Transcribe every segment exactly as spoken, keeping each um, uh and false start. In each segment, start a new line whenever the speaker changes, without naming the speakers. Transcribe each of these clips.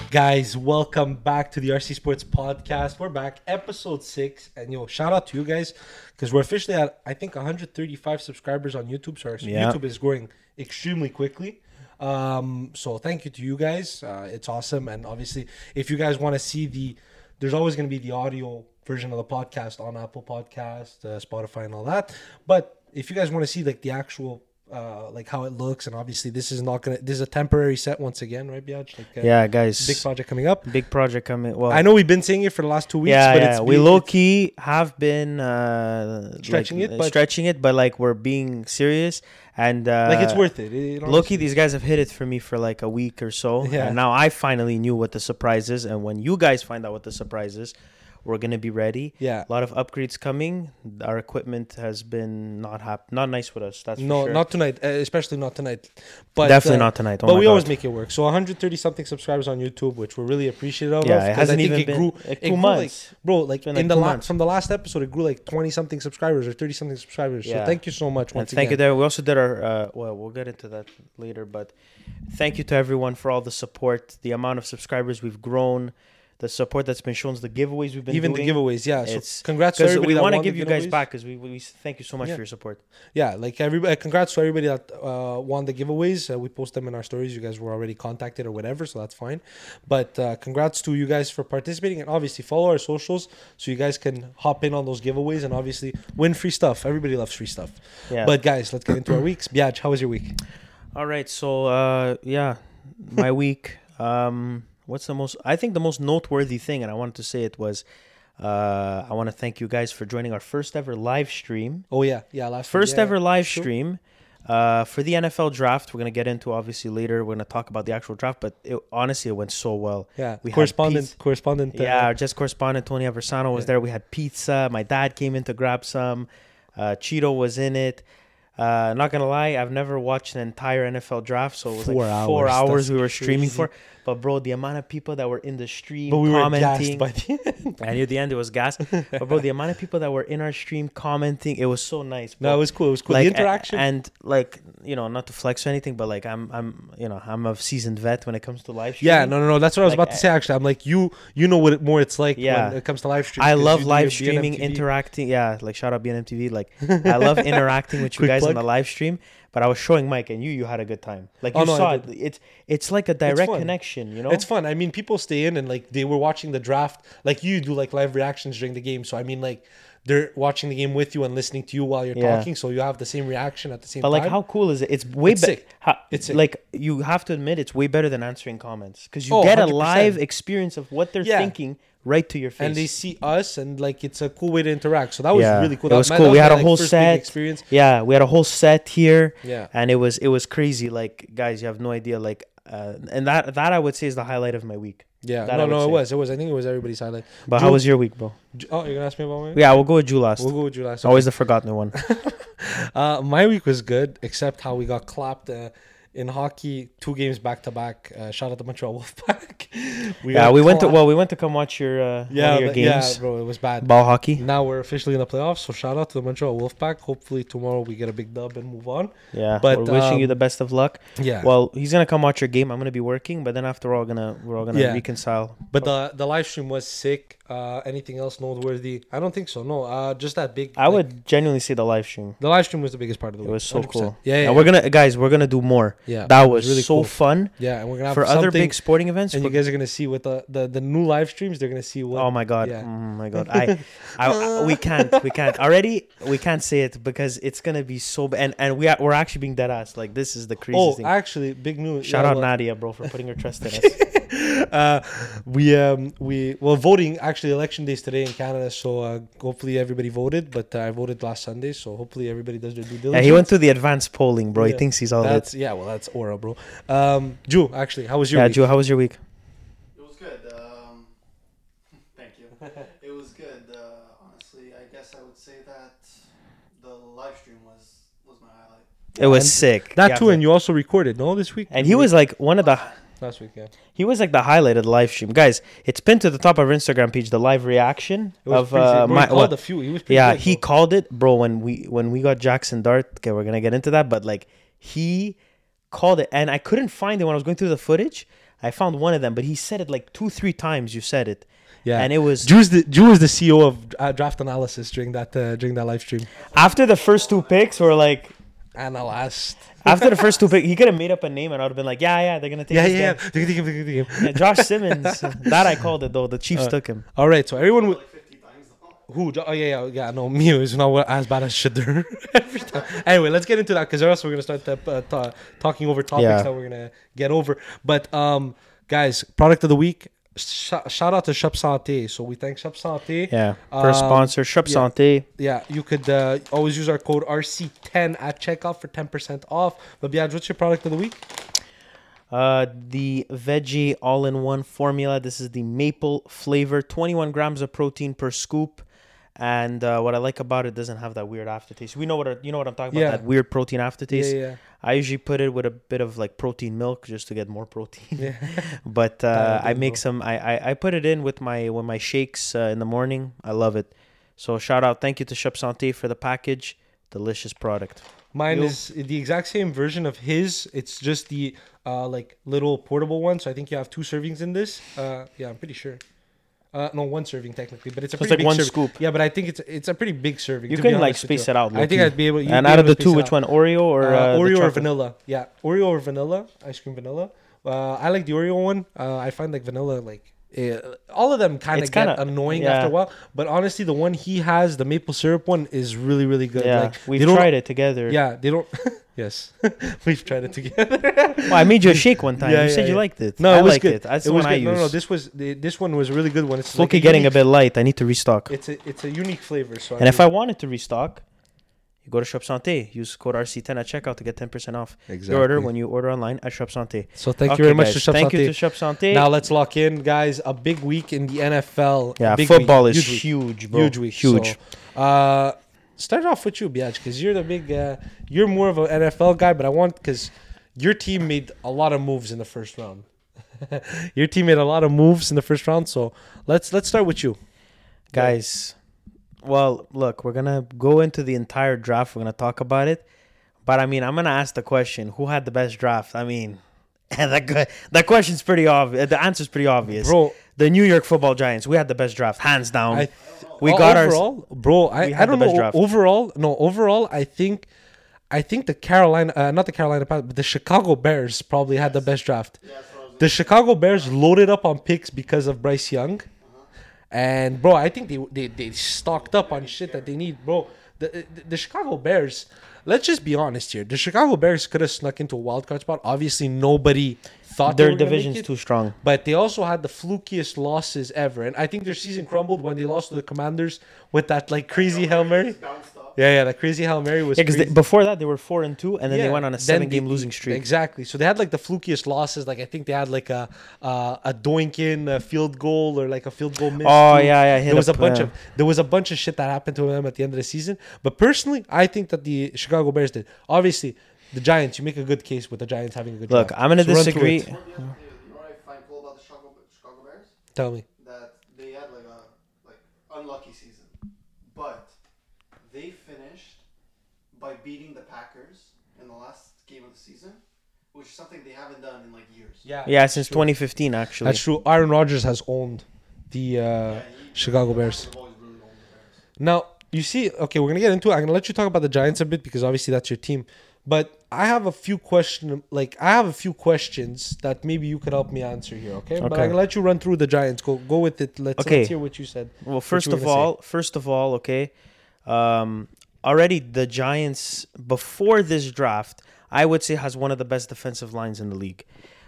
Guys, welcome back to the R C Sports Podcast. We're back, episode six. And yo, shout out to you guys because we're officially at, I think, one hundred thirty-five subscribers on YouTube. So our
Yeah.
YouTube is growing extremely quickly. Um, so thank you to you guys. Uh, it's awesome. And obviously, if you guys want to see the, there's always going to be the audio version of the podcast on Apple Podcast, uh, Spotify, and all that. But if you guys want to see like the actual uh like how it looks, and obviously this is not gonna this is a temporary set once again, right, Biaj? Like, uh,
Yeah, guys.
big project coming up.
Big project coming. Well,
I know we've been saying it for the last two weeks,
Yeah,
but
yeah.
it's
we
been-
low key have been uh,
Stretching
like,
it, but-
stretching it, but like we're being serious and uh,
like it's worth it. it
Low key, these guys have hit it for me for like a week or so,
Yeah.
and now I finally knew what the surprise is. And when you guys find out what the surprise is, we're gonna be ready.
Yeah.
A lot of upgrades coming. Our equipment has been not hap- not nice with us. That's
No,
for sure.
not tonight, uh, especially not tonight. But
Definitely
uh,
not tonight. Oh
but
my
we
God.
always make it work. So one hundred thirty something subscribers on YouTube, which we're really appreciative of.
Yeah, it
'cause
hasn't
I think
even
it
been
grew,
like
it
two
grew,
months.
Like, bro, like
been
in
like
the
two
la-
months.
from the last episode, it grew like twenty something subscribers or thirty something subscribers. So
Yeah.
thank you so much
And
once
thank you
again.
there. We also did our uh, well, we'll get into that later, but thank you to everyone for all the support, the amount of subscribers we've grown, the support that's been shown, the giveaways we've been
Even
doing.
the giveaways, yeah. So
It's-
congrats to
Because
everybody
we
that
want to
won the
give you guys
giveaways.
back because we, we thank you so much
Yeah.
for your support.
Yeah, like everybody, congrats to everybody that uh, won the giveaways. Uh, we post them in our stories. You guys were already contacted or whatever, so that's fine. But uh, congrats to you guys for participating, and obviously follow our socials so you guys can hop in on those giveaways and obviously win free stuff. Everybody loves free stuff.
Yeah.
But guys, let's get into our weeks. Biaj, how was your week?
All right, so uh, yeah, my week. Um, what's the most? I think the most noteworthy thing, and I wanted to say it was, uh, I want to thank you guys for joining our first ever live stream.
Oh yeah, yeah. Last
First
yeah,
ever live
Sure.
stream uh, for the N F L draft. We're gonna get into obviously later. We're gonna talk about the actual draft, but it, honestly, it went so well.
Yeah,
We had
correspondent,
pizza-
correspondent. Uh,
Yeah, our just correspondent Tony Aversano was
Yeah.
there. We had pizza. My dad came in to grab some. Uh, Cheeto was in it. Uh, not gonna lie, I've never watched an entire N F L draft, so it was
Four
like four
hours,
hours
that's
we were streaming
crazy.
for. But bro, the amount of people that were in the stream
but we were
commenting,
gassed by the end.
and at the end it was gas. But bro, the amount of people that were in our stream commenting, it was so nice. Bro.
No, it was cool. It was cool.
Like,
the interaction.
a- and like you know, not to flex or anything, but like I'm, I'm, you know, I'm a seasoned vet when it comes to live streaming.
yeah, no, no, no. That's what I was
Like,
about to say. Actually, I'm like you. You know what it, more it's like
Yeah.
when it comes to live streaming.
I
'cause
love
you do
live
your
streaming,
B N M T V.
interacting. Yeah, like shout out B N M T V. Like I love interacting with you
Quick
guys
plug.
on the live stream. But I was showing Mike and you, you had a good time. Like you
Oh, no, I
saw it.
did.
It's it's like a direct
fun.
connection. You know,
It's fun. I mean, people stay in and like they were watching the draft. Like you do like live reactions during the game. So I mean, like they're watching the game with you and listening to you while you're
Yeah.
talking. So you have the same reaction at the same
but
time.
like how cool is it? It's way
It's
better.
sick. It's sick.
Like you have to admit, it's way better than answering comments because you
Oh,
get a
one hundred percent.
live experience of what they're
Yeah.
thinking right to your face.
and they see us and like it's a cool way to interact. So that was
Yeah,
really cool.
it
That-
was
man,
cool.
that
We
was
had
my,
a
like,
whole
first big
set.
experience.
Yeah, we had a whole set here.
Yeah.
And it was it was crazy. Like guys, you have no idea. Like uh, and that that I would say is the highlight of my week.
Yeah.
That I
No,
would
no, it
say.
was. It was. I think it was everybody's highlight.
But
Ju-
how was your week, bro?
Ju- Oh, you're gonna ask me about my week?
Yeah, we'll go with you last.
We'll go with you last.
Always the forgotten one.
Uh, my week was good, except how we got clapped uh, in hockey, two games back to back. Uh, Shout out to Montreal Wolfpack. we
yeah,
got
we went to
clapped.
well, we went to come watch your uh,
yeah,
one of your
but- yeah,
games.
bro, it was bad.
Ball hockey.
Now we're officially in the playoffs, so shout out to the Montreal Wolfpack. Hopefully tomorrow we get a big dub and move on.
Yeah,
But,
we're wishing you
um,
the best of luck.
Yeah.
Well, he's gonna come watch your game. I'm gonna be working, but then after all, gonna we're all gonna
Yeah.
reconcile.
But the the live stream was sick. Uh, anything else noteworthy? I don't think so. No. Uh, just that big.
I
like,
would genuinely say the live stream.
The live stream was the biggest part of the
It
week.
was so
one hundred percent.
cool.
Yeah, yeah.
And
yeah.
we're gonna guys, we're gonna do more.
Yeah,
That
it
was,
really
so
cool.
fun
Yeah, and we're gonna have
for other
something-
big sporting events.
And
we're-
you guys are gonna see with the, the the new live streams. They're gonna see what.
Oh my god!
Yeah.
Oh my god! I, I, I- we can't, we can't already. We can't say it because it's gonna be so. ba- And and we are, we're actually being dead ass. Like this is the craziest
Oh,
thing.
actually, big news.
Shout
Yeah,
out
well,
Nadia, bro, for putting her trust in us.
uh, we um we well voting actually election days today in Canada, so uh, hopefully everybody voted. But uh, I voted last Sunday, so hopefully everybody does their due diligence.
Yeah, he went to the advanced polling, bro.
Yeah.
He thinks he's all
That's
that.
yeah, well that's aura, bro. Um, Ju, actually, how was your
Yeah,
week?
Joe, how was your week?
It was good. Um, thank you. It was good. Uh, honestly, I guess I would say that the live stream was was my highlight.
It was
and
sick.
That
Yeah,
too, and you also recorded no this week.
and he was like one of the.
last week, yeah.
He was like the highlight of the live stream, guys. It's pinned to the top of our Instagram page. The live reaction
It was
of
pretty sick.
uh,
Bro,
my
he called
what-
a few. He was pretty
yeah,
good,
he
bro.
called it, bro. When we when we got Jackson Dart, okay, we're gonna get into that, but like he called it, and I couldn't find it when I was going through the footage. I found one of them, but he said it like two, three times. You said it,
Yeah,
and it was
Drew's the Drew was the C E O of uh, Draft Analysis during that uh, during that live stream.
after the first two picks were like.
Analyst.
After the first two picks, he could have made up a name, and I would have been like, "Yeah, yeah, they're gonna take
Yeah,
this
yeah, yeah.
guy."
Take it, take it, take it, take it.
Yeah, Josh Simmons. That I called it though. The Chiefs
Uh,
took him.
All right, so everyone would.
Like fifty times though.
Who? Oh yeah, yeah, yeah. No, Mio is not what- as bad as Shadder. Every time. Anyway, let's get into that because or else we're gonna start the, uh, ta- talking over topics
Yeah.
that we're gonna get over. But um, guys, product of the week. Sh- shout out to Shop Santé. So we thank Shop Santé.
Yeah, first
Um,
sponsor, Shop
yeah.
Santé.
Yeah, you could uh, always use our code R C ten at checkout for ten percent off. But Biaj, what's your product of the week?
Uh, the veggie all-in-one formula. This is the maple flavor, twenty-one grams of protein per scoop. And uh, what I like about it, doesn't have that weird aftertaste. We know what our, you know what I'm talking
Yeah.
about. That weird protein aftertaste.
Yeah, yeah.
I usually put it with a bit of like protein milk just to get more protein.
Yeah.
But uh,
Dialed
I
in,
make
bro.
some. I, I I put it in with my with my shakes uh, in the morning. I love it. So shout out, thank you to Shop Santé for the package. Delicious product.
Mine
You?
is the exact same version of his. It's just the uh, like little portable one. So I think you have two servings in this. Uh, yeah, I'm pretty sure. Uh, no, one serving technically, but it's a
So it's
pretty
like
big
one
serving.
scoop.
Yeah, but I think it's it's a pretty big serving.
You
to be
can like
honest with
space
you.
it out.
I think
low-key.
I'd be able. you'd
And
be
out of
able
the
to
two,
space it
which
out.
one, Oreo or
Uh,
uh, the
Oreo or
chocolate?
vanilla? Yeah, Oreo or vanilla, ice cream vanilla. Uh, I like the Oreo one. Uh, I find like vanilla like eh, all of them kind of
It's
get
kinda-
annoying
yeah.
after a while. But honestly, the one he has, the maple syrup one, is really really good.
Yeah,
Like,
we've
they don't-
tried it together.
Yeah, they don't. Yes, we've tried it together.
Well, I made you a shake one time.
Yeah,
you
yeah,
said you
yeah.
liked it.
No,
I
it was
like
good.
it. That's
it
the
was
one I
good.
use.
No, no, this was the, this one was a really good one. It's
Loki
like
getting a
unique-
bit light. I need to restock.
It's a it's a unique flavor. So
And if I wanted to restock, you go to Shop Santé. Use code R C ten at checkout to get ten percent off your order when you order online at Shop Santé.
So thank
Okay,
you very much
guys,
to Shop
Thank
Santé.
you to Shop Santé.
Now let's lock in, guys. A big week in the N F L. A
yeah,
big
football
week.
is
Huge week.
huge, bro.
Huge week.
Huge.
So, uh, start off with you, Biaj, because you're the big. Uh, you're more of an N F L guy, but I want because your team made a lot of moves in the first round. Your team made a lot of moves in the first round, so let's let's start with you,
Guys, well, look, we're going to go into the entire draft. We're going to talk about it. But, I mean, I'm going to ask the question, who had the best draft? I mean, that, que- that question's pretty obvious. The answer's pretty obvious.
bro.
The New York Football Giants, we had the best draft, hands down.
I
we
o-
got our...
overall, bro. I,
we
I
had
don't
the best
know.
draft.
Overall, no. Overall, I think, I think the Carolina, uh, not the Carolina, Panthers, but the Chicago Bears probably had the best draft.
Yeah, that's what I was
The Chicago Bears loaded up on picks because of Bryce Young, and bro, I think they they, they stocked up on shit that they need, bro. The, the the Chicago Bears. Let's just be honest here. The Chicago Bears could have snuck into a wild card spot. Obviously, nobody thought they
Their
were gonna make
division's
it.
too strong.
But they also had the flukiest losses ever. And I think their season crumbled when they lost to the Commanders with that like crazy Hail Mary.
bounced up.
Yeah, yeah, that crazy Hail Mary was
Yeah, because
crazy.
before that, they were four and two, and then they
Yeah,
went on a
then
seven-game
they-
losing streak.
Exactly. So they had like the flukiest losses. Like I think they had like a uh, a doink in a field goal or like a field goal miss.
Oh,
too.
yeah, yeah, hit
There was a
up,
bunch
uh,
of there was a bunch of shit that happened to them at the end of the season. But personally, I think that the Chicago Bears did. Obviously, the Giants. You make a good case with the Giants having a good.
Look,
draft.
I'm gonna
So run through
disagree.
it.
You know what I find cool about the Chicago, Chicago Bears?
Tell me.
That they had like a like unlucky season, but they finished by beating the Packers in the last game of the season, which is something they haven't done in like years.
Yeah.
Yeah, since twenty fifteen, actually.
That's true. Aaron Rodgers has owned the uh,
Yeah, he-
Chicago Bears.
They've always really owned the Bears.
Now, you see, okay, we're going to get into it. I'm going to let you talk about the Giants a bit because obviously that's your team. But I have a few question, like I have a few questions that maybe you could help me answer here, okay? But I'm
Okay.
going to let you run through the Giants. Go go with it. Let's,
Okay.
let's hear what you said.
Well, first
you were
of
gonna say.
all, first of all, okay, um, already the Giants before this draft, I would say has one of the best defensive lines in the league.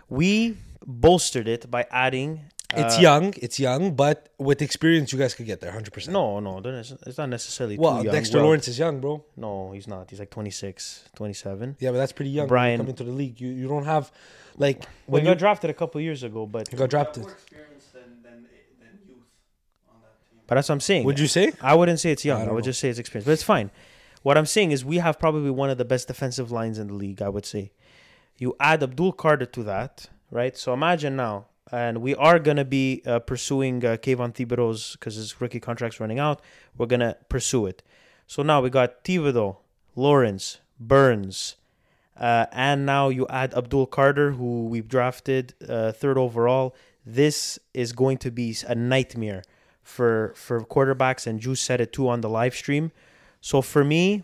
We bolstered it by adding.
It's
uh,
young, it's young, but with experience, you guys could get there one hundred percent.
No, no, they're nec- it's not necessarily
Well,
too young.
Dexter
Well,
Lawrence is young, bro.
No, he's not. He's like twenty-six, twenty-seven.
Yeah, but that's pretty young.
Brian-
Brian, coming to the league, you you don't have like
When
when
he
you
got drafted a couple years ago, but
you got drafted.
More experience than, than, than youth on that team.
but that's what I'm saying.
Would you say?
I wouldn't say it's
I
young. I,
don't
would
know.
just say it's experience. But it's fine. What I'm saying is we have probably one of the best defensive lines in the league, I would say. You add Abdul Carter to that, right? So imagine now, and we are going to be uh, pursuing uh, Kayvon Thibodeau's, because his rookie contract's running out. We're going to pursue it. So now we got Thibodeau, Lawrence, Burns, uh, and now you add Abdul Carter, who we've drafted uh, third overall. This is going to be a nightmare for for quarterbacks, and Juice said it too on the live stream. So for me,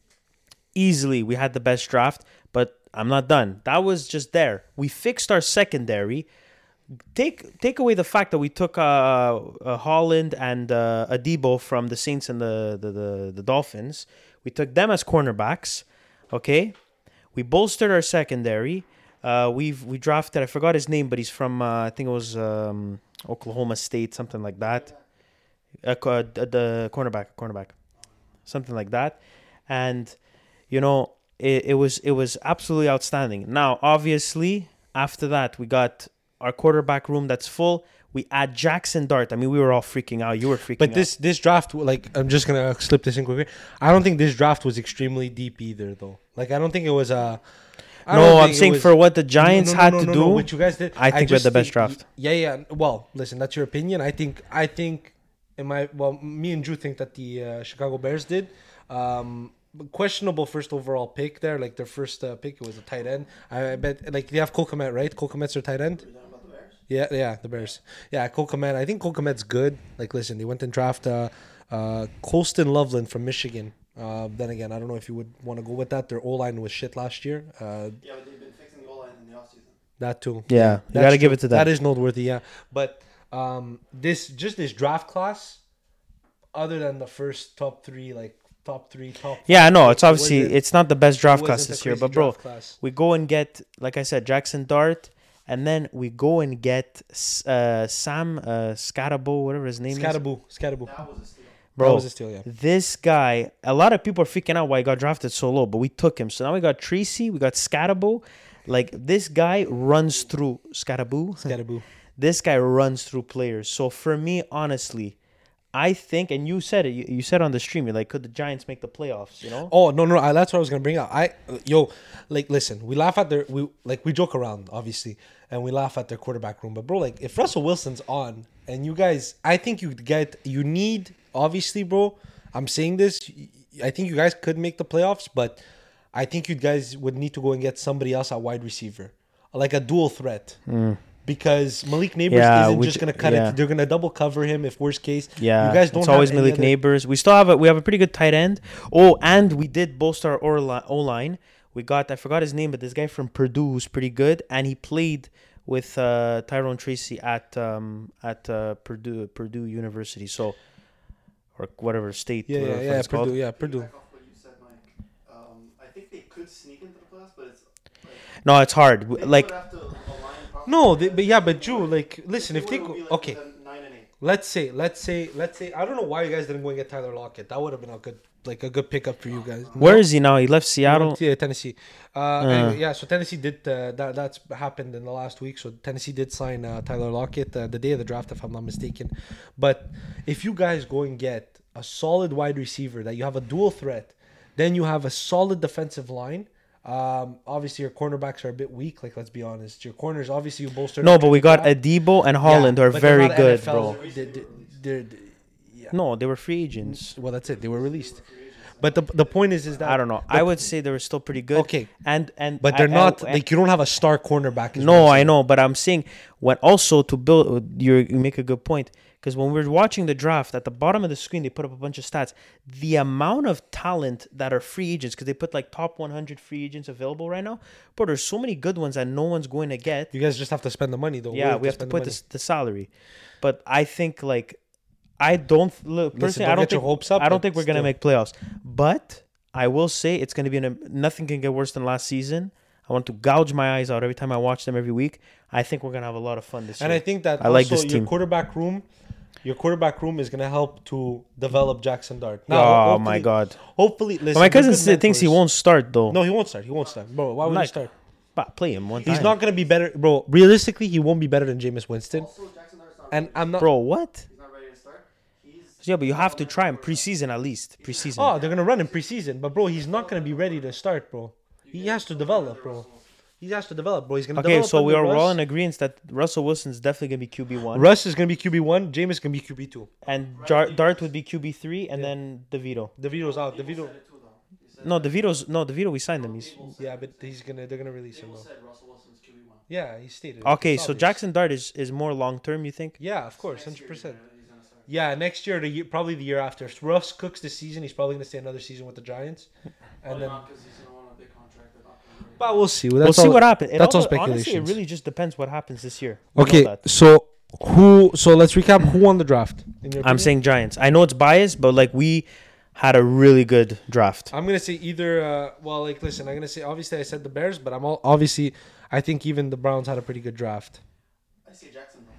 easily we had the best draft, but I'm not done. That was just there. We fixed our secondary. Take take away the fact that we took uh, uh, Holland and uh, Adebo from the Saints and the, the, the, the Dolphins. We took them as cornerbacks. Okay, we bolstered our secondary. Uh, we've we drafted. I forgot his name, but he's from uh, I think it was um, Oklahoma State, something like that. Uh, uh, the cornerback, cornerback, something like that. And you know, it, it was it was absolutely outstanding. Now, obviously, after that, we got our quarterback room that's full. We add Jackson Dart. I mean, we were all freaking out. You were freaking out.
But this this draft, like, I'm just gonna slip this in quickly. I don't think this draft was extremely deep either, though. Like, I don't think it was a. I don't
No,
think
I'm
it
saying
was-
for what the Giants
No, no,
had
no,
to
no,
do.
no, what you guys did.
I think we had
just
the best draft.
Yeah, yeah. Well, listen, that's your opinion. I think I think in my well, me and Drew think that the uh, Chicago Bears did. Um, questionable first overall pick there. Like their first uh, pick, it was a tight end. I, I bet like they have Cole Kmet, right? Cole Kmet's their tight end.
Are you talking about the Bears?
Yeah, yeah, the Bears. Yeah, Cole Kmet. I think Cole Kmet's good. Like, listen, they went and draft uh, uh, Colston Loveland from Michigan. Uh, then again, I don't know if you would want to go with that. Their O-line was shit last year. Uh,
Yeah, but they've been fixing the O-line in the offseason.
that too.
Yeah, you
That's
got to give
true.
it to them.
That is noteworthy, yeah. But um, this just this draft class, other than the first top three, like top three, top.
Yeah, I know.
five,
It's obviously
wasn't-
it's not the best draft
it
class
wasn't a
this year,
crazy
but bro,
draft class.
we go and get, like I said, Jackson Dart, and then we go and get uh, Sam uh, Scatabo, whatever his name is.
Scattaboo, Scattaboo.
That was a steal.
That
Bro,
was a steal, yeah.
this guy, a lot of people are freaking out why he got drafted so low, but we took him. So now we got Tracy, we got Scatabo. Like, this guy runs through Scatabo.
Scattaboo.
This guy runs through players. So for me, honestly, I think, and you said it, you, you said on the stream, you're like, could the Giants make the playoffs? You know?
Oh no, no, I, that's what I was gonna bring up. I, yo, like, listen, we laugh at their, we like we joke around, obviously, and we laugh at their quarterback room. But bro, like, if Russell Wilson's on, and you guys, I think you get, you need, obviously, bro. I'm saying this. I think you guys could make the playoffs, but I think you guys would need to go and get somebody else at wide receiver, like a dual threat. Because Malik Neighbors
Yeah,
isn't
we
just
j-
gonna cut
yeah.
it. They're gonna double cover him if worst case.
Yeah,
you guys don't.
it's
have
always
any
Malik
other-
Neighbors. We still have a we have a pretty good tight end. Oh, and we did bolster our O line. We got I forgot his name, but this guy from Purdue who's pretty good, and he played with uh, Tyrone Tracy at um, at uh, Purdue Purdue University. So, or whatever state.
Yeah,
whatever
yeah, yeah.
it's called.
Purdue, yeah, Purdue.
Back off what you said, Mike. Um, I think they could sneak into the playoffs, but it's like,
No, it's hard.
they
Like,
would have to align properly.
No, they, but yeah, but Drew, like, listen, if they
would
go,
be like
okay,
a nine and eight.
let's say, let's say, let's say, I don't know why you guys didn't go and get Tyler Lockett. That would have been a good, like, a good pickup for you guys.
where
No?
is he now? He left
He
Seattle.
went to, yeah, Tennessee. Uh,
Uh.
anyway, yeah, so Tennessee did uh, that. That's happened in the last week. So Tennessee did sign uh, Tyler Lockett uh, the day of the draft, if I'm not mistaken. But if you guys go and get a solid wide receiver, that you have a dual threat, then you have a solid defensive line. Um, obviously your cornerbacks are a bit weak. Like, let's be honest, your corners obviously you bolstered.
No,
up
but we
in the
got
draft.
Adebo and Holland
Yeah,
who are
but they're
very
not
good,
N F L
bro.
They're, they're, they're, yeah.
No, they were free agents.
Well, that's it. They were released. But the the point is, is that
I don't know. I would say they were still pretty good.
Okay.
and and
But they're
I- I-
not
I-
like you don't have a star cornerback. is what
No,
I'm
I
saying.
know, but I'm saying when also to build, you you make a good point because when we're watching the draft at the bottom of the screen, they put up a bunch of stats. The amount of talent that are free agents because they put like top one hundred free agents available right now, but there's so many good ones that no one's going to get.
You guys just have to spend the money, though.
Yeah,
We'll
we have to
spend
put
the
the, the salary, but I think like I don't look
Listen,
personally.
don't
I don't
get your
think
hopes up,
I don't
but
think we're gonna
still.
make playoffs, but I will say it's gonna be an, nothing can get worse than last season. I want to gouge my eyes out every time I watch them every week. I think we're gonna have a lot of fun this
And
year.
I think that
I
also
like this
your
team.
quarterback room, your quarterback room is gonna help to develop Jackson Dart.
oh
hopefully-
my god!
Hopefully, listen.
But my
they're
cousin
good
said- thinks he
mentors.
won't start though.
No, he won't start. He won't start, bro. Why would he
Like,
start?
But play him one
He's
time.
not gonna be better, bro. Realistically, he won't be better than Jameis Winston.
Also, Jackson Dart's not
And
ready.
I'm not.
Bro, what?
He's not ready to start. He's
Yeah, but you have to try him preseason at least. Preseason.
Oh, they're gonna run in preseason, but bro, he's not gonna be ready to start, bro. He has to develop, bro. He has to develop, bro. He's gonna
Okay,
develop.
so we
under
are
Russ.
all in agreement that Russell Wilson's definitely gonna be Q B one,
Russ is gonna be Q B one. Jameis is gonna be Q B two.
and Jar- Dart would be Q B three, and then DeVito.
DeVito's out.
Debo
DeVito.
said it too, though. He said
No,
that-
DeVito's no DeVito. We signed him. He's
Dable said-
Yeah, but he's gonna they're gonna release him
Dable
though.
said Russell Wilson's Q B one.
Yeah, he stated. it.
okay.
It's
So
obvious.
Jackson Dart is is more long term. You think?
Yeah, of course,
Next
hundred
year
percent.
he's gonna- he's gonna start.
Yeah, next year, the year, probably the year after. If Russ cooks this season, he's probably gonna stay another season with the Giants, and
Probably
then.
not 'cause he's gonna want a big contract. They're not gonna
But we'll see. That's
we'll see
all-
what happens. It
that's all
all- Honestly, it
speculations.
really just depends what happens this year. We know
Okay,
that.
so who? So let's recap. Who won the draft? In your
I'm
opinion?
saying Giants. I know it's biased, but like we had a really good draft.
I'm gonna say either. Uh, well, like, listen, I'm gonna say obviously I said the Bears, but I'm all obviously I think even the Browns had a pretty good draft.
I see Jacksonville.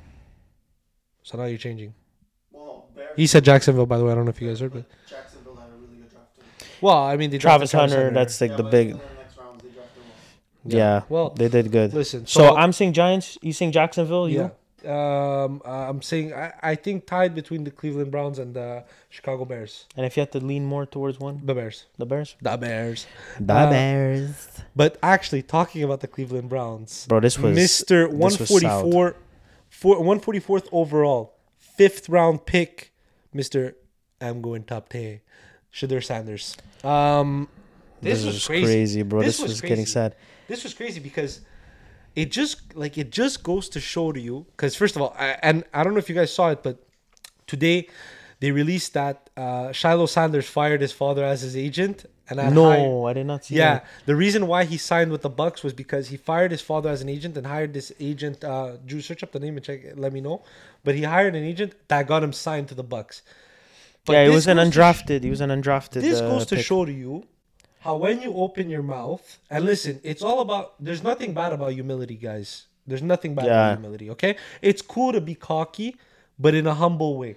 So now you're changing.
Well, no, Bears.
He said Jacksonville, by the way. I don't know if you guys heard, but
Jacksonville had a really good draft too.
well, I mean, they
Travis
drafted
Hunter. That's like
Yeah,
the
but
big.
in the next rounds, they drafted well.
Yeah.
Well,
They did good.
listen.
So,
So,
I'm saying Giants. You saying Jacksonville? You?
yeah. Um, uh, I'm saying I, I think tied between the Cleveland Browns and the Chicago Bears.
And if you had to lean more towards one,
The Bears.
the Bears.
The Bears.
The
Uh,
Bears.
But actually, talking about the Cleveland Browns,
Bro, this was
Mister
this
one
was
forty-four, four, one forty-fourth overall, fifth round pick, Mister I'm going top ten, Shadur Sanders. Um, this,
This,
was
was
crazy.
crazy, bro.
This
This,
was
was, getting
crazy.
sad.
This was crazy because it just like it just goes to show to you. Because first of all, I, and I don't know if you guys saw it, but today they released that uh, Shiloh Sanders fired his father as his agent, and I hired-
No, I did not see
yeah,
that.
the reason why he signed with the Bucks was because he fired his father as an agent and hired this agent. Uh, Drew, search up the name and check. Let me know. But he hired an agent that got him signed to the Bucks. But
Yeah, he
this
was an
goes to sh-
undrafted. He was an undrafted.
This
uh,
goes to
pick.
show to you how when you open your mouth and listen, it's all about. There's nothing bad about humility, guys. There's nothing bad
Yeah.
about humility. Okay, it's cool to be cocky, but in a humble way.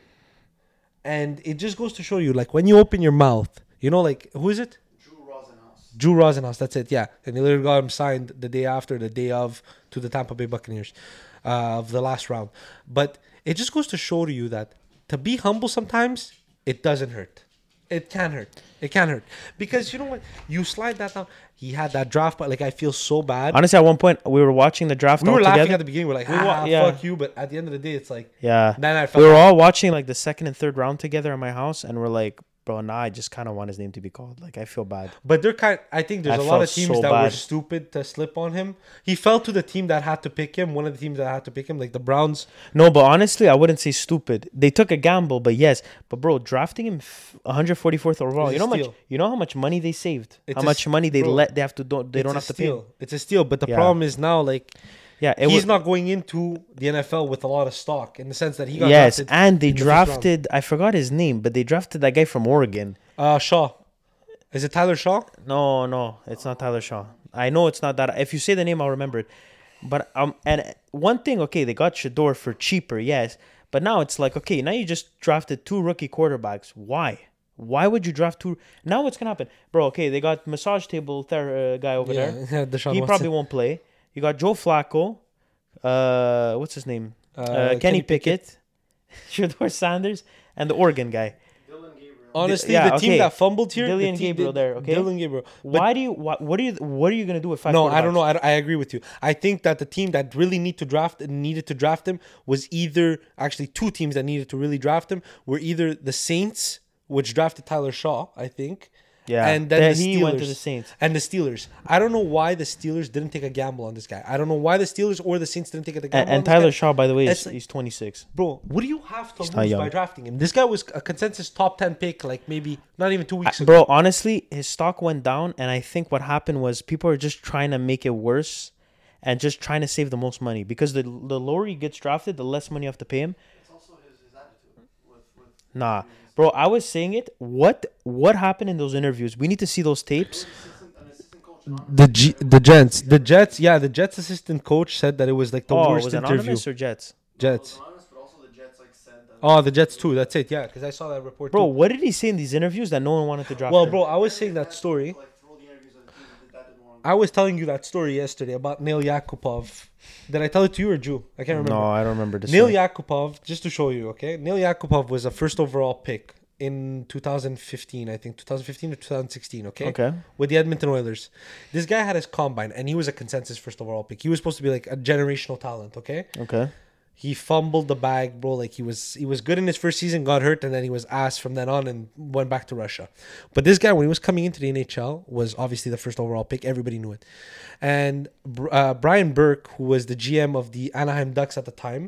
And it just goes to show you, like when you open your mouth, you know, like who is it?
Drew Rosenhaus.
Drew Rosenhaus, that's it, yeah. And they literally got him signed the day after, the day of, to the Tampa Bay Buccaneers uh, of the last round. But it just goes to show to you that to be humble sometimes, it doesn't hurt. It can hurt. It can hurt. Because you know what? You slide that down. He had that draft, but like I feel so bad.
Honestly, at one point we were watching the draft
We
all
were laughing
together.
at the beginning. We're like,
We
ah,
wa- yeah.
fuck you. But at the end of the day, it's like,
Yeah,
then I
we
felt
were
like-
all watching like the second and third round together at my house, and we're like, bro, nah, I just kind of want his name to be called. Like, I feel bad.
But they're kind. I think there's
I
a lot of
felt
teams
so
that were
bad.
stupid to slip on him. He fell to the team that had to pick him. One of the teams that had to pick him, like the Browns.
No, but honestly, I wouldn't say stupid. They took a gamble, but yes, but bro, drafting him f- one forty-fourth overall.
It's
You
a
know how much?
steal.
You know how much money they saved?
It's
how
a
much
s-
money they
bro,
let? They have to. Don't, they
It's
don't
a
have to
steal.
pay.
It's a steal. But the
Yeah.
problem is now, like
Yeah, it
he's
was.
not going into the N F L with a lot of stock in the sense that he got
Yes,
drafted.
and they
in the fifth round.
drafted. I forgot his name, but they drafted that guy from Oregon.
Uh, Shaw. Is it Tyler Shaw?
No, no, it's not Tyler Shaw. I know it's not that. If you say the name, I'll remember it. But um, and one thing, okay, they got Shador for cheaper, yes. But now it's like, okay, now you just drafted two rookie quarterbacks. Why? Why would you draft two? Now what's gonna happen, bro? Okay, they got massage table ther- uh, guy over there.
yeah, Deshaun
He
Watson.
probably won't play. You got Joe Flacco. Uh, what's his name?
Uh,
Uh,
Kenny
Kenny,
Pickett.
Pickett, Shador Sanders, and the Oregon guy.
Dylan Gabriel.
Honestly,
yeah,
the team
okay.
that fumbled here, the
Dylan
team
Gabriel
did-
there, okay?
Dylan Gabriel. But
Why do you? What, what are you? What are you gonna do with five?
no, I don't
quarterbacks?
know. I, I agree with you. I think that the team that really need to draft needed to draft him was either actually two teams that needed to really draft him were either the Saints, which drafted Tyler Shaw, I think.
Yeah,
and then
then
the
he went to
Steelers.
the Saints.
And the Steelers. I don't know why the Steelers didn't take a gamble on this guy. I don't know why the Steelers or the Saints didn't take a gamble
And,
on
and
this
Tyler
guy.
Shaw, by the way, is
It's like-
he's twenty-six.
Bro, what do you have to
not
lose
young.
by drafting him? This guy was a consensus top ten pick, like maybe not even two weeks ago.
Bro, honestly, his stock went down, and I think what happened was people are just trying to make it worse, and just trying to save the most money because the the lower he gets drafted, the less money you have to pay him.
It's also his, his attitude with, with
Nah, bro, I was saying it. What what happened in those interviews? We need to see those tapes.
an assistant, an assistant coach. Ron-
The G, the Jets, the Jets, yeah, the Jets assistant coach said that it was like the
Oh,
worst
was it
interview.
anonymous or Jets?
Jets.
Anonymous, but also the Jets like said that.
Oh, the Jets too. That's it. Yeah, because I saw that report.
Bro,
too.
what did he say in these interviews that no one wanted to draft?
Well,
him?
bro, I was saying that story.
Like through all the interviews of the team that that didn't want.
I was telling you that story yesterday about Neil Yakupov. Did I tell it to you or Drew? I can't remember.
No, I don't remember this.
Neil
one.
Yakupov, just to show you, okay? Neil Yakupov was a first overall pick in two thousand fifteen, I think, twenty fifteen or two thousand sixteen, okay?
Okay.
With the Edmonton Oilers. This guy had his combine, and he was a consensus first overall pick. He was supposed to be like a generational talent, okay?
Okay.
He fumbled the bag, bro. Like he was he was good in his first season, got hurt, and then he was ass from then on and went back to Russia. But this guy, when he was coming into the N H L, was obviously the first overall pick. Everybody knew it. And uh, Brian Burke, who was the G M of the Anaheim Ducks at the time,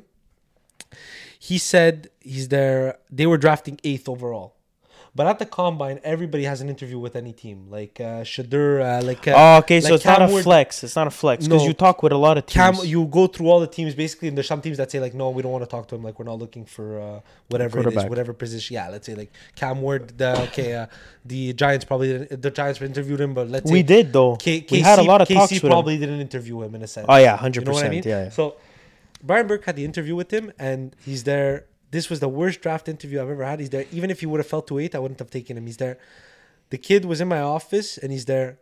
he said he's there. They were drafting eighth overall. But at the combine, everybody has an interview with any team, like uh, Shadur, uh, like. Uh,
oh, okay, so
like
it's not a
Ward-
flex. It's not a flex because
No.
you talk with a lot of
Cam,
teams.
you go through all the teams basically, and there's some teams that say like, no, we don't want to talk to him. Like, we're not looking for uh, whatever it is,
Quarterback.
whatever position. Yeah, let's say like Cam Ward. The okay, uh, the Giants probably didn't, the Giants interviewed him, but let's say
we did though.
K-
we had a lot of
K C
talks with
probably
him.
didn't interview him in a sense.
Oh yeah, hundred
You know what I mean?
percent. Yeah, yeah.
So Brian Burke had the interview with him, and he's there. This was the worst draft interview I've ever had. He's there. Even if he would have fell to eight, I wouldn't have taken him. He's there. The kid was in my office, and he's there.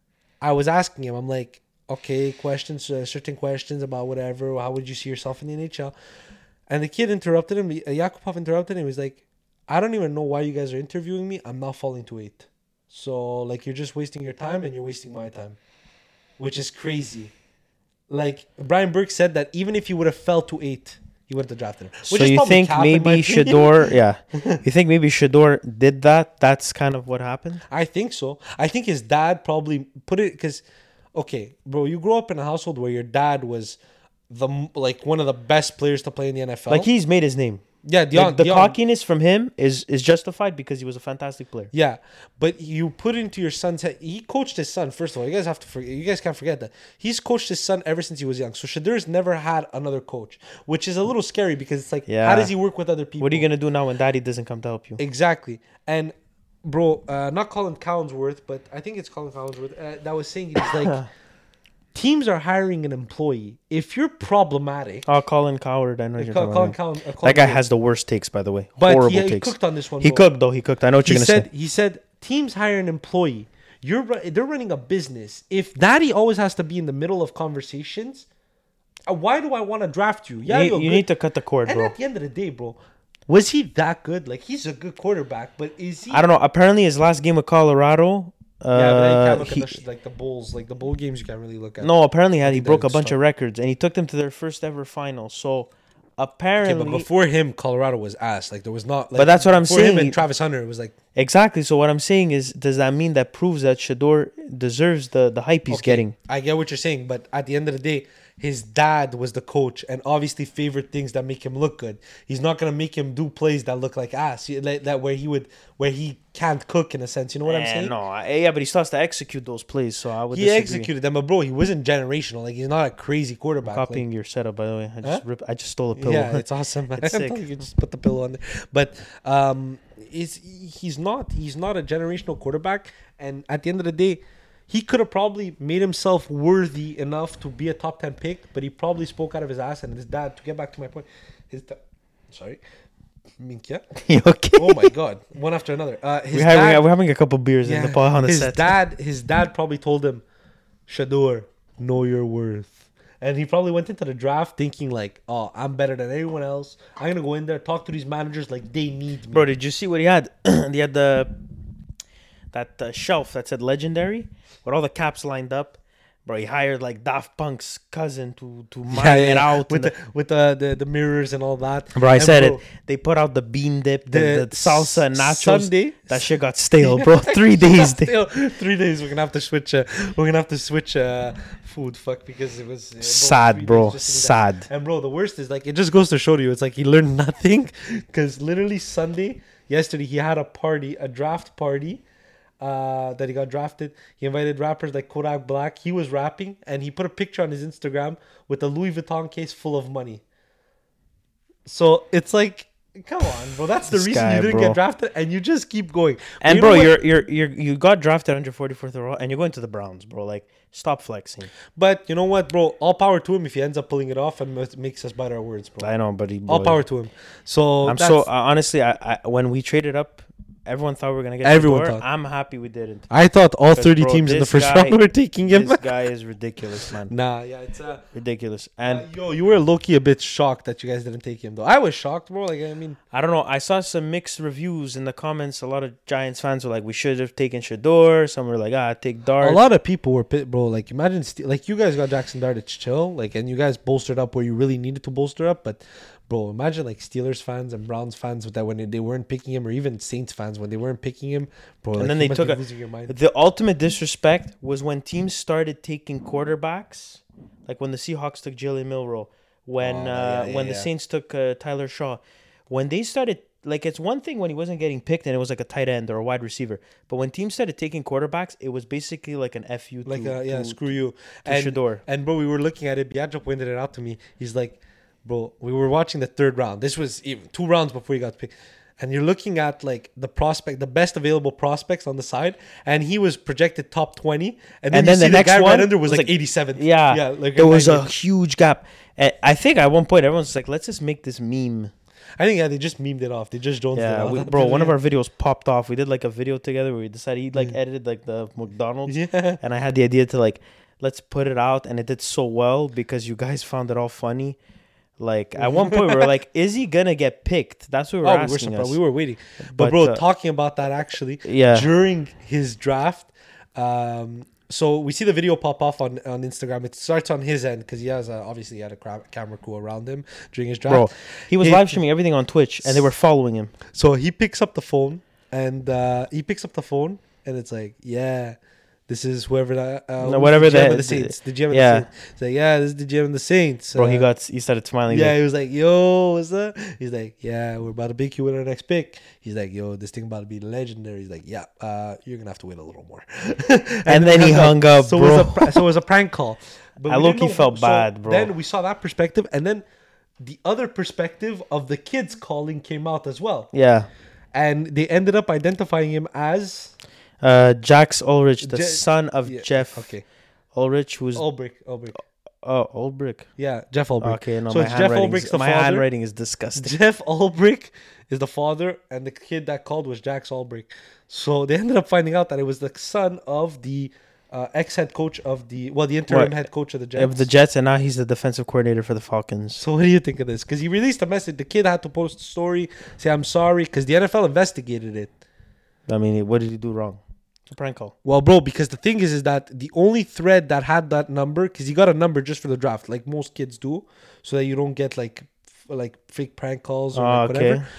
I was asking him, I'm like, okay, questions, uh, certain questions about whatever. How would you see yourself in the N H L? And the kid interrupted him. Uh, Yakupov interrupted him. He was like, I don't even know why you guys are interviewing me. I'm not falling to eight. So, like, you're just wasting your time, and you're wasting my time, which is crazy. Like, Brian Burke said that even if he would have fell to eight, he wouldn't have drafted him.
So
Which is
you
probably
think
cap, in my
maybe
opinion.
Shador? Yeah, you think maybe Shador did that? That's kind of what happened.
I think so. I think his dad probably put it because, okay, bro, you grow up in a household where your dad was the like one of the best players to play in the N F L.
Like he's made his name.
yeah,
Like,
Dion,
the
Dion,
cockiness from him is is justified because he was a fantastic player.
Yeah, but you put into your son's head. He coached his son. First of all, you guys have to forget. You guys can't forget that he's coached his son ever since he was young. So Shadur's never had another coach, which is a little scary because it's like,
Yeah.
how does he work with other people?
What are you gonna do now when Daddy doesn't come to help you?
Exactly. And bro, uh, not Colin Collinsworth, but I think it's Colin Collinsworth uh, that was saying it's like teams are hiring an employee. If you're problematic,
Oh, Colin Coward. I know
uh,
you're
Colin,
talking
Colin,
about.
uh, Colin
That guy
Collinsworth.
has the worst takes, by the way.
but
Horrible
he, he
takes.
cooked on this one.
He
bro.
cooked though. He cooked. I know what
He
you're gonna
said
say.
he said teams hire an employee. You're ru- they're running a business. If Daddy always has to be in the middle of conversations, uh, why do I want to draft you? Yeah,
you
you're
you
good.
need to cut the cord,
And
bro.
at the end of the day, bro, was he that good? Like he's a good quarterback, but is he?
I don't know. Apparently, his last game with Colorado. Uh,
Yeah, but you can't look
he-
at the, sh- like the Bulls, like the bowl games. You can't really look at.
no, apparently he, had, he
think
broke a
that's
bunch
tough.
of records and he took them to their first ever final. So
Okay,
apparently,
but before him, Colorado was ass. Like there was not. Like,
But that's what I'm
before him
saying.
and Travis Hunter, it was like
exactly. So what I'm saying is, does that mean that proves that Shador deserves the the hype he's
okay,
getting?
I get what you're saying, but at the end of the day, his dad was the coach and obviously favored things that make him look good. He's not gonna make him do plays that look like ass. He- Like that where he would where he can't cook in a sense. You know what I'm
Eh,
saying?
No, I- yeah, but he still has to execute those plays. So I would.
He
disagree.
executed them, but bro, he wasn't generational. Like he's not a crazy quarterback. Like,
Copying your setup, by the way. I just
Huh?
rip, I just stole a pillow.
yeah, it's awesome. Man.
It's sick.
You just put the pillow on there. But um, is he's not he's not a generational quarterback. And at the end of the day, he could have probably made himself worthy enough to be a top ten pick. But he probably spoke out of his ass. And his dad, to get back to my point, his dad. Sorry, Minkia.
You okay?
Oh my God, one after another. Uh, his
we're, having,
dad,
we're having a couple beers in the
yeah,
bar on the
his
set.
dad, his dad probably told him, Shador, know your worth. And he probably went into the draft thinking like, oh, I'm better than everyone else. I'm going to go in there, talk to these managers like they need me.
Bro, did you see what he had? He had the that uh, shelf that said legendary with all the caps lined up. Bro, he hired like Daft Punk's cousin to to mine
Yeah, yeah,
it out.
with
and
the, with the, the, the mirrors and all that.
Bro, I
And
said
bro,
it. They put out the bean dip, the,
the
the, salsa and nachos.
Sunday-
That shit got stale, bro. Three days. They,
Still, three days we're gonna have to switch. Uh, we're gonna have to switch uh, food. Fuck, because it was uh, bro,
sad,
three
bro.
days just sitting there.
Sad.
And bro, the worst is like it just goes to show you. It's like he learned nothing because literally Sunday, yesterday, he had a party, a draft party. Uh, that he got drafted. He invited rappers like Kodak Black. He was rapping and he put a picture on his Instagram with a Louis Vuitton case full of money. So it's like, come on, bro. That's the
This
reason
guy,
you didn't
bro.
get drafted, and you just keep going. But
And
you
bro,
know what?
you're you're you're you got drafted one forty-fourth overall, and you're going to the Browns, bro. Like, stop flexing.
But you know what, bro? All power to him if he ends up pulling it off and ma- makes us bite our words, bro.
I know, but he, bro,
All power to him. So
I'm
that's,
so uh, honestly, I, I when we traded up everyone thought we were gonna get.
Everyone
Shador.
thought.
I'm happy we didn't.
I thought all
Because,
thirty
bro,
teams in the
this
first
guy-
round were taking him.
This guy is ridiculous, man.
Nah, yeah, it's uh,
Ridiculous. And
uh, yo, you were low key a bit shocked that you guys didn't take him though. I was shocked, bro. Like I mean,
I don't know. I saw some mixed reviews in the comments. A lot of Giants fans were like, "We should have taken Shador." Some were like, "Ah, take Dart."
a lot of people were pit, bro. Like imagine, st- like you guys got Jackson Dart, it's chill. Like and you guys bolstered up where you really needed to bolster up, but. Bro, imagine like Steelers fans and Browns fans with that when they weren't picking him, or even Saints fans when they weren't picking him, bro.
And
like,
then
you
they
must
took
be
a-
losing your mind.
The ultimate disrespect was when teams started taking quarterbacks, like when the Seahawks took Jalen Milroe, when
Oh,
uh,
yeah, yeah,
when the
yeah.
Saints took uh, Tyler Shaw. When they started, like, it's one thing when he wasn't getting picked and it was like a tight end or a wide receiver, but when teams started taking quarterbacks, it was basically like an F U.
Like
to,
uh, yeah,
to,
screw you.
to
And
Shador.
and bro, we were looking at it. Biagio pointed it out to me. He's like, bro, we were watching the third round. This was even two rounds before he got picked. And you're looking at like the prospect, the best available prospects on the side, and he was projected top twenty. And then,
And
you
then
see
the
the
next
guy
one
right under was,
was
like
like-
eighty-seven.
Yeah,
yeah. Like
there was a
ninety.
huge gap. And I think at one point everyone's like, let's just make this meme.
I think yeah, they just memed it off. They just Jones it
Yeah,
off.
we, bro, one of our videos popped off. We did like a video together where we decided he like
Yeah.
edited like the McDonald's.
yeah.
And I had the idea to like, let's put it out, and it did so well because you guys found it all funny. Like at one point we were like, is he gonna get picked? That's what we were
Oh, we were
asking
surprised.
us.
We were waiting. But,
But,
bro,
uh,
talking about that actually,
Yeah.
during his draft, um, so we see the video pop off on, on Instagram. It starts on his end because he has a, obviously he had a cra- camera crew around him during his draft.
Bro, he was
He-
live streaming everything on Twitch, and they were following him.
So he picks up the phone and uh, he picks up the phone and it's like, yeah, this is whoever that uh,
No,
who's
whatever
the G M
the-
of the Saints, the G M of
yeah.
the Saints. It's like, yeah, this is the G M of the Saints.
Bro, he
Uh,
got he started smiling.
Yeah,
like,
he was like, yo, what's that? He's like, yeah, we're about to pick you with our next pick. He's like, yo, this thing about to be legendary. He's like, yeah, uh, you're going to have to wait a little more. and,
And then he
I'm
hung up,
so
bro.
It was a, pra- so it was a prank call. But
I
we
low-key
didn't know-
felt
so
bad, bro.
Then we saw that perspective. And then the other perspective of the kids calling came out as well.
yeah.
And they ended up identifying him as...
Uh, Jax Ulrich, the
Je-
son of
yeah,
Jeff
Okay.
Ulrich, who's
Ulbrich. Ulbrich.
oh Ulbrich.
Yeah, Jeff Ulbrich.
Okay, no,
So
my
it's Jeff
handwriting.
Ulbrich's the
My
father.
handwriting is disgusting.
Jeff Ulbrich is the father, and the kid that called was Jax Ulbrich. So they ended up finding out that it was the son of the uh, ex-head coach of the, well, the interim
What?
head coach of the Jets.
Of the Jets, and now he's the defensive coordinator for the Falcons.
So what do you think of this? Because he released a message. The kid had to post a story, say, I'm sorry, because the N F L investigated it.
I mean, what did he do wrong? It's a prank call.
Well, bro, because the thing is, is that the only thread that had that number, because he got a number just for the draft, like most kids do, so that you don't get like f- like fake prank calls or
Ah,
like
okay.
whatever.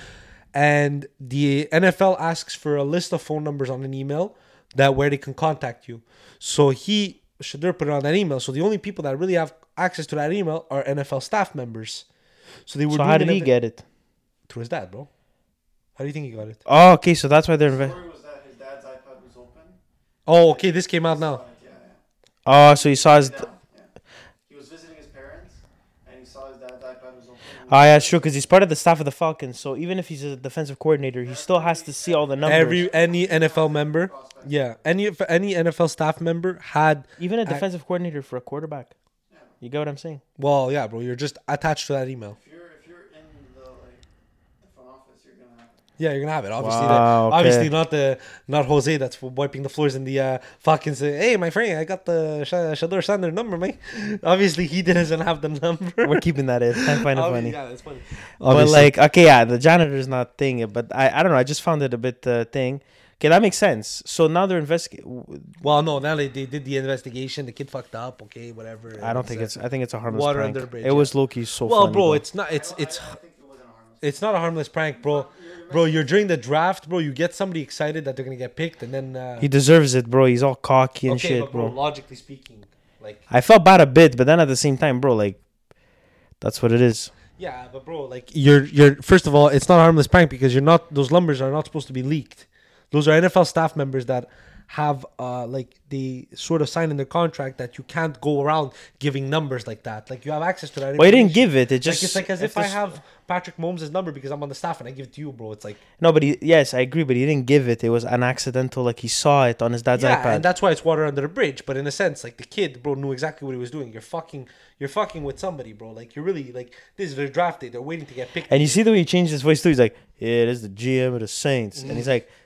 And the N F L asks for a list of phone numbers on an email that where they can contact you. So he Shador put it on that email. So the only people that really have access to that email are N F L staff members. So they were.
So
doing
how did
an
he
ev-
get it?
through his dad, bro? How do you think he got it?
Oh, okay. So that's why they're.
The
Inve-
story was that his dad's iPad was open.
Oh, okay. This came out now.
Yeah, yeah.
oh, so he saw his.
Down, yeah. He was visiting his parents, and he saw his dad's iPad was open.
Oh, yeah, it's true because he's part of the staff of the Falcons. So even if he's a defensive coordinator, he still has to see all the numbers.
Every any N F L member,
Prospect.
yeah, any if any N F L staff member had.
even a
I-
defensive coordinator for a quarterback. You get what I'm saying?
Well, yeah, bro. You're just attached to that email.
If you're if you're in the like the front office, you're gonna have it.
Yeah, you're gonna have it. Obviously,
Wow,
the,
okay.
obviously not the not Jose that's wiping the floors in the uh, Falcons. Say, hey, my friend, I got the Sh- Shador Sander number, mate. Obviously, he doesn't have the number.
We're keeping that in. I find it
Obvi-
funny.
Yeah, that's funny.
But
Obviously.
like, okay, yeah, the janitor's not thing it, but I, I don't know. I just found it a bit uh, thing. Okay, that makes sense. So now they're investigating.
well, no, now they, they did the investigation. The kid fucked up. Okay, whatever.
I don't think it's. I think it's a harmless
Water
prank.
under the bridge,
it
yeah.
was low-key so
well,
funny.
bro, it's not. It's it's
I think it wasn't a harmless.
it's not a harmless prank, bro. Bro, you're during the draft, bro. You get somebody excited that they're gonna get picked, and then uh,
he deserves it, bro. He's all cocky and
okay,
shit,
but bro,
bro.
logically speaking, like
I felt bad a bit, but then at the same time, bro, like, that's what it is.
yeah, but bro, like you're you're first of all, it's not a harmless prank because you're not. Those numbers are not supposed to be leaked. Those are N F L staff members that have uh like they sort of sign in their contract that you can't go around giving numbers like that. Like you have access to that.
Well, he didn't
information.
give it. It
Like
just
it's like as if I
this-
have Patrick Mahomes' number because I'm on the staff and I give it to you, bro. It's like
No, but he, yes, I agree, but he didn't give it. It was an accidental. Like he saw it on his dad's
yeah,
iPad.
and that's why it's water under the bridge. But in a sense, like the kid, bro, knew exactly what he was doing. You're fucking, you're fucking with somebody, bro. Like you're really like this is their draft day. They're waiting to get picked.
And you see the way he changed his voice too. He's like, "Yeah, this is the G M of the Saints," and he's like,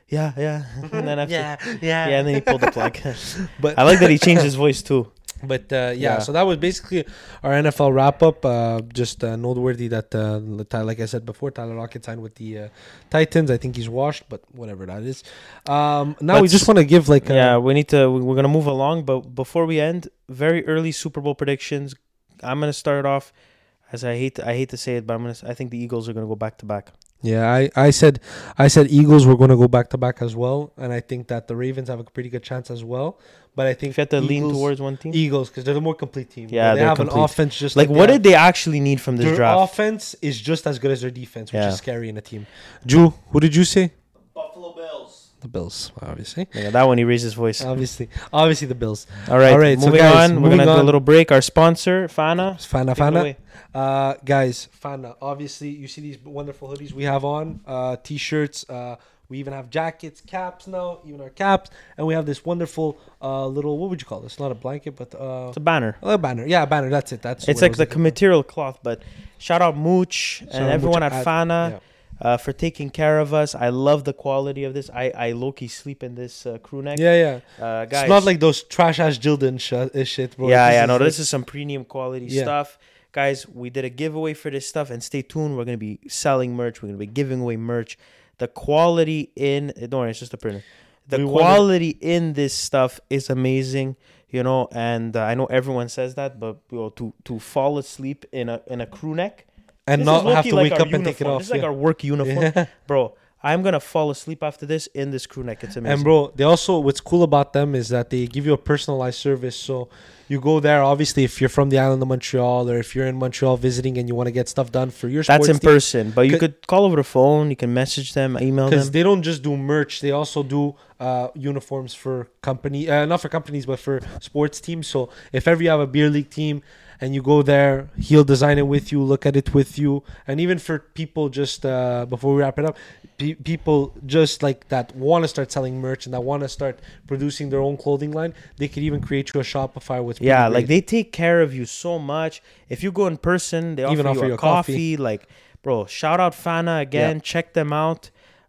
yeah, yeah. And then after,
yeah, yeah,
yeah, and then he pulled the plug.
But
I like that he changed his voice too.
But uh, yeah,
Yeah.
so that was basically our N F L wrap up. Uh, just uh, noteworthy that, uh, like I said before, Tyler Lockett signed with the uh, Titans. I think he's washed, but whatever that is. Um, now we
Let's-
just want to give like a,
Yeah, we need to. we- We're gonna move along, but before we end, very early Super Bowl predictions. I'm gonna start off. As I hate, I hate to say it, but I'm gonna. I think the Eagles are gonna go back to back.
yeah. I, I said I said Eagles were going to go back to back as well, and I think that the Ravens have a pretty good chance as well. But I think
If you have to lean
Eagles-
towards one team,
Eagles because they're the more complete team.
Yeah,
they
they're
have
complete.
an offense just
like
like,
what
they
did they actually need from
have.
this
Their
draft?
offense is just as good as their defense, which
Yeah.
is scary in a team. Drew, who did you say?
Buffalo Bills.
The Bills, obviously.
Yeah, that one he raised his voice.
Obviously, obviously the Bills.
All right,
all right, so
moving
guys,
on. We're
moving
gonna do a
on.
little break. Our sponsor, Fana.
Fana,
Take it
Fana.
away.
Uh, guys, Fana. Obviously, you see these wonderful hoodies we have on, uh, t-shirts. Uh, we even have jackets, caps now, even our caps, and we have this wonderful uh little. What would you call this? Not a blanket, but uh,
It's a banner.
a banner. Yeah, a banner. That's it. That's.
It's
what I
like
was
the
looking for.
material cloth, but shout out Mooch
Shout
and
out
everyone
Mooch
at
at-
Fana.
yeah.
Uh, for taking care of us. I love the quality of this. I, I low-key sleep in this uh, crew neck.
Yeah, yeah.
Uh, guys.
It's not like those trash ass Jildan sh- uh, shit, bro.
yeah,
This
yeah,
is
no,
like-
this is some premium quality
Yeah.
stuff. Guys, we did a giveaway for this stuff, and stay tuned. We're going to be selling merch. We're going to be giving away merch. The quality in... Don't worry, it's just a printer. The
We wanted-
quality in this stuff is amazing, you know, and uh, I know everyone says that, but you know, to, to fall asleep in a in a crew neck...
and
This
not
is
have
low-key
to
like
wake
our
up and take it
uniform.
off.
This is like
yeah.
our work uniform.
Yeah.
Bro, I'm going to fall asleep after this in this crew neck. It's amazing.
And bro, they also what's cool about them is that they give you a personalized service. So you go there. Obviously, if you're from the island of Montreal or if you're in Montreal visiting and you want to get stuff done for your
That's
sports
in
team,
person, but you
Could-
could call over the phone. You can message them, email
because
them.
they don't just do merch. They also do uh, uniforms for company, uh, not for companies, but for sports teams. So if ever you have a beer league team and you go there, he'll design it with you, look at it with you, and even for people just uh, before we wrap it up, pe- people just like that want to start selling merch and that want to start producing their own clothing line, they could even create you a Shopify with
Yeah, like they take care of you so much. If you go in person, they offer,
Even
you,
offer
a
you a
coffee.
coffee.
Like, bro, shout out Fana again. Check them out.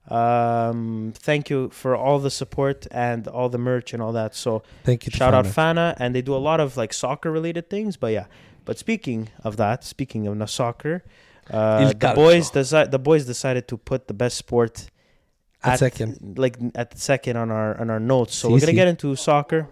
Um, thank you for all the support and all the merch and all that. So
Thank you. to
shout out
Fana.
Fana, and they do a lot of like soccer related things. But yeah, but speaking of that, speaking of the soccer, uh,
Il
the
calcio.
boys deci- the boys decided to put the best sport
At second.
like at the second on our on our notes. So
Si,
we're gonna
si.
get into soccer.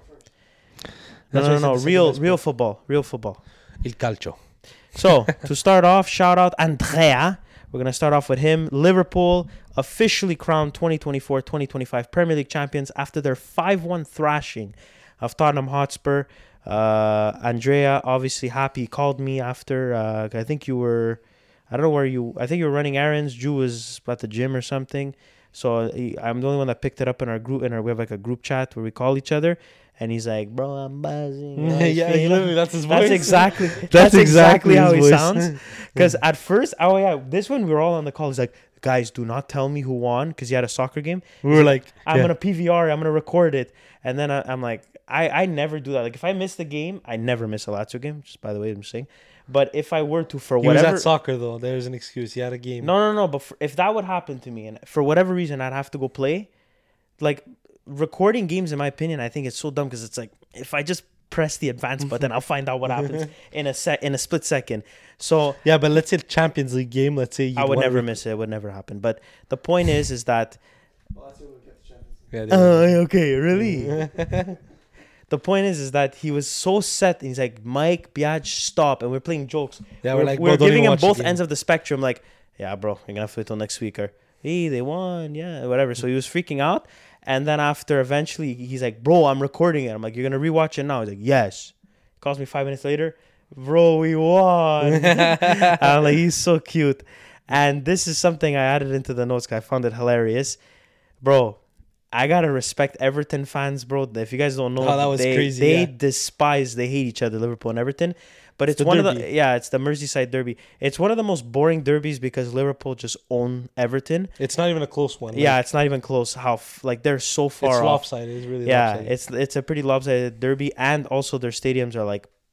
No,
That's
no,
why I
no,
said
no,
the second
real,
best
real
sport.
football, real football.
Il calcio.
So to start off, shout out Andrea. We're gonna start off with him. Liverpool officially crowned twenty twenty-four twenty twenty-five Premier League champions after their five one thrashing of Tottenham Hotspur. Uh, Andrea, obviously happy, he called me after. Uh, I think you were, I don't know where you. I think you were running errands. Drew was at the gym or something. So he, I'm the only one that picked it up in our group. In our we have like a group chat where we call each other. And he's like, bro, I'm buzzing. you know, he's
yeah,
feeling-
literally, that's his voice.
That's exactly. That's,
That's
exactly,
exactly
how
his
he
voice.
sounds. Because at first, oh yeah, this one we were all on the call. He's like, guys, do not tell me who won because he had a soccer game.
We were like,
I'm
yeah.
gonna P V R. I'm gonna record it. And then I, I'm like, I I never do that. Like if I miss the game, I never miss a Lazio game. Just by the way, I'm saying. But if I were to, for
He
whatever,
was at soccer though. There's an excuse. He had a game.
no, no, no. But for, if that would happen to me, and for whatever reason I'd have to go play, like recording games, in my opinion, I think it's so dumb because it's like if I just press the advance button, I'll find out what happens in a sec in a split second. So
Yeah, but let's say Champions League game. Let's say you
I would never miss it. It would never happen. But the point is, is that
Well, that's where we'll get the Champions League.
Yeah, they-
uh, okay, really. The point is, is that he was so set. And he's like, Mike, Biage, stop, and we're playing jokes.
Yeah,
we're,
we're like,
we're
bro, don't
giving
even
him
watch the
both
game.
ends of the spectrum. Like, yeah, bro, you're gonna have to wait till next week, or hey, they won, yeah, whatever. So he was freaking out, and then after, eventually, he's like, bro, I'm recording it. I'm like, you're gonna rewatch it now. He's like, yes. He calls me five minutes later, bro, we won. I'm like, he's so cute, and this is something I added into the notes 'cause I found it hilarious, bro. I gotta respect Everton fans, bro. If you guys don't know,
Oh, that was
they,
crazy,
They
yeah.
despise, they hate each other, Liverpool and Everton. But it's,
the
one of
derby.
the yeah, it's the Merseyside derby. It's one of the most boring derbies because Liverpool just own Everton.
It's not even a close one.
Yeah,
Like,
it's not even close. How f- like they're so far
it's
off.
lopsided. It's really
Yeah,
lopsided.
it's it's a pretty lopsided derby, and also their stadiums are like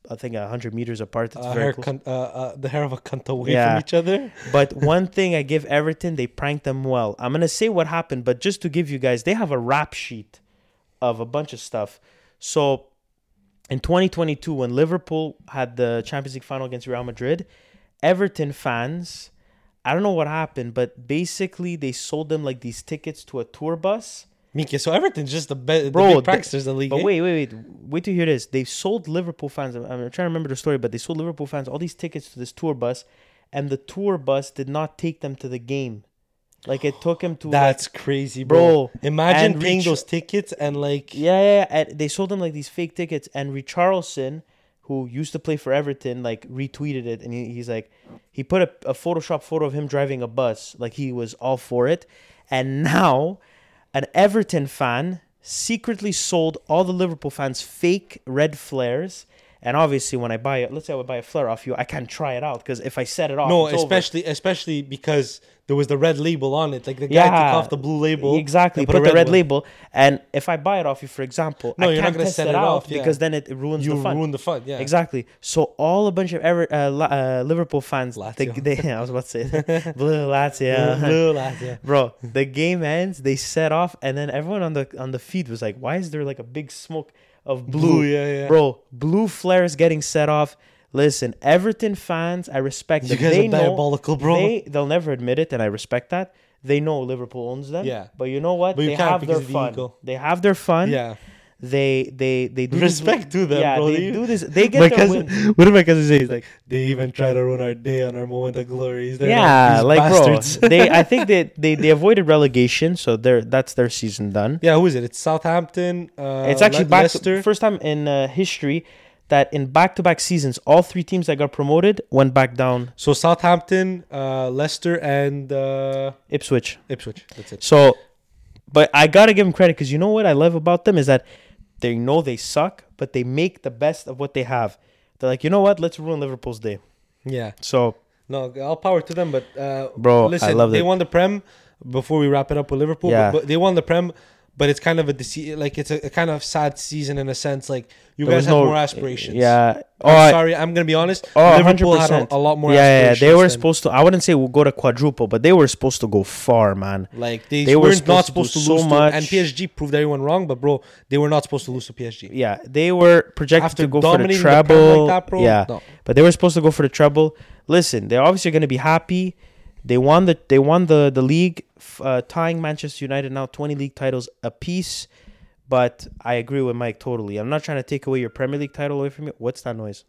I think one hundred meters apart. It's
Uh,
very
hair
close.
cunt, uh, uh, the hair of a cunt away
Yeah.
from each other.
But one thing I give Everton, they pranked them well. I'm going to say what happened, but just to give you guys, they have a rap sheet of a bunch of stuff. So in twenty twenty-two, when Liverpool had the Champions League final against Real Madrid, Everton fans, I don't know what happened, but basically they sold them like these tickets to a tour bus.
Mika, so Everton's just the, be- the
Bro,
big pranksters in the league.
But
eh?
wait, wait, wait. Wait to hear this. They sold Liverpool fans. I'm, I'm trying to remember the story, but they sold Liverpool fans all these tickets to this tour bus, and the tour bus did not take them to the game. Like, it took him to...
That's
like,
crazy, bro.
bro.
Imagine
and
paying
reach-
those tickets and like...
Yeah, yeah, yeah. And they sold them like these fake tickets, and Richarlison, who used to play for Everton, like retweeted it, and he, he's like, he put a, a Photoshop photo of him driving a bus, like he was all for it. And now, an Everton fan secretly sold all the Liverpool fans fake red flares. And obviously, when I buy it, let's say I would buy a flare off you, I can't try it out because if I set it off,
No,
it's over.
especially especially because there was the red label on it. Like the guy
Yeah.
took off the blue label.
Exactly,
and
put,
a
the red
one.
label. And if I buy it off you, for example,
No,
I
you're not
can't
gonna
test
set
it
it
out
off, yeah.
because then it ruins
You
the fun.
ruined the fun, yeah.
Exactly. So all a bunch of ever uh, La- uh, Liverpool fans, they,
Lazio.
they, I was about to say it. Blue Lazio.
Blue lads, yeah.
Bro, the game ends, they set off, and then everyone on the on the feed was like, "Why is there like a big smoke of blue?"
Blue, yeah, yeah.
Bro, blue flares getting set off. Listen, Everton fans, I respect
You
them.
guys
they
are
know,
diabolical, bro.
They they'll never admit it, and I respect that. They know Liverpool owns them.
Yeah.
But you know what?
But you
they
can't
have
because
their
of the
fun.
ego.
They have their fun.
Yeah.
They they they do
Respect
this,
to them,
yeah,
bro.
they
They-
do this. They get
My
their
cousin,
win.
what did my cousin say? He's like, they even try to ruin our day on our moment of glory. They're
Yeah,
these
like
bastards.
bro, they. I think they, they they avoided relegation, so they're that's their season done.
Yeah, who is it? It's Southampton. Uh,
It's actually
Le-
back
Leicester.
to, first time in uh, history that in back-to-back seasons, all three teams that got promoted went back down.
So Southampton, uh, Leicester, and uh,
Ipswich.
Ipswich. That's it.
So, but I gotta give them credit because you know what I love about them is that they know they suck, but they make the best of what they have. They're like, you know what? Let's ruin Liverpool's day.
Yeah.
So,
No, all power to them. But uh,
Bro, I
listen,
love
they
it.
won the Prem. Before we wrap it up with Liverpool,
Yeah.
but, but they won the Prem. But it's kind of a dece- like it's a, a kind of sad season in a sense. Like you
there
guys
was
have
no-
more aspirations.
Yeah.
I'm
I-
sorry, I'm gonna be honest.
Oh,
Liverpool had a,
one hundred percent.
a lot more.
Yeah, yeah,
aspirations
they were
than-
supposed to. I wouldn't say we'll go to quadruple, but they were supposed to go far, man.
Like they,
They were
were
supposed
not
to
supposed
do
to
so
lose
much.
to, and P S G proved everyone wrong. But bro, they were not supposed to lose to P S G.
Yeah, they were projected
After
to go for the
dominating the Prem
treble.
like that, bro,
yeah,
no.
but they were supposed to go for the treble. Listen, they're obviously going to be happy. They won the they won the the league, f- uh, tying Manchester United now twenty league titles apiece. But I agree with Mike totally. I'm not trying to take away your Premier League title away from you. What's that noise?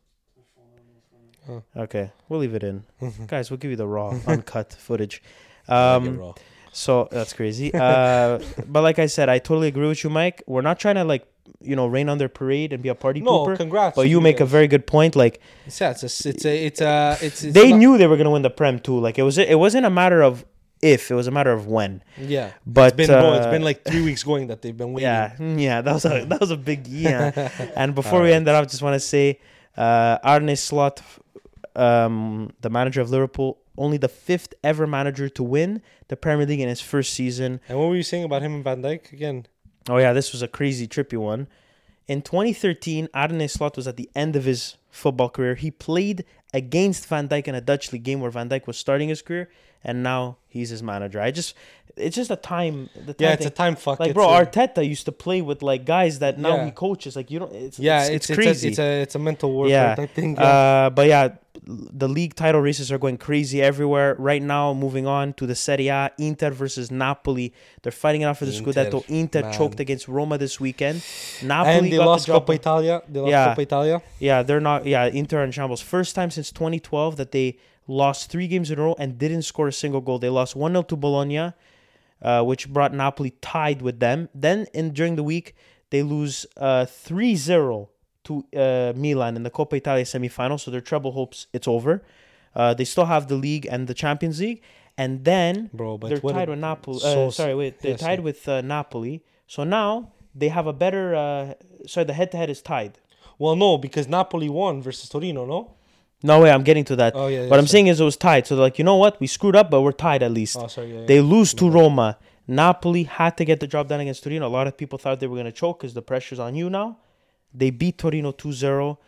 Oh.
Okay, we'll leave it in,
Mhm.
guys. We'll give you the raw, uncut footage.
Like it
Um,
raw.
so that's crazy. Uh, but like I said, I totally agree with you, Mike. We're not trying to like you know rain on their parade and be a party
No,
pooper.
congrats.
But
to
you make a
guys.
very good point. Like
It's, yeah, it's a, it's a, it's a, it's, it's
they
not-
knew they were gonna win the Prem too. Like it was, it wasn't a matter of if, it was a matter of when.
Yeah,
But
it's been, bro,
uh,
it's been like three weeks going that they've been waiting.
yeah, mm, yeah. That was a that was a big yeah. And before we
Alright.
end it up, just want to say, uh, Arne Slot, um, the manager of Liverpool, only the fifth ever manager to win the Premier League in his first season.
And what were you saying about him and Van Dijk again?
Oh yeah, this was a crazy, trippy one. In twenty thirteen, Arne Slot was at the end of his football career. He played against Van Dijk in a Dutch league game where Van Dijk was starting his career, and now he's his manager. I just, it's just a time. The time
Yeah, it's
thing.
a time fuck.
Like
it's
bro,
a,
Arteta used to play with like guys that now
Yeah.
he coaches. Like you don't. It's
yeah,
it's,
it's,
it's
it's,
crazy.
a, it's a it's a mental warfare
Yeah.
type thing. Yeah.
Uh, but yeah, the league title races are going crazy everywhere right now. Moving on to the Serie A, Inter versus Napoli. They're fighting it out for the
Inter,
Scudetto. Inter
man.
choked against Roma this weekend. Napoli
and they
got
lost
the job
Coppa Italia. They lost
Yeah.
Coppa Italia.
Yeah, they're not. Yeah, Inter are in shambles. First time since twenty twelve that they lost three games in a row and didn't score a single goal. They lost one nil to Bologna, uh, which brought Napoli tied with them. Then in during the week, they lose uh, three zero to uh, Milan in the Coppa Italia semifinal. So their treble hopes it's over. Uh, they still have the league and the Champions League. And then
Bro, but
they're
what
tied
a-
with Napoli.
so
Uh, sorry, wait. They're
yeah,
tied
sorry.
with uh, Napoli. So now they have a better... Uh, sorry, the head-to-head is tied.
Well, no, because Napoli won versus Torino. No.
No way, I'm getting to that.
Oh yeah. yeah
What I'm
sorry.
saying is it was tied. So they're like, you know what? We screwed up, but we're tied at least.
Oh, sorry. Yeah, yeah.
They lose to Roma. Napoli had to get the job done against Torino. A lot of people thought they were going to choke because the pressure's on you now. They beat Torino two zero.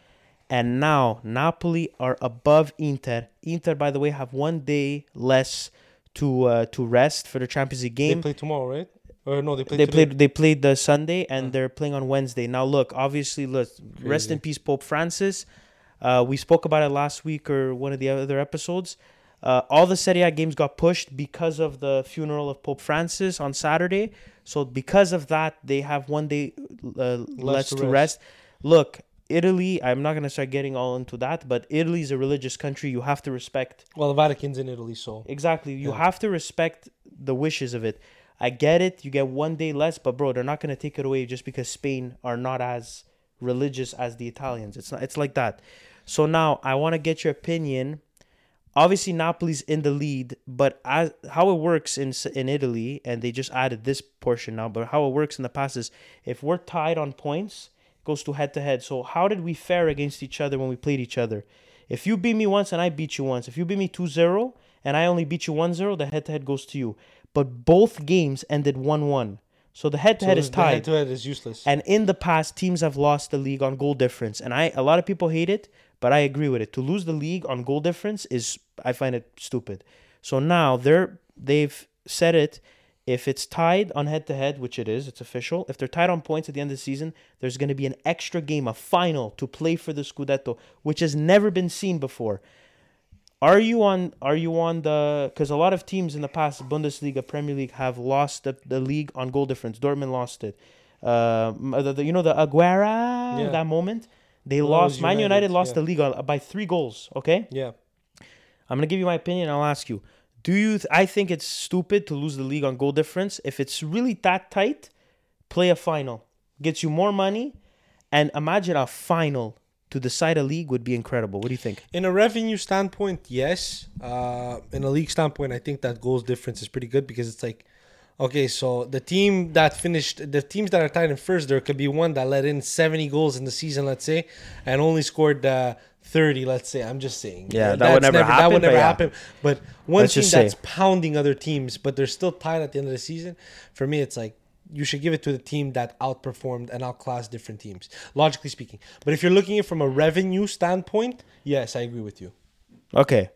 And now Napoli are above Inter. Inter, by the way, have one day less to uh, to rest for the Champions League
They
game.
play tomorrow, right? Or no, they play
They
today.
played. They played the Sunday, and
Huh.
they're playing on Wednesday. Now, look, obviously, look, rest
Crazy.
in peace, Pope Francis. Uh, we spoke about it last week or one of the other episodes. Uh, all the Serie A games got pushed because of the funeral of Pope Francis on Saturday. So because of that, they have one day uh, less
to
to
rest.
rest. Look, Italy. I'm not gonna start getting all into that, but Italy is a religious country. You have to respect.
Well, the Vatican's in Italy, so
Exactly. You
Yeah.
have to respect the wishes of it. I get it. You get one day less, but bro, they're not going to take it away just because Spain are not as religious as the Italians. It's not. It's like that. So now I want to get your opinion. Obviously, Napoli's in the lead, but as how it works in in Italy, and they just added this portion now. But how it works in the past is if we're tied on points, it goes to head to head. So how did we fare against each other when we played each other? If you beat me once and I beat you once, if you beat me two zero and I only beat you one zero, the head to head goes to you. But both games ended one one. So the head to head is
the
tied.
head-to-head is useless.
And in the past, teams have lost the league on goal difference. And I a lot of people hate it, but I agree with it. To lose the league on goal difference is I find it stupid. So now they're they've said it. If it's tied on head to head, which it is, it's official. If they're tied on points at the end of the season, there's going to be an extra game, a final to play for the Scudetto, which has never been seen before. Are you on? Are you on the? Because a lot of teams in the past, Bundesliga, Premier League, have lost the, the league on goal difference. Dortmund lost it. Uh, the, the, you know the Aguera
Yeah.
that moment they
Well, that
lost.
was
Man
United,
United lost
yeah.
the league on, by three goals. Okay,
yeah.
I'm gonna give you my opinion. I'll ask you. Do you? Th- I think it's stupid to lose the league on goal difference. If it's really that tight, play a final. Gets you more money, and imagine a final to decide a league would be incredible. What do you think?
In a revenue standpoint, yes. Uh, in a league standpoint, I think that goals difference is pretty good because it's like, okay, so the team that finished, the teams that are tied in first, there could be one that let in seventy goals in the season, let's say, and only scored uh, thirty, let's say. I'm just saying.
Yeah, that
That's
would never
That
happen,
would never
but yeah.
happen. But one
Let's
team
just say.
that's pounding other teams, but they're still tied at the end of the season, for me, it's like, you should give it to the team that outperformed and outclassed different teams, logically speaking. But if you're looking at it from a revenue standpoint, yes, I agree with you.
Okay,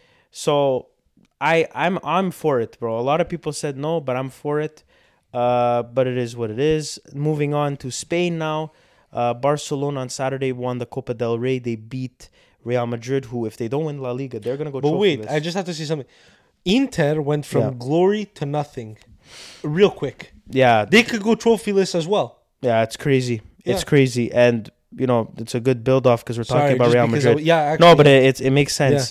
so I I'm I'm for it, bro. A lot of people said no, but I'm for it. Uh, but it is what it is. Moving on to Spain now. Uh, Barcelona on Saturday won the Copa del Rey. They beat Real Madrid, who if they don't win La Liga, they're gonna go.
But wait,
trophyless.
I just have to say something. Inter went from
Yeah.
glory to nothing real quick.
yeah,
They could go trophyless as well.
yeah, it's crazy. It's
Yeah.
crazy, and you know it's a good build off because we're talking
Sorry,
about
just
Real
because
Madrid.
I- yeah, actually,
no, but
yeah.
it it's, it makes sense,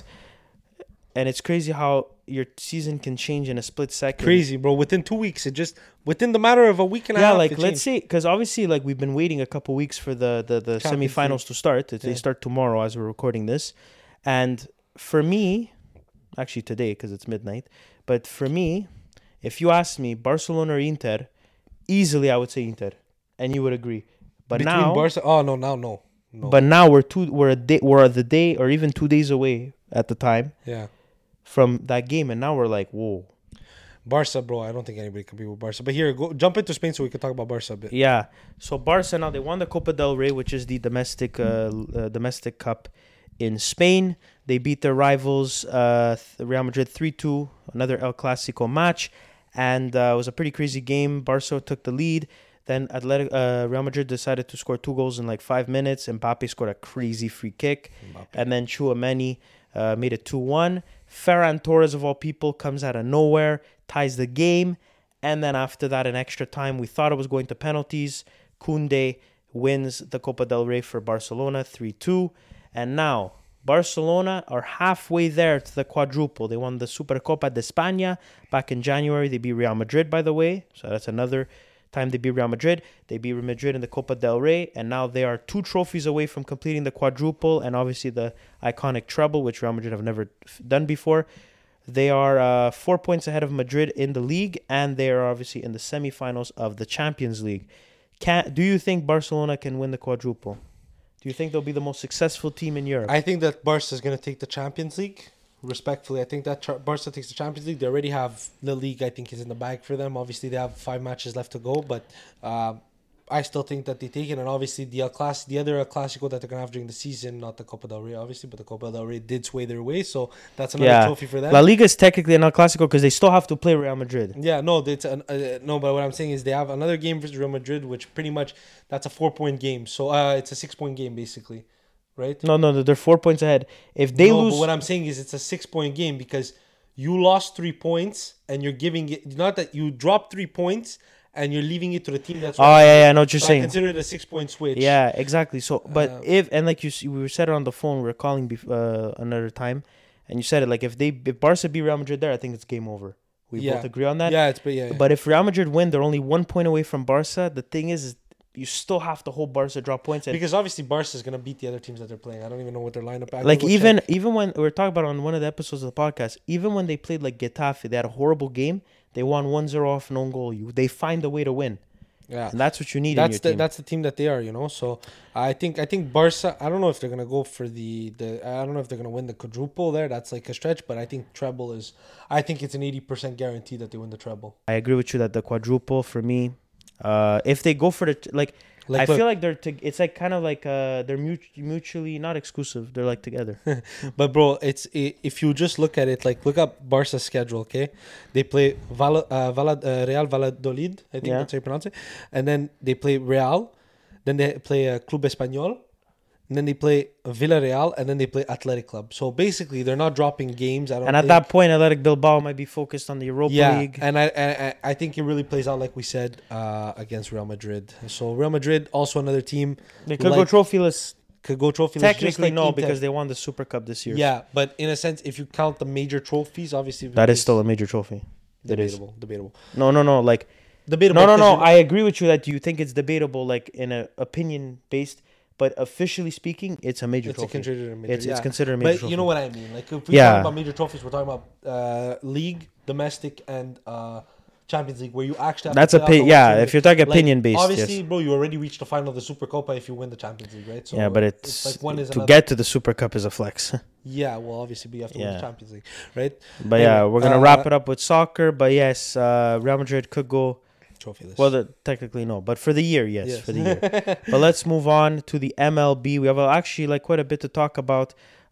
and it's crazy how your season can change in a split second.
Crazy, bro. Within two weeks, it just within the matter of a week and a
Yeah,
half.
like
it
let's
changed.
say because obviously like we've been waiting a couple weeks for the the, the
Champions
semifinals to start. They
Yeah.
start tomorrow as we're recording this, and for me, actually today because it's midnight. But for me, if you ask me Barcelona or Inter, easily I would say Inter, and you would agree. But
between
now,
Barca. Oh no, now no, no.
but now we're two we're a day we're the day or even two days away at the time
yeah,
from that game, and now we're like whoa.
Barca, bro. I don't think anybody can beat with Barca. But here, go jump into Spain so we can talk about Barca a bit.
Yeah. So Barca now they won the Copa del Rey, which is the domestic uh, uh, domestic cup in Spain. They beat their rivals uh, Real Madrid three two, another El Clasico match, and uh, it was a pretty crazy game. Barca took the lead. Then Athletic, uh, Real Madrid decided to score two goals in like five minutes. Mbappe scored a crazy free kick.
Mbappe.
And then Chouameni uh, made it two one. Ferran Torres, of all people, comes out of nowhere, ties the game. And then after that, in extra time, we thought it was going to penalties. Koundé wins the Copa del Rey for Barcelona three two. And now, Barcelona are halfway there to the quadruple. They won the Supercopa de España back in January. They beat Real Madrid, by the way. So that's another time they beat Real Madrid. They beat Real Madrid in the Copa del Rey, and now they are two trophies away from completing the quadruple and obviously the iconic treble, which Real Madrid have never f- done before. They are uh, four points ahead of Madrid in the league, and they are obviously in the semifinals of the Champions League. Can do you think Barcelona can win the quadruple? Do you think they'll be the most successful team in Europe?
I think that Barca is going to take the Champions League. Respectfully, I think that Char- Barca takes the Champions League. They already have the league. I think is in the bag for them. Obviously, they have five matches left to go, but uh, I still think that they take it, and obviously the El Class, the other El Clasico that they're gonna have during the season, not the Copa del Rey, obviously, but the Copa del Rey did sway their way, so that's another
Yeah.
trophy for them.
La Liga is technically an El Clasico because they still have to play Real Madrid.
Yeah, no, it's an, uh, no, but what I'm saying is they have another game versus Real Madrid, which pretty much that's a four point game. So uh, it's a six point game basically, right?
No, no, they're four points ahead. If they
no,
lose,
but what I'm saying is it's a six point game because you lost three points and you're giving it not that you dropped three points and you're leaving it to the team that's.
oh yeah, yeah, I know what you're
so I
saying.
consider it a six point switch.
Yeah, exactly. So, but
Uh,
if and like you, see, we were said it on the phone. We were calling bef- uh, another time, and you said it like if they if Barca beat Real Madrid there, I think it's game over. We
Yeah.
both agree on that.
Yeah, it's but yeah. yeah.
But if Real Madrid win, they're only one point away from Barca. The thing is, is you still have to hold Barca drop points. And
because obviously Barca is gonna beat the other teams that they're playing. I don't even know what their lineup. I
like
can go
even
check.
even when we were talking about on one of the episodes of the podcast, even when they played like Getafe, they had a horrible game. They won one zero off an own goal. You they find a way to win,
Yeah.
and that's what you need.
That's
in your
the
team.
that's the team that they are, you know. So I think I think Barca. I don't know if they're gonna go for the the. I don't know if they're gonna win the quadruple there. That's like a stretch, but I think treble is. I think it's an eighty percent guarantee that they win the treble.
I agree with you that the quadruple for me, uh, if they go for the t- like,
Like,
I
look,
feel like they're to, it's like kind of like uh they're mut- mutually not exclusive. They're like together.
but bro, it's i- if you just look at it, like look up Barca's schedule. Okay, they play Val, uh, Valad, uh, Real Valladolid. I think
Yeah.
that's how you pronounce it. And then they play Real. Then they play uh, Club Español. And then they play Villarreal, and then they play Athletic Club. So basically, they're not dropping games. I don't.
And at
think.
that point, Athletic Bilbao might be focused on the Europa
yeah,
League.
and I, and I I think it really plays out like we said uh, against Real Madrid. So Real Madrid also another team
They could go
like-
trophyless.
could go trophy.
Technically, no, because they won the Super Cup this year.
yeah, but in a sense, if you count the major trophies, obviously
That is
it's
still a major trophy. That is.
debatable. Debatable.
No, no, no. Like
Debatable.
no, no,
'cause
no.
you're-
I agree with you that you think it's debatable, like in a opinion based, but officially speaking, it's a major
It's a
trophy.
considered a major.
It's
yeah.
it's considered a major
But
trophy.
you know what I mean. Like if we
Yeah.
talk about major trophies, we're talking about uh, league, domestic, and uh, Champions League, where you actually have
That's
to
a
play out
pi-
the
yeah.
whole
If you're talking
Like,
opinion based,
obviously,
yes.
bro, you already reached the final of the Super Copa if you win the Champions League, right? So
Yeah, but it's,
like one is
to
another.
get to the Super Cup is a flex.
Yeah, well, obviously, but you have to win
Yeah.
the Champions League, right?
But yeah,
Anyway,
we're gonna
uh,
wrap it up with soccer. But yes, uh, Real Madrid could go.
Trophyless.
Well, the, technically no, but for the year, yes,
Yes.
for the year. But let's move on to the M L B. We have uh, actually like quite a bit to talk about.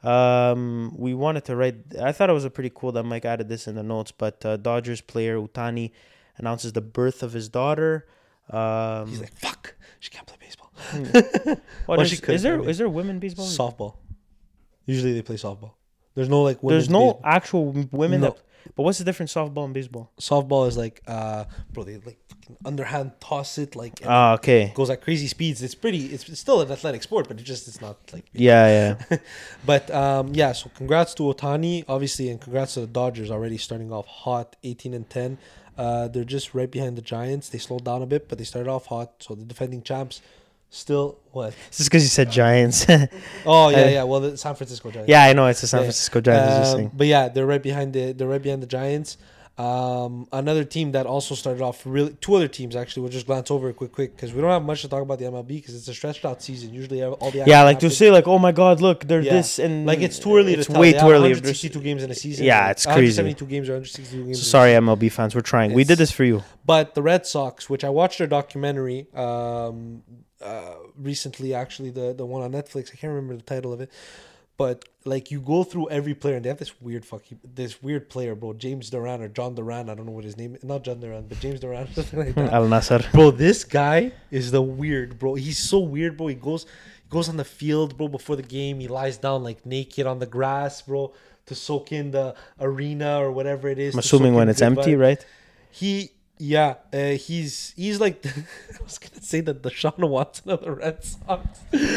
Um, we wanted to write. I thought it was a pretty cool that Mike added this in the notes. But uh, Dodgers player Utani announces the birth of his daughter. Um,
He's like, fuck, she can't play baseball.
what
well,
is,
she could,
is there?
I mean.
Is there women baseball?
Softball. Usually they play softball. There's no like.
There's
women's
no
baseball.
actual women
No.
that. But what's the difference softball and baseball?
Softball is like, uh, bro, they like fucking underhand toss it like. and
Ah, okay.
it goes at crazy speeds. It's pretty. It's, it's still an athletic sport, but it just it's not like.
Yeah, yeah.
But um, yeah. So congrats to Otani, obviously, and congrats to the Dodgers already starting off hot, eighteen and ten. Uh, they're just right behind the Giants. They slowed down a bit, but they started off hot. So the defending champs, still what?
It's just because you said Giants.
Oh yeah,
Uh,
yeah. Well, the San Francisco Giants.
yeah, I know it's the San
Yeah.
Francisco Giants. I was just
Um,
saying.
but yeah, they're right behind the they're right behind the Giants. Um, another team that also started off really two other teams actually. We'll just glance over it quick, quick because we don't have much to talk about the M L B because it's a stretched out season. Usually, all the
Yeah,
action
like to
happens-
say like, oh my God, look, they're
Yeah.
this and
like it's too early
It's
to tell.
way
They
too
have
early.
one hundred sixty-two games in a season.
Yeah, it's
one hundred
crazy.
seventy-two games or one hundred sixty-two games. in a
Sorry, M L B fans, we're trying. we did
It's-
this for you.
But the Red Sox, which I watched their documentary um, uh, recently, actually the the one on Netflix. I can't remember the title of it, but like you go through every player and they have this weird fucking this weird player, bro. James Duran or John Duran. I don't know what his name is. Not John Duran, but James Duran. Something like that.
Al Nasser.
Bro, this guy is the weird, bro. He's so weird, bro. He goes he goes on the field, bro, before the game. He lies down like naked on the grass, bro, to soak in the arena or whatever it is.
I'm
to soak
assuming when
in
it's
good
empty,
vibes.
right?
He, yeah, uh, he's he's like I was gonna say that the Deshaun Watson of the Red Sox,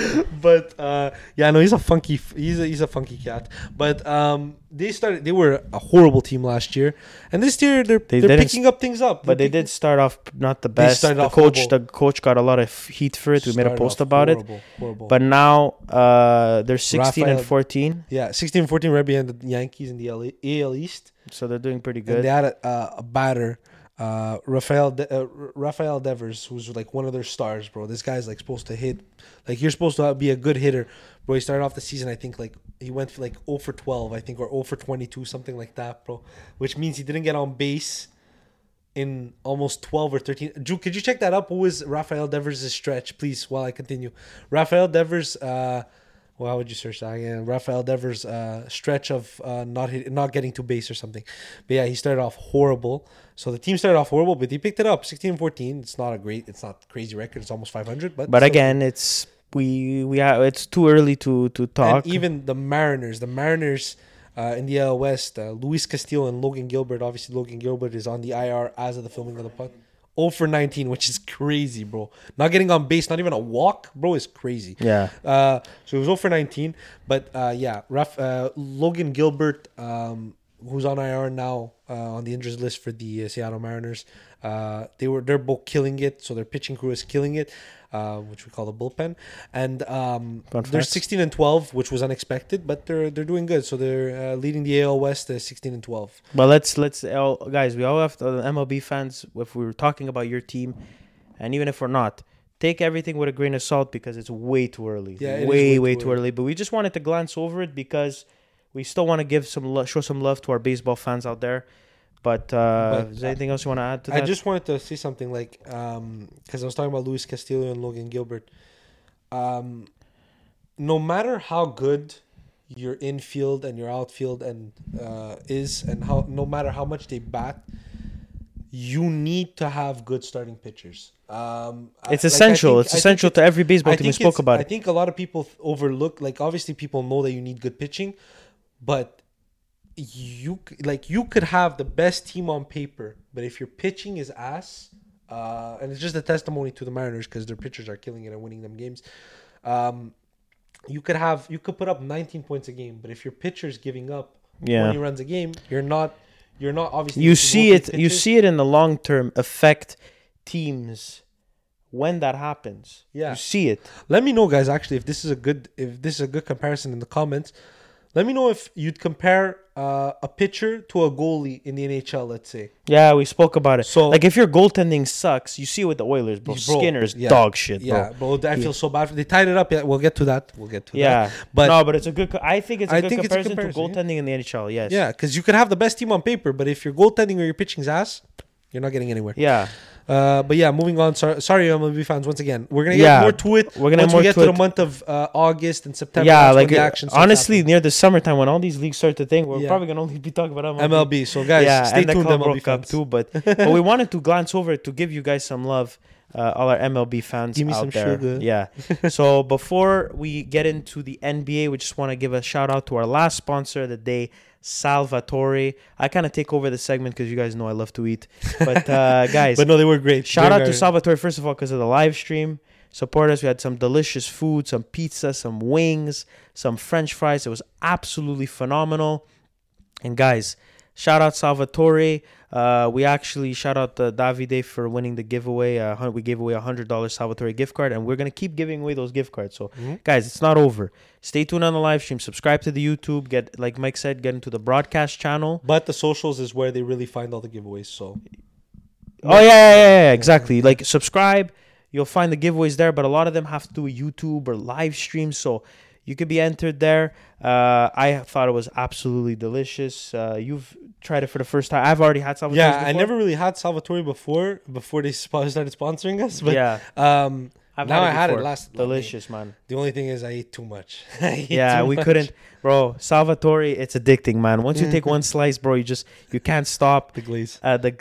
but uh, yeah, no, he's a funky, f- he's a, he's a funky cat. But um, they started, they were a horrible team last year, and this year they're
They
they are
didn't
picking up things up.
But they
They're
did start off not the best.
started
The
off
coach,
horrible.
the coach got a lot of heat for it. We made a
started
post
off
about it.
horrible, Horrible.
But now uh, they're sixteen and
Rafael-
fourteen,
yeah, sixteen fourteen right behind the Yankees in the L A A L East.
so they're doing pretty
And
good.
they had a, uh, a batter, uh, Rafael De- uh, Rafael Devers, who's like one of their stars, bro. This guy's like supposed to hit, like you're supposed to be a good hitter, bro. He started off the season, I think, like he went for like zero for twelve, I think, or zero for twenty-two, something like that, bro. Which means he didn't get on base in almost twelve or thirteen. Drew, could you check that up? What was Rafael Devers' stretch, please, while I continue? Rafael Devers, uh, well, how would you search that again? Rafael Devers' uh, stretch of uh, not hit, not getting to base or something. But yeah, he started off horrible. So the team started off horrible, but they picked it up, sixteen and fourteen. It's not a great, it's not a crazy record. It's almost five hundred. But
But
still-
again, it's we we have, it's too early to to talk.
And even the Mariners, the Mariners uh, in the A L West, uh, Luis Castillo and Logan Gilbert. Obviously, Logan Gilbert is on the I R as of the filming of the pod. oh for nineteen, which is crazy, bro. Not getting on base, not even a walk, bro, is crazy.
Yeah.
Uh, so it was oh for nineteen. But uh, yeah, Raf, uh, Logan Gilbert, um, who's on I R now uh, on the injuries list for the uh, Seattle Mariners. Uh, they were they're both killing it, so their pitching crew is killing it, uh, which we call the bullpen. And um,
Fun
they're
facts.
sixteen and twelve, which was unexpected, but they're they're doing good. So they're uh, leading the A L West uh, sixteen and twelve.
But let's let's all, guys, we all have to, uh, M L B fans. If we were talking about your team, and even if we're not, take everything with a grain of salt because it's way too early.
Yeah, it is
way
way
way
too
too
early.
early. But we just wanted to glance over it because we still want to give some lo- show some love to our baseball fans out there. But, uh,
But
is there anything else you want to add to
I
that?
just wanted to say something like, um, because I was talking about Luis Castillo and Logan Gilbert. Um, no matter how good your infield and your outfield and uh, is, and how no matter how much they bat, you need to have good starting pitchers. Um, I-
it's
like, I
essential.
think-
it's
I think
essential to every baseball
I
team. We
think
spoke
it's-
about
I
it.
think a lot of people th- overlook. Like, obviously, people know that you need good pitching, but you c- like you could have the best team on paper, but if your pitching is ass, uh, and it's just a testimony to the Mariners because their pitchers are killing it and winning them games. Um, you could have you could put up nineteen points a game, but if your pitcher's giving up
Yeah.
twenty runs a game, you're not you're not obviously.
You
if
see
rotate
it. You
pitchers-
see it in the long term affect teams when that happens.
Yeah.
You see it.
Let me know, guys. Actually, if this is a good if this is a good comparison in the comments, let me know if you'd compare uh, a pitcher to a goalie in the N H L. Let's say.
Yeah, we spoke about it.
So-
like if your goaltending sucks, you see it with the Oilers, bro.
Bro,
Skinner's
yeah.
dog shit, bro.
Yeah, bro. I feel so bad. They tied it up. Yeah, we'll get to that. We'll get to
Yeah,
that. But
no, but it's a good. Co- I think it's a
I
good
think it's a
comparison,
comparison,
to goaltending in the N H L. Yes.
yeah, because you could have the best team on paper, but if your goaltending or your pitching's ass, you're not getting anywhere.
Yeah.
Uh, but yeah, moving on. Sorry, sorry, M L B fans. Once again, we're gonna get
Yeah,
more to it.
we're gonna
once
get more
we get
to
to the
it.
month of uh, August and September.
Yeah,
that's when
like
the
uh,
action starts
honestly,
happening.
near the summertime when all these leagues start to think, we're
Yeah.
probably gonna only be talking about M L B.
M L B. So guys,
yeah,
stay
and the
tuned,
Club
M L B
World Cup
fans.
too. But but we wanted to glance over it to give you guys some love, uh, all our M L B fans
Give me
out
some
there.
sugar.
Yeah. So before we get into the N B A, we just want to give a shout out to our last sponsor of the day, Salvatore. I kind of take over the segment because you guys know I love to eat. But uh, guys,
But no, they were great.
shout out
During
to
our-
Salvatore first of all because of the live stream. Support us. We had some delicious food, some pizza, some wings, some French fries. It was absolutely phenomenal. And guys, shout out Salvatore. Uh, we actually shout out the Davide for winning the giveaway. Uh, hun- we gave away a hundred dollars Salvatore gift card, and we're gonna keep giving away those gift cards. So,
Mhm.
guys, it's not over. Stay tuned on the live stream. Subscribe to the YouTube. Get like Mike said, get into the broadcast channel.
But the socials is where they really find all the giveaways. So
Oh yeah, yeah, yeah, yeah, exactly. Like subscribe, you'll find the giveaways there. But a lot of them have to do with YouTube or live streams, so you could be entered there. Uh, I thought it was absolutely delicious. Uh, you've tried it for the first time. I've already had Salvatore.
yeah, I never really had Salvatore before before they sp- started sponsoring us. But
yeah,
um,
I've
now I
had it
had it
before.
last.
Delicious, man.
The only thing is I ate too much. I ate
Yeah,
too
we
much.
couldn't, bro. Salvatore, it's addicting, man. Once you take one slice, bro, you just you can't stop.
The glaze.
Uh, the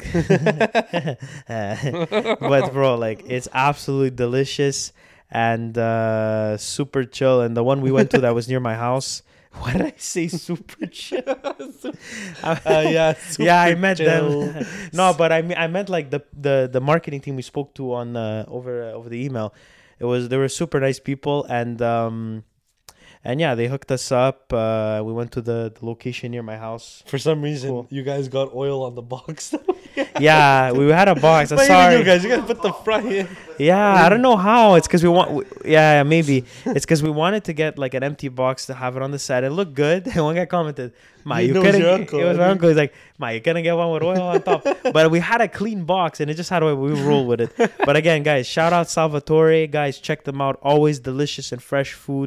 but bro, like it's absolutely delicious and uh, super chill. And the one we went to that was near my house. Why did I say super chill?
Uh, yeah,
yeah, I
super
met
chill.
them. No, but I mean, I meant like the, the the marketing team we spoke to on uh, over uh, over the email. It was they were super nice people, and um, and yeah, they hooked us up. Uh, we went to the, the location near my house.
For some reason,
Cool.
you guys got oil on the box.
Yeah, we had a box. I'm
But even
sorry.
you guys, you gotta put the fry in.
Yeah, I don't know how. It's because we want. We, yeah, maybe it's because we wanted to get like an empty box to have it on the side. It looked good. And one guy commented, "Ma,
You
you
know it's
couldn't."
your uncle,
It was my
I
uncle. He's like, "Ma, you couldn't get one with oil on top." But we had a clean box, and it just had a way we roll with it. But again, guys, shout out Salvatore. Guys, check them out. Always delicious and fresh food.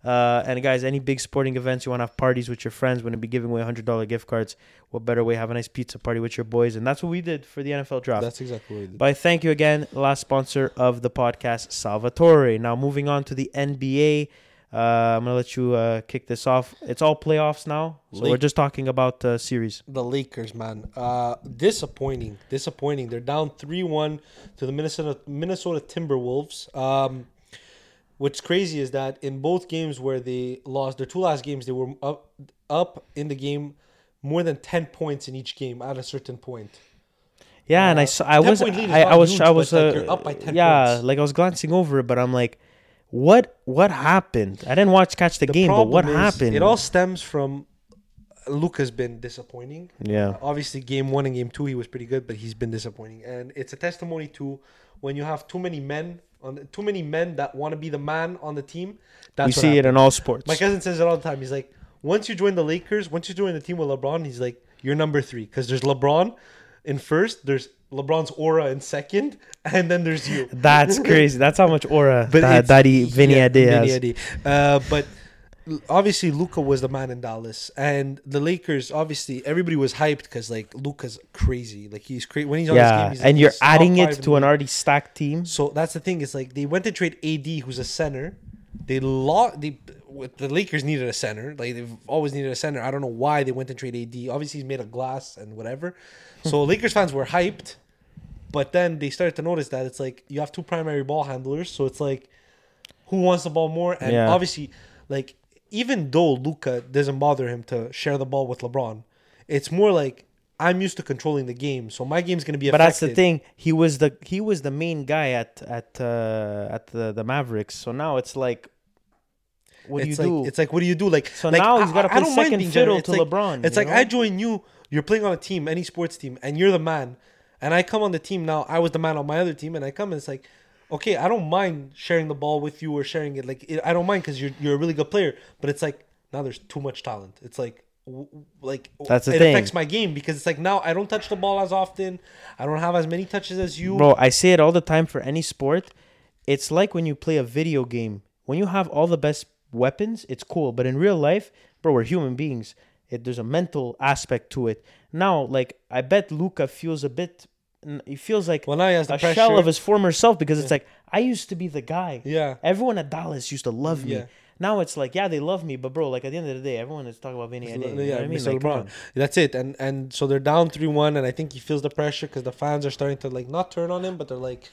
Uh, and guys, any big sporting events you want to have parties with your friends, want to be giving away one hundred dollars gift cards, what better way? Have a nice pizza party with your boys. And that's what we did for the N F L draft.
That's exactly what we did.
But thank you again, last sponsor of the podcast, Salvatore. Now moving on to the N B A. Uh, I'm going to let you uh, kick this off. It's all playoffs now. So
Lake-
we're just talking about uh, series.
The Lakers, man. Uh, disappointing. Disappointing. They're down three one to the Minnesota Minnesota Timberwolves. Um, what's crazy is that in both games where they lost, their two last games, they were up, up in the game more than ten points in each game at a certain point.
Yeah, and I
Uh,
saw, I was,
ten-point lead is
I,
not
I was,
huge,
I was,
but, like,
uh,
you're up by ten
yeah,
points.
like I was glancing over it, but I'm like, what, what happened? I didn't watch catch the,
The
game, but what
problem is,
happened?
It all stems from Luka's been disappointing.
yeah,
Obviously, game one and game two, he was pretty good, but he's been disappointing. And it's a testimony to when you have too many men on too many men that want to be the man on the team. That's
we
what
see it
happens.
in all sports.
My cousin says it all the time. He's like, once you join the Lakers, once you join the team with LeBron, he's like, you're number three because there's LeBron in first, there's LeBron's aura in second, and then there's you.
That's crazy. That's how much aura
But
that
it's-
Daddy Vinny
yeah,
Ade
Vinny
has.
Ade. Uh, but obviously Luka was the man in Dallas, and the Lakers. Obviously, everybody was hyped because like Luka's crazy. Like he's crazy when he's on his
Yeah,
game. He's like,
and you're
he's top
adding
five
it
in
to
the
an
league.
already stacked team.
So that's the thing. Is like they went to trade A D, who's a center. They lost. They with the Lakers needed a center. Like they've always needed a center. I don't know why they went to trade A D. Obviously, he's made of glass and whatever. So Lakers fans were hyped, but then they started to notice that it's like you have two primary ball handlers. So it's like, who wants the ball more? And
Yeah.
obviously, like even though Luka doesn't bother him to share the ball with LeBron, it's more like I'm used to controlling the game, so my game's gonna be
But
affected.
that's the thing. He was the he was the main guy at at uh, at the, the Mavericks. So now it's like, what do
it's
you
like,
do?
It's like, what do you do? Like,
So
like,
now he's gotta
I- I
play
don't mind
second
being
fiddle
generous.
to
It's like-
LeBron,
It's
you
like
know?
I join you. You're playing on a team, any sports team, and you're the man. And I come on the team now. I was the man on my other team, and I come and it's like, okay, I don't mind sharing the ball with you or sharing it. Like, it, I don't mind because you're you're a really good player. But it's like now there's too much talent. It's like. w- Like
That's the
it
thing.
affects my game because it's like now I don't touch the ball as often. I don't have as many touches as you.
Bro, I say it all the time for any sport. It's like when you play a video game. When you have all the best weapons, it's cool. But in real life, bro, we're human beings. It, there's a mental aspect to it. Now, like, I bet Luka feels a bit... He feels like
Well, now he has the
a
pressure.
shell of his former self because it's like, I used to be the guy.
Yeah.
Everyone at Dallas used to love me.
Yeah.
Now it's like, yeah, they love me. But, bro, like, at the end of the day, everyone is talking about Vinny Ade. You know
Yeah,
what I mean?
Mister
Like, come
LeBron.
on.
That's it. And and so they're down three one, and I think he feels the pressure because the fans are starting to like not turn on him, but they're like,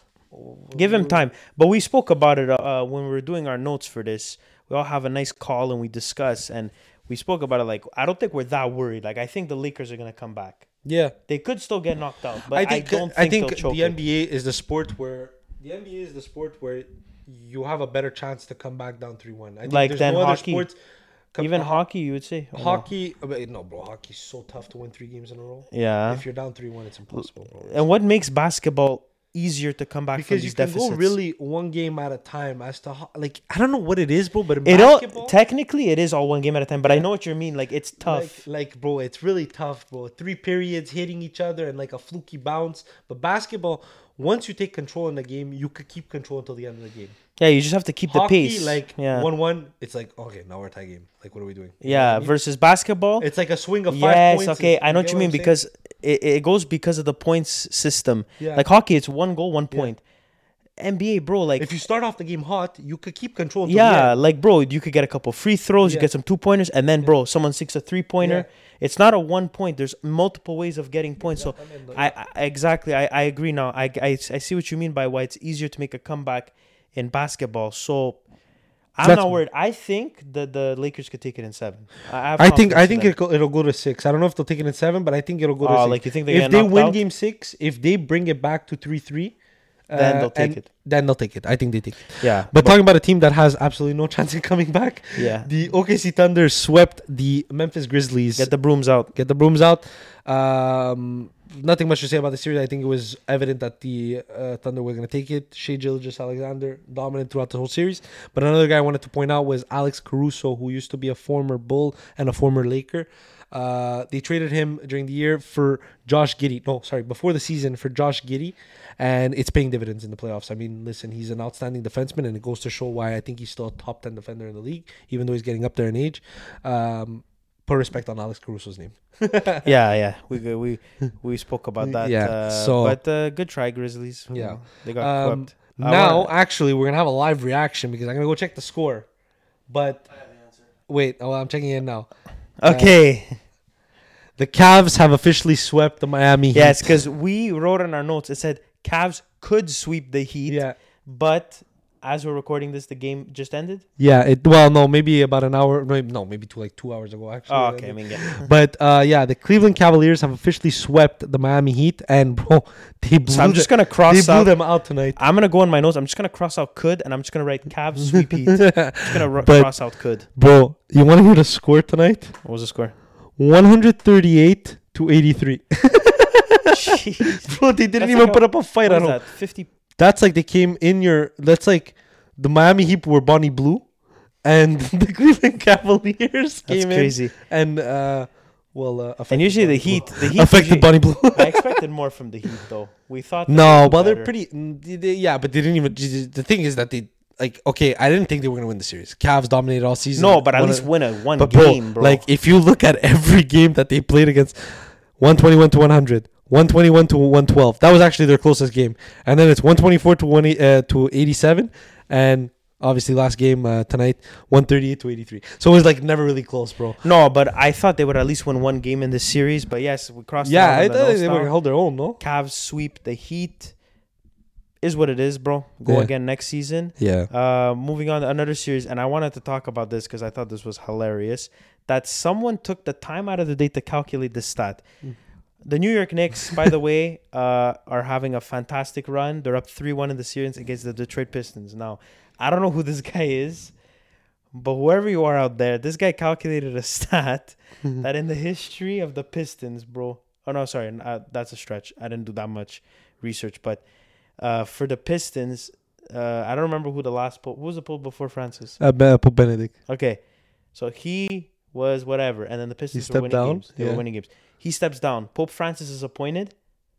Give him time. But we spoke about it uh, when we were doing our notes for this. We all have a nice call and we discuss. And we spoke about it like, I don't think we're that worried. Like, I think the Lakers are going to come back.
Yeah,
They could still get knocked out. But
I
I,
think
don't think,
I think
they'll choke
the
it.
N B A is the sport where the N B A is the sport where you have a better chance to come back down three one. I think
Like
there's
then
no other
hockey.
sports. com-
Even
ho-
hockey, you would say? Or no?
hockey. uh, but No, bro, hockey's so tough to win three games in a row.
Yeah.
If you're down three one, it's impossible, bro.
And what makes basketball easier to come back from
Because
these
you can
deficits?
go really one game at a time. As to ho- like, I don't know what it is, bro. But in
It all
basketball,
technically it is all one game at a time, but I know what you mean. Like, it's tough.
Like, like, bro, it's really tough, bro. Three periods hitting each other and like a fluky bounce. But basketball, once you take control in the game, you could keep control until the end of the game.
Yeah, you just have to keep
Hockey,
the pace.
like
yeah,
one one, it's like okay, now we're tie game. Like, what are we doing? You know
yeah.
what I mean?
Versus basketball,
It's like a swing of five
yes,
points.
okay,
It's-
I know
you
what
get
you mean
I'm saying?
because it, it goes because of the points system.
Yeah.
Like hockey, it's one goal, one
Yeah.
point. N B A, bro, like
if you start off the game hot, you could keep control. Until the
yeah,
end.
like bro, you could get a couple free throws, you
Yeah.
get some two pointers, and then bro, someone sinks a three pointer.
Yeah.
It's not a one point. There's multiple ways of getting points. So I, I exactly, I, I agree now. I, I, I see what you mean by why it's easier to make a comeback in basketball. So I'm
That's-
not worried. I think that the Lakers could take it in seven. I, have
I think I
confidence in
think
them.
it'll, it'll go to six. I don't know if they'll take it in seven, but I think it'll go to
Oh,
six.
like you think they
if
get
they
knocked
win
out?
game six, if they bring it back to three three,
Then they'll take
and
it.
Then they'll take it. I think they take it.
Yeah,
But talking about a team that has absolutely no chance in coming back,
yeah.
the O K C Thunder swept the Memphis Grizzlies.
Get the brooms out.
Get the brooms out. Um, nothing much to say about the series. I think it was evident that the uh, Thunder were going to take it. Shea Gilgeous-Alexander dominant throughout the whole series. But another guy I wanted to point out was Alex Caruso, who used to be a former Bull and a former Laker. Uh, they traded him during the year for Josh Giddey. No, sorry, before the season for Josh Giddey. And it's paying dividends in the playoffs. I mean, listen, he's an outstanding defenseman, and it goes to show why I think he's still a top ten defender in the league, even though he's getting up there in age. Um, put respect on Alex Caruso's name.
yeah, yeah. We we we spoke about that.
Yeah,
Uh,
so-
but uh, good try, Grizzlies.
Yeah.
They got
Um,
whipped. I
now,
wanna-
actually, we're going to have a live reaction because I'm going to go check the score. But
I have the answer.
wait, oh, I'm checking in now.
Okay.
The Cavs have officially swept the Miami Heat.
Yes, because we wrote in our notes, it said Cavs could sweep the Heat,
Yeah.
but as we're recording this, the game just ended.
Yeah, it well, no, maybe about an hour, no, no maybe two, like two hours ago, actually.
Oh, okay. I mean, yeah.
But uh, yeah, the Cleveland Cavaliers have officially swept the Miami Heat, and bro, they blew,
So I'm just
the-
gonna
they
cross
blew
out.
them out tonight.
I'm gonna go in my notes. I'm just gonna cross out could, and I'm just gonna write Cavs sweep Heat. Just gonna ro-
But-
cross out could.
Bro, you want to hear the score tonight?
What was the score?
one thirty-eight to eighty-three.
Jeez.
Bro, they didn't
That's
even
like
put
a-
up a fight.
What
I
is
don't.
that? fifty.
That's like they came in your. That's like the Miami Heat were Bonnie Blue, and the Cleveland Cavaliers
That's
came
crazy.
in and uh, well, uh, affected
And usually the
Bonnie
Heat,
Blue.
the Heat.
affected
usually-
Bonnie Blue.
I expected more from the Heat, though. We thought. that
No,
they'd do
well, they're
better.
pretty. mm, they- Yeah, but they didn't even. The thing is that they like. Okay, I didn't think they were gonna win the series. Cavs dominated all season.
No, but at
Won
least
a-
win a one
But bro,
game, bro.
like if you look at every game that they played against, one twenty-one to one hundred, one twenty-one to one twelve. That was actually their closest game, and then it's one twenty-four to one uh, to eighty-seven, and obviously last game uh, tonight one thirty-eight to eighty-three. So it was like never really close, bro.
no, but I thought they would at least win one game in this series. But yes, we crossed. it
Yeah,
out
I
in the
thought
notes
they were
now.
gonna hold their own, no?
Cavs sweep the Heat. Is what it is, bro. Go
Yeah.
again next season.
Yeah.
Uh, moving on to another series, and I wanted to talk about this because I thought this was hilarious. That someone took the time out of the day to calculate this stat.
Mm.
The New York Knicks, by the way, uh, are having a fantastic run. They're up three one in the series against the Detroit Pistons. Now, I don't know who this guy is, but whoever you are out there, this guy calculated a stat that in the history of the Pistons, bro. Oh, no, sorry. Uh, that's a stretch. I didn't do that much research, but uh, for the Pistons, uh, I don't remember who the last Pope. Who was the Pope before Francis?
Uh, Be- Pope Benedict.
Okay, so he was whatever, and then the Pistons were
stepped
winning
down?
games. They
Yeah.
were winning games. He steps down. Pope Francis is appointed.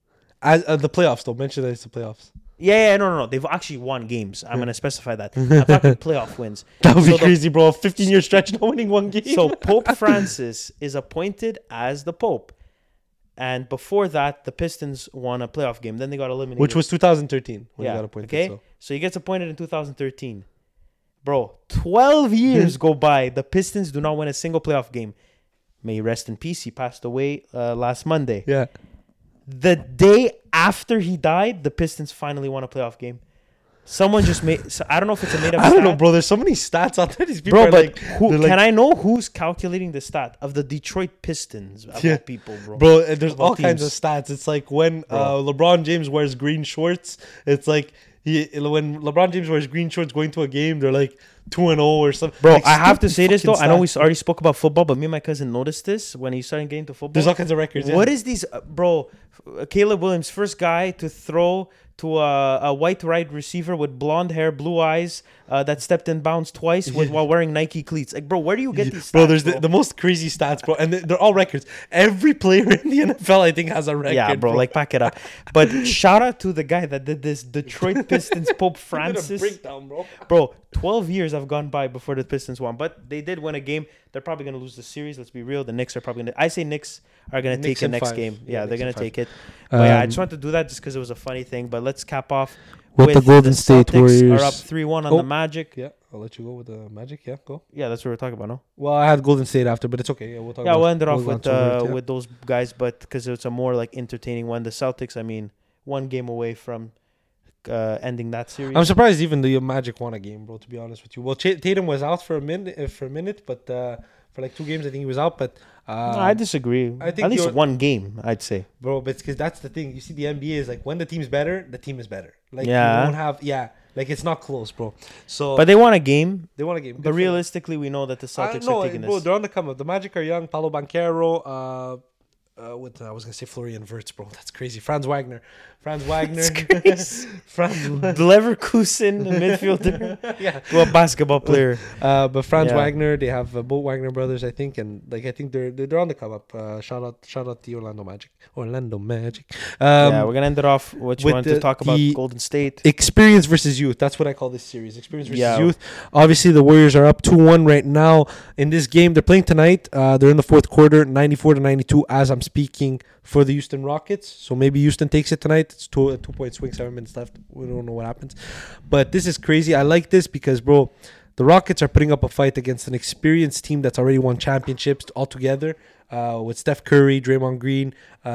As, uh, the playoffs, though. Mention that it's the playoffs.
Yeah, yeah, no, no, no. They've actually won games. I'm gonna specify that. I'm talking playoff wins.
That would
So
be
the-
crazy, bro. A fifteen-year stretch, not winning one game.
So Pope Francis is appointed as the Pope, and before that, the Pistons won a playoff game. Then they got eliminated,
which was two thousand thirteen when
yeah.
he got appointed.
Okay,
So.
so he gets appointed in two thousand thirteen. Bro, twelve years go by. The Pistons do not win a single playoff game. May he rest in peace. He passed away uh, last Monday.
Yeah.
The day after he died, the Pistons finally won a playoff game. Someone just made. So I don't know if it's a made up.
I don't know,
stat.
bro. There's so many stats out there. These people
Bro,
are
but
like,
who,
they're
can
like-
I know who's calculating the stat of the Detroit Pistons? Of
Yeah.
all people, bro.
Bro, uh, there's
Of all
all kinds of
teams.
stats. It's like when uh, LeBron James wears green shorts. It's like he when LeBron James wears green shorts going to a game, they're like two and zero or something.
Bro,
Like,
I have to
stupid
say this though.
fucking
I know we
stats.
already spoke about football, but me and my cousin noticed this when he started getting to football.
There's all kinds of records.
What
yeah.
is these, uh, bro? uh, Caleb Williams, first guy to throw to a, a white right receiver with blonde hair, blue eyes, uh, that stepped in bounds twice with, while wearing Nike cleats. Like, bro, where do you get these? Stats,
Bro, there's the, the most crazy stats, bro, and they- they're all records. Every player in the N F L, I think, has a record.
yeah, bro, like pack it up. But shout out to the guy that did this, Detroit Pistons, Pope
He did a
Francis.
breakdown, bro.
Bro, twelve years have gone by before the Pistons won, but they did win a game. They're probably going to lose the series. Let's be real. The Knicks are probably going to. I say Knicks are going to take
Knicks
the
in
next
five.
game.
Yeah,
Yeah, they're
Knicks
going
in
to
five.
take it. But yeah, I
Um,
just wanted to do that just because it was a funny thing. But let's cap off
With the Golden
the
State
Celtics
Warriors.
are up three one on
Oh.
the Magic.
Yeah, I'll let you go with the Magic. Yeah, go.
Yeah, that's what we're talking about, no?
Well, I had Golden State after, but it's okay. Yeah, we'll talk
Yeah,
about
we'll end it off
we'll
with
go on to
uh,
it, yeah.
with those guys, but because it's a more like entertaining one. The Celtics, I mean, one game away from uh, ending that series.
I'm surprised even the Magic won a game, bro. To be honest with you, well, Ch- Tatum was out for a minute, uh, for a minute, but uh, for like two games, I think he was out. But uh,
No, I disagree.
I think
At least
you're-
one game, I'd say.
bro, but because that's the thing. You see, the N B A is like when the team's better, the team is better. Like
Yeah.
you won't have, yeah, like it's not close, bro. So
But they won a game.
they won a game.
But
Good for them.
realistically, we know that the
Uh,
Celtics
no,
are taking
bro,
this.
they're on the come up. The Magic are young. Paulo Banchero, uh, uh, with I was gonna say Florian Wirtz, bro. That's crazy. Franz Wagner, Franz Wagner,
It's crazy.
Franz.
Leverkusen, the midfielder.
Yeah.
Well, basketball player.
Uh, but Franz
Yeah.
Wagner, they have uh, both Wagner brothers, I think, and like I think they're they're, they're on the come up. Uh, shout out, shout out the Orlando Magic, Orlando Magic. Um,
yeah, we're gonna end it off. What you
with
wanted
the-
to talk about?
the-
Golden State.
Experience versus youth. That's what I call this series. Experience versus
Yeah.
youth. Obviously, the Warriors are up two one right now in this game. They're playing tonight. Uh, they're in the fourth quarter, ninety-four to ninety-two as I'm speaking for the Houston Rockets. So maybe Houston takes it tonight. It's two, a two-point swing, seven minutes left. We don't know what happens. But this is crazy. I like this because, bro, the Rockets are putting up a fight against an experienced team that's already won championships altogether. Uh, with Steph Curry, Draymond Green,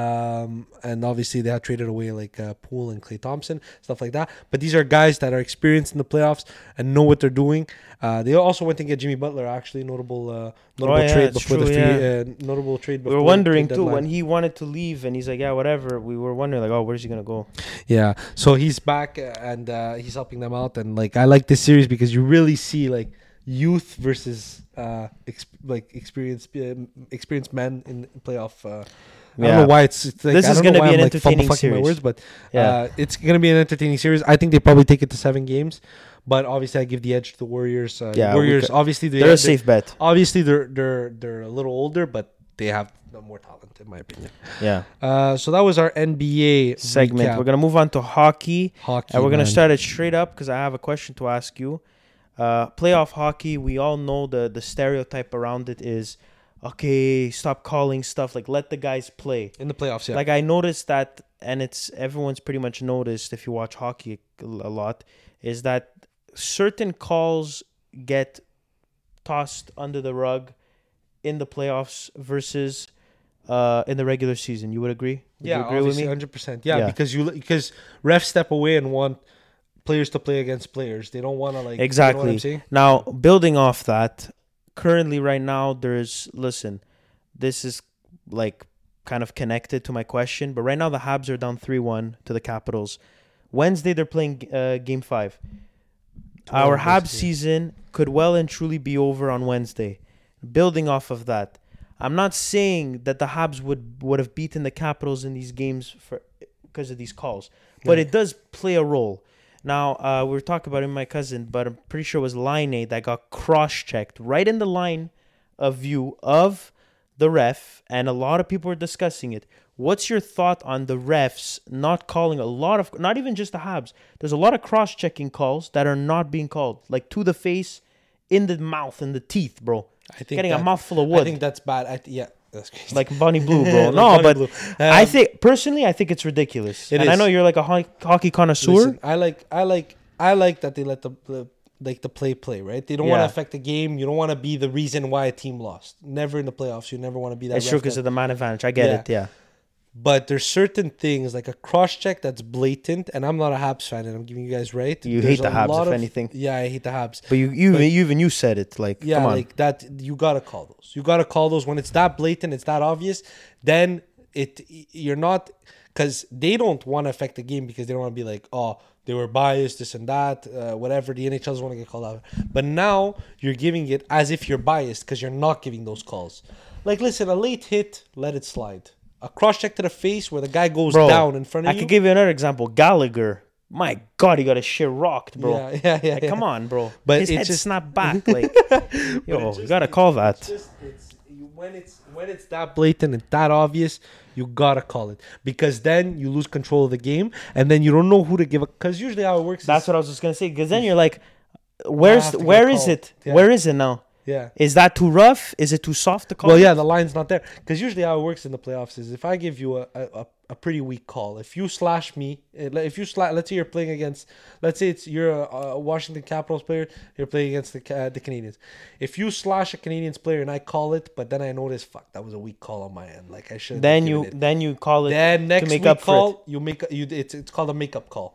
um, and obviously they have traded away like uh, Poole and Klay Thompson, stuff like that. But these are guys that are experienced in the playoffs and know what they're doing. Uh, they also went and get Jimmy Butler, actually notable, uh, notable
Oh, yeah,
trade
it's
before
true,
the free,
yeah.
uh, notable trade.
We
Before
were wondering
the
too
deadline.
when he wanted to leave, and he's like, "Yeah, whatever." We were wondering, like, "Oh, where's he gonna go?"
Yeah, so he's back uh, and uh, he's helping them out, and like I like this series because you really see like youth versus uh, ex- like experienced uh, experienced men in playoff. Uh, I don't
Yeah.
know why it's, it's like,
This
I
is
don't know
gonna
why
be
I'm,
an
like, fumble
entertaining
fucking my
series.
words, but
Yeah.
uh, it's gonna be an entertaining series. I think they probably take it to seven games, but obviously I give the edge to the Warriors. Uh,
Yeah, we
Warriors
could-
obviously they,
They're
they're
a safe bet.
obviously they're they're they're a little older, but they have more talent in my opinion.
Yeah.
Uh, so that was our N B A
Segment.
recap.
We're gonna move on to hockey.
Hockey,
And we're going to
man.
start it straight up because I have a question to ask you. Uh, playoff hockey, we all know the, the stereotype around it is, okay, stop calling stuff. Like, let the guys play.
in the playoffs. Yeah,
Like, I noticed that, and it's everyone's pretty much noticed if you watch hockey a a lot, is that certain calls get tossed under the rug in the playoffs versus uh, in the regular season. You would agree? Would
yeah,
you agree with me?
hundred percent. Yeah,
Yeah.
because you because refs step away and want players to play against players. They don't want to like
Exactly.
You know what I'm saying?
Now, building off that, currently right now there's listen, this is like kind of connected to my question, but right now the Habs are down three one to the Capitals. Wednesday they're playing uh, game five. Our
Tomorrow,
Habs
basically.
season could well and truly be over on Wednesday. Building off of that, I'm not saying that the Habs would would have beaten the Capitals in these games for because of these calls, but
Yeah.
it does play a role. Now, uh, we were talking about it with my cousin, but I'm pretty sure it was Line that got cross-checked right in the line of view of the ref, and a lot of people were discussing it. What's your thought on the refs not calling a lot of, not even just the Habs, there's a lot of cross-checking calls that are not being called, like to the face, in the mouth, in the teeth, bro.
I think
Getting
that,
a mouthful of
I
wood,
think that's bad. I th- yeah, that's crazy.
like Bonnie Blue, bro.
Like
No,
Bonnie
but
Blue.
I
Um,
think, personally, I think it's ridiculous.
It
and I
is.
know you're like a ho- hockey connoisseur.
Listen, I like I like I like that they let the, the like the play play right. They don't want
Yeah.
to affect the game. You don't want to be the reason why a team lost. Never in the playoffs. You never want to be that.
It's true
ref
because
that-
of the man advantage. I get
Yeah.
it, yeah.
But there's certain things like a cross check that's blatant, and I'm not a Habs fan, and I'm giving you guys right.
You
There's
hate the
a
Habs,
lot
if
of-
anything.
Yeah, I hate the Habs.
But you, you,
But-
you even you said it. Like,
Yeah,
come on.
like that. You gotta call those. You gotta call those when it's that blatant. It's that obvious. Then it you're not because they don't want to affect the game because they don't want to be like, oh, they were biased, this and that, uh, whatever. The N H Ls want to get called out. But now you're giving it as if you're biased because you're not giving those calls. Like, listen, a late hit, let it slide. A cross check to the face where the guy goes
Bro,
down in front of
I
you.
could give you another example. Gallagher. My God, he got his shit rocked, bro.
Yeah, yeah, yeah.
Like,
yeah.
come on, bro.
But
his
it's
head
just-
snapped back. Like,
But
yo,
it's
you
just-
gotta call
it's
that.
just- it's you, when it's when it's that blatant and that obvious, you gotta call it because then you lose control of the game and then you don't know who to give. Because usually how it works.
That's
is,
what I was just gonna say. Because then you're like, where's
have to get
where
a
is
call.
it?
Yeah.
Where is it now?
yeah.
Is that too rough? Is it too soft to call?
Well,
it?
yeah, the line's not there. Because usually how it works in the playoffs is if I give you a, a, a pretty weak call, if you slash me, eh, like, if you slash, let's say you're playing against, let's say it's you're a, a Washington Capitals player, you're playing against the Ca- the Canadians. If you slash a Canadians player and I call it, but then I notice, fuck, that was a weak call on my end. Like I should.
Then you then you call it
Then next
to make
week
up for
call,
it.
you make a, you it's it's called a makeup call,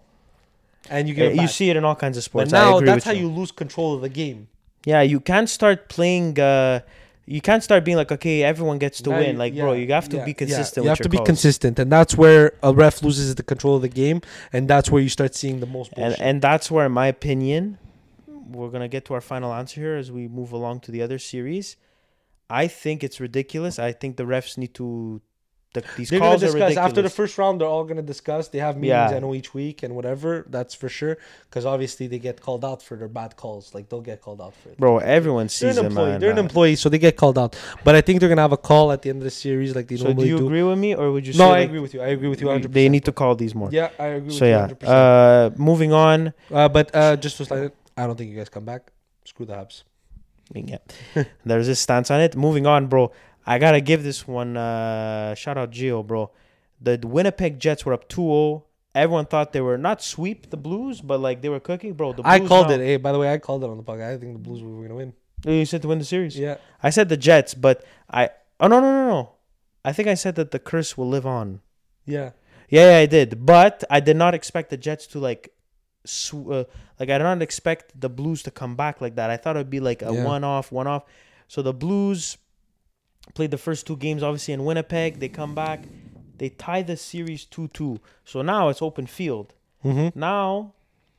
and you
Uh,
get it
You
back.
see it in all kinds of
But
sports. I
now
agree
that's
with
how
you.
you lose control of the game.
Yeah, you can't start playing. Uh, you can't start being like, okay, everyone gets to
Now
win.
you-
Like,
yeah,
bro, you have to
yeah,
be
yeah.
consistent.
You
with
have to
your
be
calls.
consistent, and that's where a ref loses the control of the game, and that's where you start seeing the most bullshit.
and and that's where, in my opinion, we're gonna get to our final answer here as we move along to the other series. I think it's ridiculous. I think the refs need to the, these
They're gonna
calls are
discuss
ridiculous.
after the first round. They're all gonna discuss. They have meetings,
Yeah.
I know, each week and whatever. That's for sure. Because obviously they get called out for their bad calls. Like they'll get called out for it.
Bro, everyone
They're
sees
an
it,
employee.
man.
They're an
Uh,
employee, so they get called out. But I think they're gonna have a call at the end of the series, like they
So do
normally
you
do.
agree with me, or would you say
No, I
like,
agree with you. I agree with you. one hundred percent.
they need to call these more?
Yeah, I agree with
So
you.
yeah,
one hundred percent.
uh, moving on.
Uh, but uh, just to slide it, I don't think you guys come back. Screw the Habs.
Yeah, there's this stance on it. Moving on, bro. I gotta give this one. Uh, shout out Gio, bro. The Winnipeg Jets were up two oh. Everyone thought they were not sweep the Blues, but like they were cooking, bro. The Blues
I called
now-
it. Hey, by the way, I called it on the podcast. I think the Blues were gonna win.
You said to win the series.
Yeah.
I said the Jets, but I. Oh no no no no! I think I said that the curse will live on.
Yeah.
Yeah, yeah, I did, but I did not expect the Jets to like, sw- uh, like I did not expect the Blues to come back like that. I thought it'd be like a
Yeah.
one-off, one-off. So the Blues played the first two games, obviously in Winnipeg. They come back, they tie the series two two. So now it's open field.
Mm-hmm.
Now,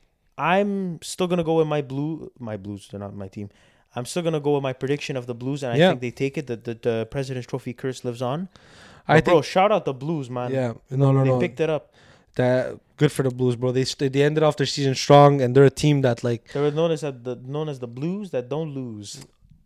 I'm still gonna go with my blue, my Blues. They're not my team. I'm still gonna go with my prediction of the Blues, and I
Yeah.
think they take it. That the, the President's Trophy curse lives on.
I
But bro,
think.
shout out the Blues, man.
Yeah. No, no,
they
no.
picked it up.
That good for the Blues, bro. They st- they ended off their season strong, and they're a team that like.
They were known as the known as the Blues that don't lose.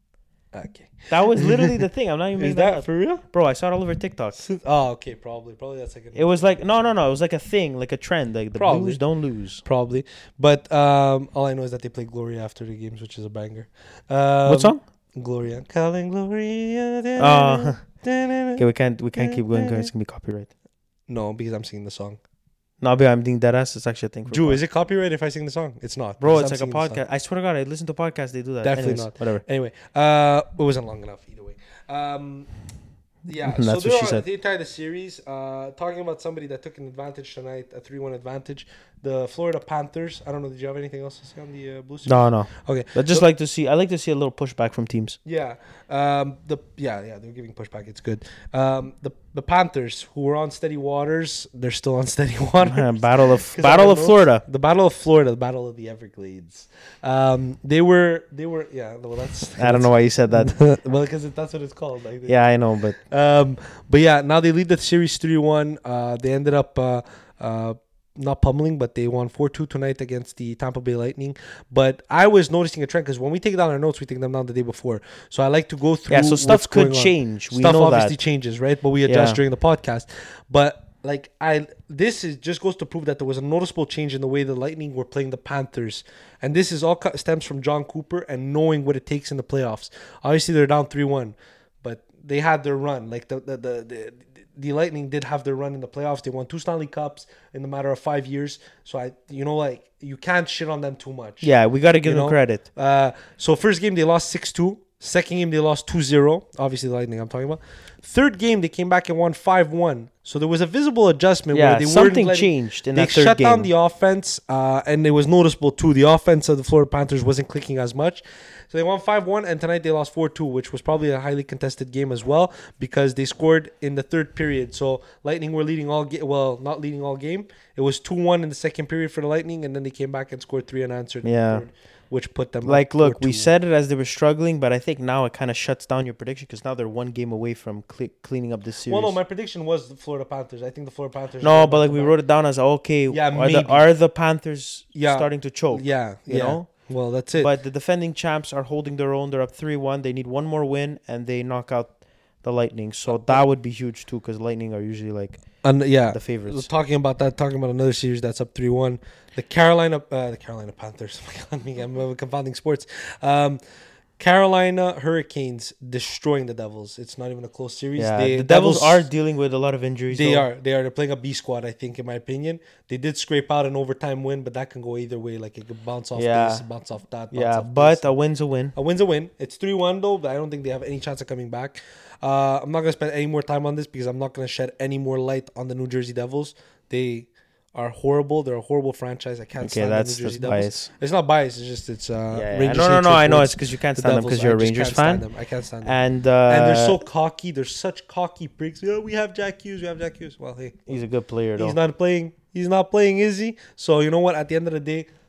Okay.
That was literally the thing. I'm not even
Is
making that,
that
up.
for real?
Bro, I saw it all over TikTok.
Oh, okay. Probably. Probably that's like. A,
It was like no, no, no. It was like a thing, like a trend. Like the
Probably.
Blues don't lose.
Probably, but um, all I know is that they play Gloria after the games, which is a banger. Um,
What song?
Gloria. Calling Gloria.
Uh, okay, we can't we can't keep going because it's gonna be copyright.
No, because I'm singing the song.
No, but I'm being dead ass. It's actually a thing. For
Drew,
pod-
is it copyright if I sing the song? It's not.
Bro,
because
it's
I'm
like a
singing the song.
podcast. I swear to God, I listen to podcasts. They do that.
Definitely
Anyways,
not.
Whatever.
Anyway, uh, it wasn't long enough either way. Um, yeah,
That's
so
what
they're
she
on-
said.
they tied the series. Uh, talking about somebody that took an advantage tonight, a three one advantage. The Florida Panthers. I don't know. Did you have anything else to say on the uh, Blue Series?
No, no.
Okay.
I just
So-
like to see. I like to see a little pushback from teams.
Yeah. Um, the yeah yeah they're giving pushback. It's good. Um, the the Panthers who were on steady waters, they're still on steady waters.
Battle of
'Cause
Battle
I
of
know-
Florida.
The Battle of Florida, the Battle of the Everglades. Um, they were they were yeah. Well, that's
I don't know why you said that.
well, because that's what it's called. Like,
Yeah, I know, but
Um, but yeah, now they lead the series three one. Uh, they ended up uh, uh, not pummeling, but they won four two tonight against the Tampa Bay Lightning. But I was noticing a trend because when we take down our notes, we take them down the day before. So I like to go through.
yeah. So
what's
stuff could
going on.
change. We
Stuff
know
obviously
that.
changes, right? But we adjust
Yeah.
during the podcast. But like I, this is just goes to prove that there was a noticeable change in the way the Lightning were playing the Panthers, and this is all co- stems from John Cooper and knowing what it takes in the playoffs. Obviously, they're down three one, but they had their run. Like the the, the the the Lightning did have their run in the playoffs. They won two Stanley Cups in the matter of five years. So I, you know, like you can't shit on them too much.
Yeah, we got to give
You
them
know?
credit.
Uh, so first game they lost six two. Second game they lost two zero. Obviously the Lightning I'm talking about. Third game they came back and won five one. So there was a visible adjustment
Yeah,
where they
something
weren't letting,
changed in
they
that third
shut
game.
down the offense, uh, and it was noticeable too. The offense of the Florida Panthers wasn't clicking as much. So they won five one, and tonight they lost four two, which was probably a highly contested game as well because they scored in the third period. So Lightning were leading all game. Well, not leading all game. It was two one in the second period for the Lightning, and then they came back and scored three unanswered in
Yeah.
the third, which put them
Like,
up
look, we
four two.
said it as they were struggling, but I think now it kind of shuts down your prediction because now they're one game away from cle cleaning up this series.
Well, no, my prediction was the Florida Panthers. I think the Florida Panthers.
No, but like we wrote it down as okay.
Yeah,
are the
maybe.
are the Panthers
Yeah.
starting to choke?
Yeah,
you
yeah.
know.
Well, that's it.
But the defending champs are holding their own. They're up three one. They need one more win, and they knock out the Lightning. So that would be huge too, because Lightning are usually like
and yeah,
the favorites.
talking about that, talking about another series that's up three one. The Carolina, uh, the Carolina Panthers. Oh my God, me, I'm uh, confounding sports. Um, Carolina Hurricanes destroying the Devils. It's not even a close series.
Yeah,
They-
the Devils, are dealing with a lot of injuries.
They
though.
are. They are. They're playing a B squad, I think, in my opinion. They did scrape out an overtime win, but that can go either way. Like it could bounce off
Yeah.
this, bounce off that. Bounce
Yeah,
off
but
this.
a win's a win.
A win's a win. It's three one though, but I don't think they have any chance of coming back. Uh, I'm not going to spend any more time on this because I'm not going to shed any more light on the New Jersey Devils. They are horrible. They're a horrible franchise. I can't
Okay,
stand
that's
the New Jersey
that's
Devils.
bias.
It's not bias. It's just it's uh,
Yeah, yeah.
Rangers
No, no, no.
hatred
I know
towards
it's because you can't
the
stand them
Devils.
because you're a
I just
Rangers
can't stand
fan.
them. I can't stand them.
And uh,
And they're so cocky. They're such cocky pricks. Yeah, we have Jack Hughes. We have Jack Hughes. Well, hey,
he's a good player though.
he's not playing. He's not playing, is he? So you know what? At the end of the day,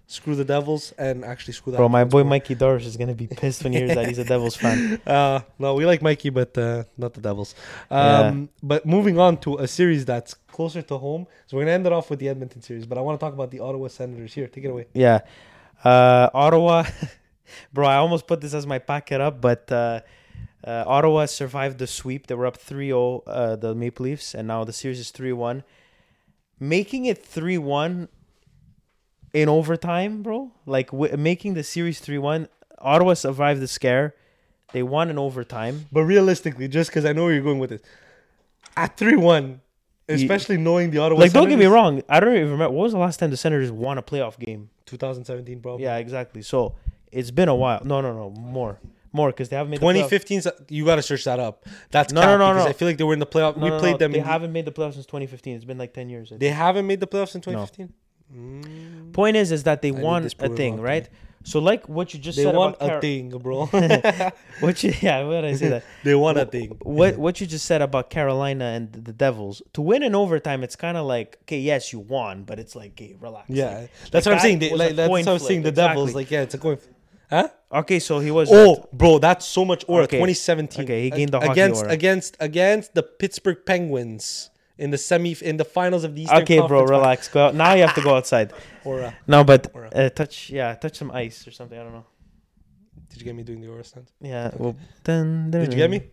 screw the Devils, and actually screw that.
Bro, my
Penguins
boy
more.
Mikey Darish is gonna be pissed when he hears that he's a Devils fan.
Uh, no, we like Mikey, but uh, not the Devils. Um, But moving on to a series that's closer to home, so we're gonna end it off with the Edmonton series. But I want to talk about the Ottawa Senators. Here, take it away.
Yeah, uh, Ottawa, bro. I almost put this as my packet up, but uh, uh, Ottawa survived the sweep. They were up three oh, uh, the Maple Leafs, and now the series is three one, making it three one. In overtime, bro, like w- making the series three one, Ottawa survived the scare. They won in overtime.
But realistically, just because I know where you're going with it, at three one, especially knowing the Ottawa
Like, don't get me
Senators-
wrong. I don't even remember. What was the last time the Senators won a playoff game?
twenty seventeen, bro.
Yeah, exactly. So it's been a while. No, no, no. More. More, because they haven't made the
twenty
playoff.
fifteen, you got to search that up. That's
No,
cap
no, no,
because
no.
I feel like they were in the playoff.
No,
we
no,
played
no,
them.
They
in the-
haven't made the playoffs since twenty fifteen. It's been like ten years. I think.
They haven't made the playoffs in twenty fifteen. Mm.
Point is, is that they
need
won
this
a
proven
thing,
wrong
right? So, like what you just
They
said
won
about
a
Car-
thing, bro.
what you, yeah, why did I say that?
They won a thing.
What what you just said about Carolina and the Devils, to win in overtime, it's kind of like, okay, yes, you won, but it's like, okay, relax.
Yeah,
Like,
that's
like
what I'm
that
saying. They,
was
like,
a
that's
coin
what I was saying. The
flip,
Devils,
exactly.
like, yeah, it's a coin. flip. Huh?
Okay, so he was.
Oh, bro, that's so much aura.
Okay.
twenty seventeen.
Okay, he gained the hockey
against
aura.
against against the Pittsburgh Penguins in the semi in the finals of the Eastern
Okay, bro,
Conference
relax. Go out. Now you have to go outside.
Aura.
No, but
Aura.
uh, touch, yeah, touch some ice or something. I don't know.
Did you get me doing the aura stand?
Yeah. Well, dun, dun,
Did you get me?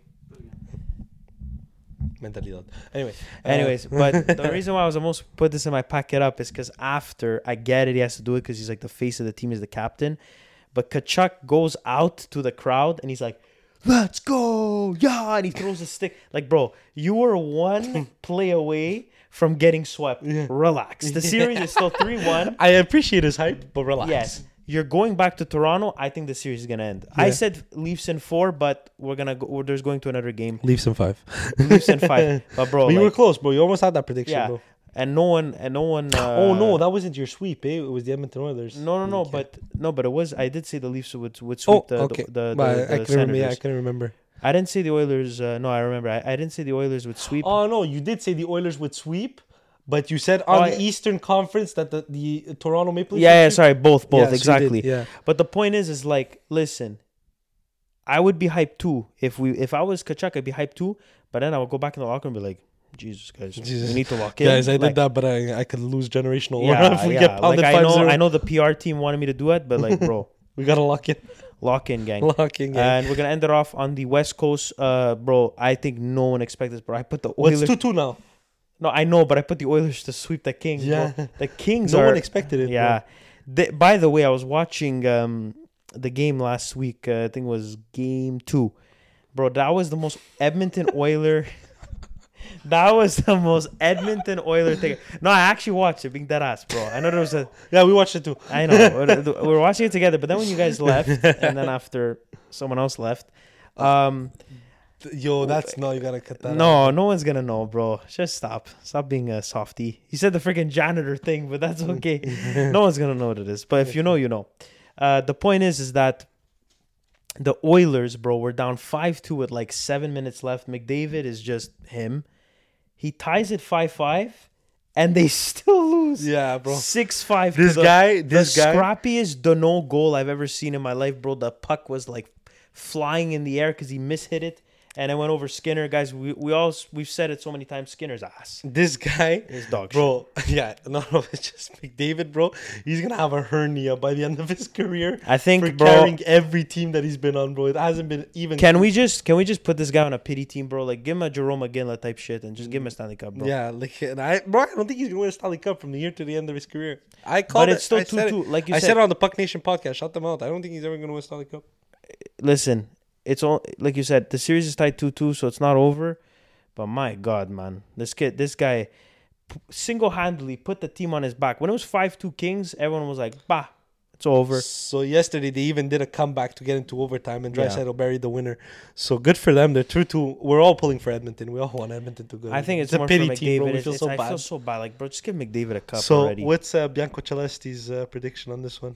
Mentalidad. Anyway. uh,
Anyways, but the reason why I was almost put this in my packet up is because after I get it, he has to do it because he's like the face of the team, is the captain. But Kachuk goes out to the crowd and he's like, "Let's go, yeah!" And he throws a stick. Like, bro, you were one play away from getting swept.
Yeah.
Relax. The series is still three one.
I appreciate his hype, but relax.
Yes. You're going back to Toronto. I think the series is gonna end. I
Yeah.
said Leafs in four, but we're gonna go. We're, there's going to another game.
Leafs in five.
Leafs in five. But bro,
But you
like,
were close, bro. You almost had that prediction,
yeah.
bro.
And no one, and no one. Uh,
oh no, that wasn't your sweep, eh? It was the Edmonton Oilers.
No, no, no.
Okay.
But no, but it was. I did say the Leafs would would sweep
Oh,
the,
okay.
the the, the,
But
the
I, I can remember. Yeah, I
Senators.
can remember.
I didn't say the Oilers. Uh, no, I remember. I, I didn't say the Oilers would sweep.
Oh no, you did say the Oilers would sweep, but you said
Oh,
on
I-
the Eastern Conference that the, the Toronto Maple Leafs.
yeah,
would
yeah.
sweep?
Sorry, both, both,
Yeah, so you
exactly.
did, yeah.
But the point is, is like, listen, I would be hyped too if we if I was Kachuk, I'd be hyped too. But then I would go back in the locker room and be like, Jesus, guys,
Jesus.
we need to lock in.
Guys, I
Like,
did that, but I, I could lose generational
Yeah,
aura if we
yeah.
get
Like
pounded
I
five
know,
zero.
I know the P R team wanted me to do it, but like, bro,
We gotta lock in.
lock in, gang.
Lock in, gang.
And we're gonna end it off on the West Coast, uh, bro. I think no one expected this, bro. I put the
What's
Oilers.
two two now?
No, I know, but I put the Oilers to sweep the Kings.
Yeah.
Bro. The Kings
No
are.
one expected it.
yeah. They, by the way, I was watching um the game last week. Uh, I think it was game two, bro. That was the most Edmonton Oiler. That was the most Edmonton Oiler thing. No, I actually watched it. Being dead ass, bro. I know there was a.
Bro. Yeah, we watched it too.
I know we were watching it together, but then when you guys left, and then after someone else left, um,
Yo, that's no. You gotta cut that. out.
no, no one's gonna know, bro. Just stop, stop being a softie. You said the freaking janitor thing, but that's okay. No one's gonna know what it is. But if you know, you know. Uh, the point is, is that the Oilers, bro, were down five two with like seven minutes left. McDavid is just him. He ties it five five, and they still lose.
Yeah, bro.
six five.
This
the,
guy,
the
this guy.
scrappiest Dano goal I've ever seen in my life, bro. The puck was like flying in the air because he mishit it, and it went over Skinner. Guys, we we all we've said it so many times. Skinner's ass.
This guy,
His dog shit.
bro. Yeah, no, no, it's just McDavid, bro. He's gonna have a hernia by the end of his career.
I think,
for
bro.
carrying every team that he's been on, bro. It hasn't been even.
Can we just can we just put this guy on a pity team, bro? Like give him a Jerome McGinley type shit and just give him a Stanley Cup, bro.
Yeah, like and I, bro. I don't think he's gonna win a Stanley Cup from the year to the end of his career. I called
But
it.
it's still
I said
two two.
it.
Like you
I
said,
said it on the Puck Nation podcast. Shut them out. I don't think he's ever gonna win a Stanley Cup.
listen, it's all like you said. The series is tied two two, so it's not over. But my God, man, this kid, this guy, single handedly put the team on his back. When it was five two Kings, everyone was like, "Bah, it's over."
So yesterday they even did a comeback to get into overtime, and
Yeah.
Draisaitl buried the winner. So good for them. They're two two. We're all pulling for Edmonton. We all want Edmonton to go.
I think it's,
a
more
pity
for McDavid.
team, bro. We
It's-
feel
it's-
so
I
bad.
feel so bad. Like, bro, just give McDavid a cup
So
already.
what's uh, Bianco Celesti's uh, prediction on this one?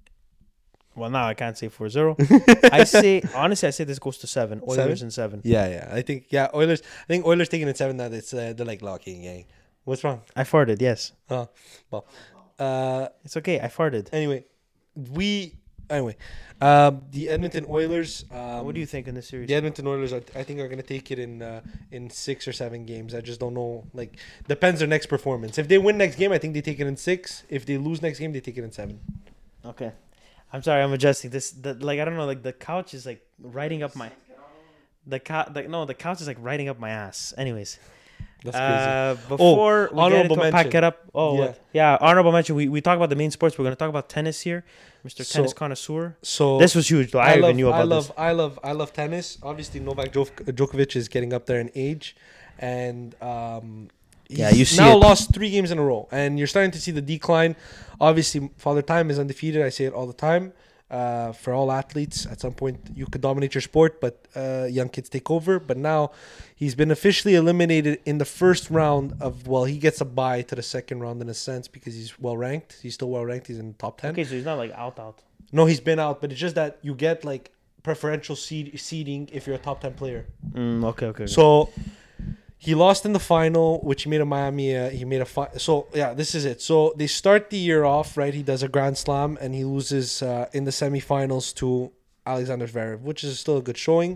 Well, now I can't say four zero. I say honestly, I say this goes to seven. Oilers
Seven?
in seven.
Yeah, yeah. I think yeah. Oilers. I think Oilers taking it seven. That it's uh, they're like locking. Yeah. What's wrong?
I farted. Yes,
Oh, well. Uh.
it's okay. I farted.
Anyway, we anyway. Uh, the Edmonton Oilers. Um,
what do you think in this series?
The Edmonton Oilers, are, I think, are going to take it in uh, in six or seven games. I just don't know. Like, depends their next performance. If they win next game, I think they take it in six. If they lose next game, they take it in seven.
Okay. I'm sorry, I'm adjusting this. The, like, I don't know. Like, the couch is like riding up my. The couch, like no, the couch is like riding up my ass. Anyways.
That's crazy.
Uh, before
oh,
we
honorable
get into
mention.
pack it up. Oh,
Yeah.
yeah. yeah, honorable mention. We we talk about the main sports. We're gonna talk about tennis here, Mister
So-
Tennis Connoisseur.
So
This was huge, though. I,
I
even
love,
knew about
I love,
this.
I love, I love tennis. Obviously, Novak Djok- Djokovic is getting up there in age, and um, he's
Yeah, you see
now
it.
lost three games in a row, and you're starting to see the decline. Obviously, Father Time is undefeated. I say it all the time. Uh, for all athletes, at some point you could dominate your sport, but uh, young kids take over. But now he's been officially eliminated in the first round of. Well, he gets a bye to the second round in a sense because he's well ranked. He's still well ranked. He's in the top ten.
Okay, so he's not like out out.
No, he's been out, but it's just that you get like preferential seed- seeding if you're a top ten player.
Mm, okay, okay. okay.
So he lost in the final, which he made a Miami. Uh, he made a fi- so yeah, this is it. So they start the year off right. He does a Grand Slam and he loses uh, in the semifinals to Alexander Zverev, which is still a good showing.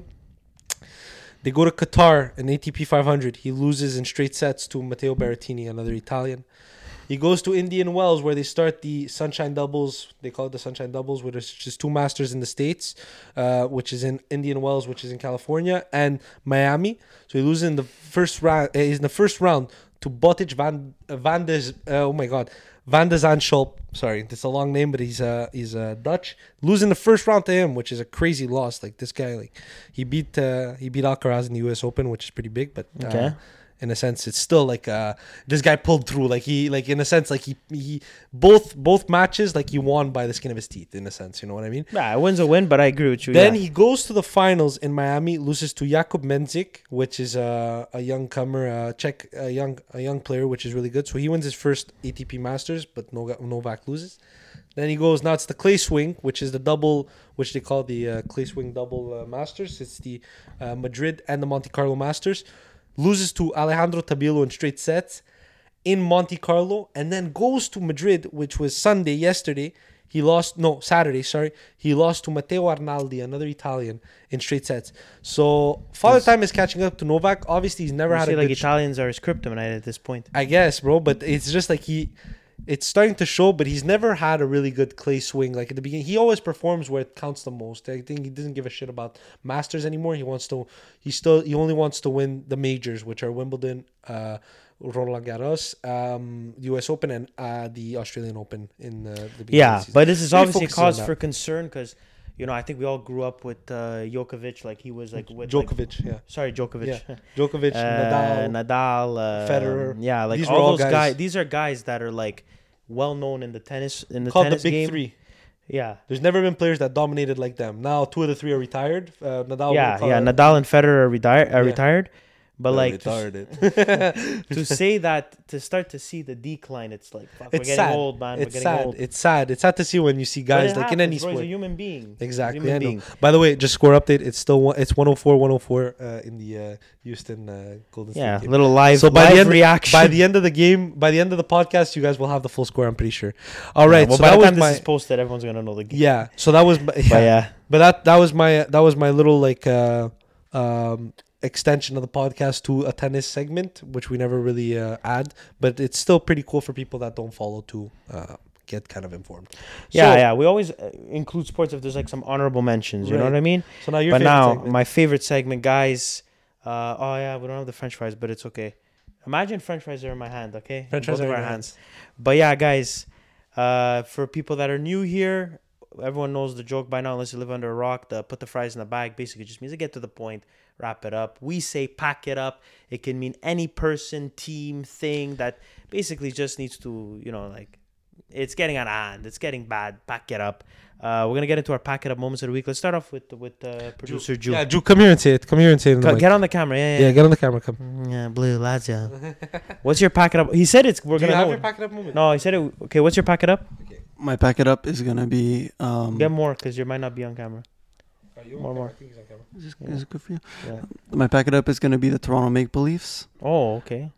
They go to Qatar in A T P five hundred. He loses in straight sets to Matteo Berrettini, another Italian. He goes to Indian Wells where they start the Sunshine Doubles. They call it the Sunshine Doubles, where there's just two masters in the States, uh, which is in Indian Wells, which is in California, and Miami. So he loses in the first round. Uh, he's in the first round to Botic Van uh, Van de, uh, oh my God, Van de Zandschulp. Sorry, it's a long name, but he's uh, he's uh, Dutch. Losing the first round to him, which is a crazy loss. Like this guy, like he beat uh, he beat Alcaraz in the U S Open, which is pretty big, but uh,
Okay.
in a sense, it's still like uh, this guy pulled through. Like he, like in a sense, like he, he both both matches, like he won by the skin of his teeth. In a sense, you know what I mean.
yeah, a win's a win, but I agree with you.
Then
yeah.
he goes to the finals in Miami, loses to Jakub Mendzik, which is a a young comer, a Czech, a young a young player, which is really good. So he wins his first A T P Masters, but Novak, Novak loses. Then he goes now. It's the clay swing, which is the double, which they call the uh, clay swing double uh, Masters. It's the uh, Madrid and the Monte Carlo Masters. Loses to Alejandro Tabilo in straight sets in Monte Carlo, and then goes to Madrid, which was Sunday yesterday. He lost, no, Saturday, sorry. He lost to Matteo Arnaldi, another Italian, in straight sets. So Father Time is catching up to Novak. Obviously, he's never
You
had
say
a
like
good.
Italians are his kryptonite at this point.
I guess, bro, but it's just like he. It's starting to show, but he's never had a really good clay swing. Like at the beginning, he always performs where it counts the most. I think he doesn't give a shit about Masters anymore. He wants to. He still. He only wants to win the majors, which are Wimbledon, uh, Roland Garros, um, U S Open, and uh, the Australian Open in uh, the beginning
Yeah,
of the season.
but this is
Really
obviously a
focuses on
cause
that.
for concern because, you know, I think we all grew up with uh, Djokovic. Like he was like with like-
Djokovic, yeah,
sorry, Djokovic.
Yeah. Djokovic,
Uh,
Nadal,
Nadal, uh,
Federer.
Yeah, like
These were
all
all
those
guys-
guys. These are guys that are like well known in the tennis in the
called the
tennis
big
game.
three.
Yeah,
There's never been players that dominated like them. Now two of the three are retired. Uh, Nadal,
yeah,
will
yeah.
call-
Nadal and Federer are, retire- are
Yeah.
retired, but
They're
like to,
retarded.
to say that to start to see the decline, it's like fuck, we're
It's
getting
sad.
old, man.
It's
we're getting
sad.
old.
It's sad. It's sad to see when you see
But
guys
it
like in
happens,
any
bro. He's
sport.
a human being.
Exactly.
Human
I know.
being.
By the way, just score update. It's still one, it's one oh four one oh four uh, in the uh, Houston uh, Golden State
Yeah,
game.
little live,
So by
live
the end
reaction.
by the end of the game, by the end of the podcast, you guys will have the full score. I'm pretty sure. All
Yeah,
right.
well,
so
by
that
the
was
time
my
this is posted, everyone's gonna know the game.
yeah. So that was my, yeah.
But yeah,
But that that was my that was my little like uh, um, extension of the podcast to a tennis segment, which we never really uh, add. But it's still pretty cool for people that don't follow to uh, get kind of informed.
yeah,
So-
yeah. We always uh, include sports if there's like some honorable mentions. You know
Right.
what I mean?
So now your
But
favorite
now
segment.
my favorite segment, guys. Uh, oh yeah, we don't have the French fries, but it's okay. Imagine French fries are in my hand, okay?
French
Both
fries
of
are in
our
your
hands. But yeah, guys. Uh, for people that are new here, everyone knows the joke by now. Unless you live under a rock, the put the fries in the bag basically just means to get to the point, wrap it up. We say pack it up. It can mean any person, team, thing that basically just needs to, you know, like it's getting out of hand. It's getting bad. Pack it up. Uh, we're gonna get into our pack it up moments of the week. Let's start off with with uh, producer Ju.
Yeah, Ju, come here and say it. Come here and say it. In the
Co-
mic.
Get on the camera. Yeah, yeah.
yeah, get on the camera. Come.
Mm, yeah, blue Lazio. What's your pack it up? He said it's. We're
Do you
gonna
have
know.
your pack it up moment?
No, he said it. Okay, what's your pack it up?
My pack it up is gonna be um.
Get more, because you might not be on camera.
Are you on
More,
camera?
more.
I think he's on camera.
Is, this,
Yeah.
is it good for you?
Yeah.
My pack it up is gonna be the Toronto Maple Leafs
Oh, okay.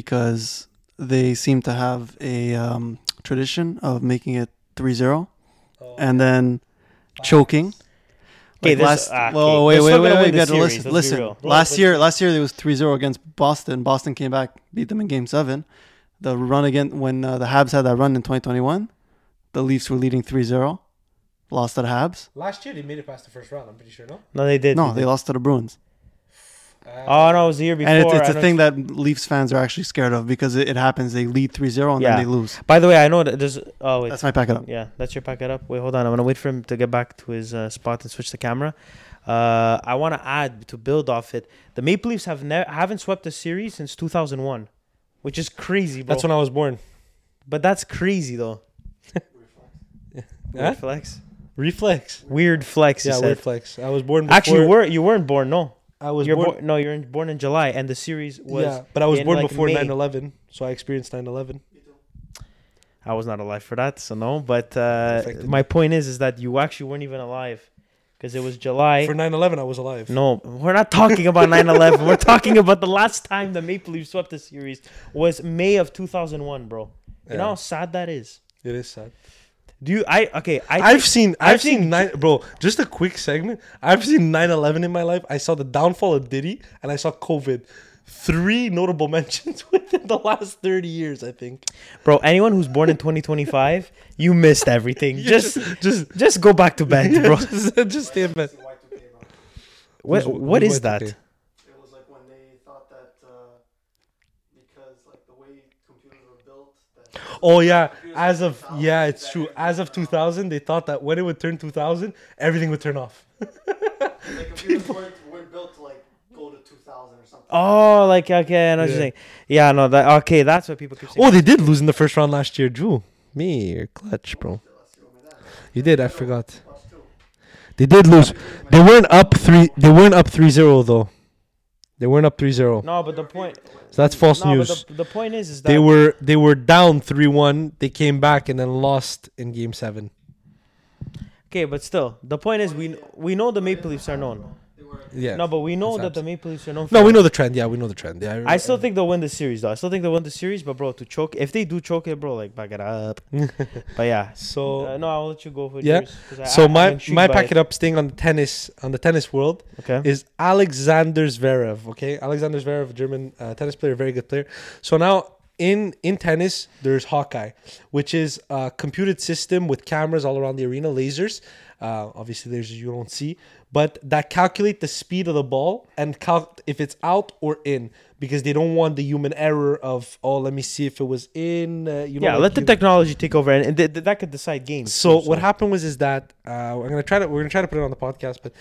because they seem to have a um, tradition of making it three zero
Oh.
and then choking.
Okay,
Like
this-
last,
ah, okay.
well, wait,
They're
wait,
still
wait,
gonna
wait.
win
You
the
got to
series,
listen.
let's be
Listen.
real.
Last
Bro,
year,
but-
last year it was three zero against Boston. Boston came back, beat them in Game Seven. The run again when uh, the Habs had that run in twenty twenty-one, the Leafs were leading three zero, lost to the Habs.
Last year they made it past the first round. I'm pretty sure. No.
No, they did.
No,
they
they
did.
lost to the Bruins.
Oh no, it was the year before.
And it's, it's
I
a
know
thing
it's-
that Leafs fans are actually scared of because it, it happens. They lead three zero and
Yeah.
then they lose.
By the way, I know that there's. Oh wait.
That's my pack it up.
Yeah, that's your pack it up. Wait, hold on. I'm gonna wait for him to get back to his uh, spot and switch the camera. Uh, I want to add to build off it. The Maple Leafs have never haven't swept a series since two thousand one, which is crazy, bro.
That's when I was born.
but that's crazy though.
Huh?
Weird flex.
Reflex.
Weird flex.
Yeah,
you
weird
said.
flex. I was born before.
Actually, you were you weren't born? No,
I was
you're
born.
born. No, you're in, born in July, and the series was.
yeah, but I was
in,
born
like,
before
May.
nine eleven, so I experienced nine eleven.
I was not alive for that, so no. But uh,
Affected
my point is, is that you actually weren't even alive because it was July.
For nine eleven, I was alive.
No, we're not talking about nine eleven. We're talking about the last time the Maple Leafs swept the series was May of two thousand one, bro. You
Yeah.
know how sad that is?
It is sad.
Do you I okay, I
I've
think-
seen
I
I've seen
think-
nine bro, just a quick segment. I've seen nine eleven in my life. I saw the downfall of Diddy and I saw COVID. Three notable mentions within the last thirty years, I think.
bro, anyone who's born in twenty twenty-five, you missed everything.
You
Just
just
just go back to bed, bro.
just, just stay in bed.
Y two K, bro.
What
Who's-
what
who's
is that?
Y two K?
It was like when they thought that uh, because like the way computers were built. That
Oh yeah,
computers
as
in
of
two thousand,
yeah, it's
that
true.
everything
As of
would
two
turn off.
thousand, they thought that when it would turn two thousand, everything would turn off.
Like computers weren't, weren't built to like go to two thousand or something.
Oh, like okay, I know what you're
Yeah.
saying. Yeah, no, that okay, that's what people keep saying.
Oh, they did lose in the first round last year, Drew. Me, you're clutch, bro. You did. I forgot. They did lose. They weren't up three. They weren't up three zero though. They weren't up three zero.
No, but the point
So that's false
no,
news.
But the, the point is is that
They were they were down three one. They came back and then lost in game seven.
okay, but still, the point is we we know the Maple Leafs are known.
Yeah.
No, but we know
That's
that the
abs-
Maple Leafs are known. For
No, we know the trend. Yeah, we know the trend. Yeah.
I still think they'll win the series, though. I still think they'll win the series, but bro, to choke, if they do choke it, bro, like back it up. But yeah,
So
uh, no, I'll let you go for
Yeah.
yours. 'cause I-
so
I'm
my
intrigued
my
by
pack it up, staying on the tennis on the tennis world,
Okay.
is Alexander Zverev. Okay, Alexander Zverev, German uh, tennis player, very good player. So now in in tennis, there's Hawkeye, which is a computed system with cameras all around the arena, lasers. Uh, obviously, there's you don't see, but that calculate the speed of the ball and cal- if it's out or in, because they don't want the human error of oh, let me see if it was in. Uh, you know,
Yeah,
like
let the
you-
technology take over, and, and th- th- that could decide games.
So
too,
what happened was is that uh, we're gonna try to we're gonna try to put it on the podcast, but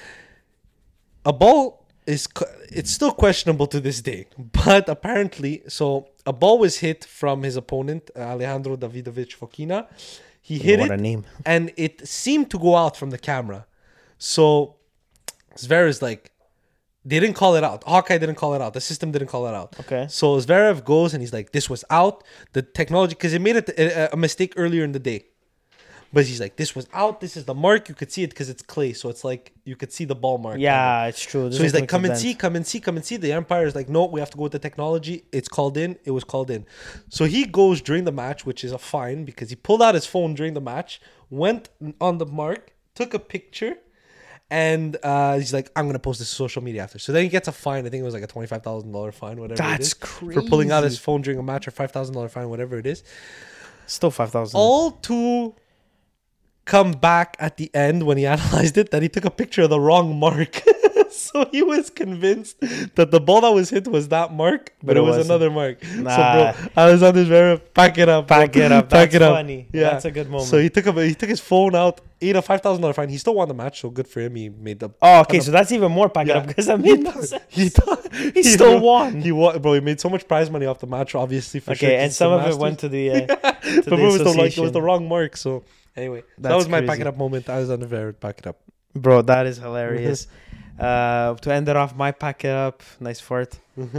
a ball is co- it's still questionable to this day. But apparently, so a ball was hit from his opponent uh, Alejandro Davidovich Fokina. He hit
what
it,
a name.
and it seemed to go out from the camera. So Zverev's like, they didn't call it out. Hawkeye didn't call it out. The system didn't call it out.
Okay.
So Zverev goes and he's like, this was out. The technology, because he made it a, a mistake earlier in the day. But he's like, this was out. This is the mark. You could see it because it's clay. So it's like, you could see the ball mark.
Yeah, it's true.
So he's like, come and see, come and see, come and see. The umpire is like, no, we have to go with the technology. It's called in. It was called in. So he goes during the match, which is a fine because he pulled out his phone during the match, went on the mark, took a picture, and uh, he's like, I'm going to post this to social media after. So then he gets a fine. I think it was like a twenty-five thousand dollars fine, whatever it
That's
is.
crazy.
For pulling out his phone during a match, or five thousand dollars fine, whatever it is.
Still five thousand.
All to come back at the end when he analyzed it that he took a picture of the wrong mark. So he was convinced that the ball that was hit was that mark, but,
But
it
it
was
wasn't.
another mark.
Nah.
So bro, Alexander Zverev, pack it up, bro.
Pack it up.
pack
That's
it up.
funny.
Yeah,
That's a good moment.
So he took a he took his phone out, ate a five thousand dollar fine. He still won the match, so good for him. He made the
Oh, okay. So that's even more pack it
Yeah.
up because I mean, that's-
he thought,
he still won.
He won, bro. He made so much prize money off the match, obviously for sure.
Okay,
'cause
and
it's
some
the
of it
Masters.
went to the. Uh, to
but
the
it was the like it was
association.
the wrong mark. So anyway, that
That's
was my pack
crazy.
it up moment. Alexander Zverev, pack it up.
Bro, that is hilarious. uh, to end it off, my pack it up. Nice fart.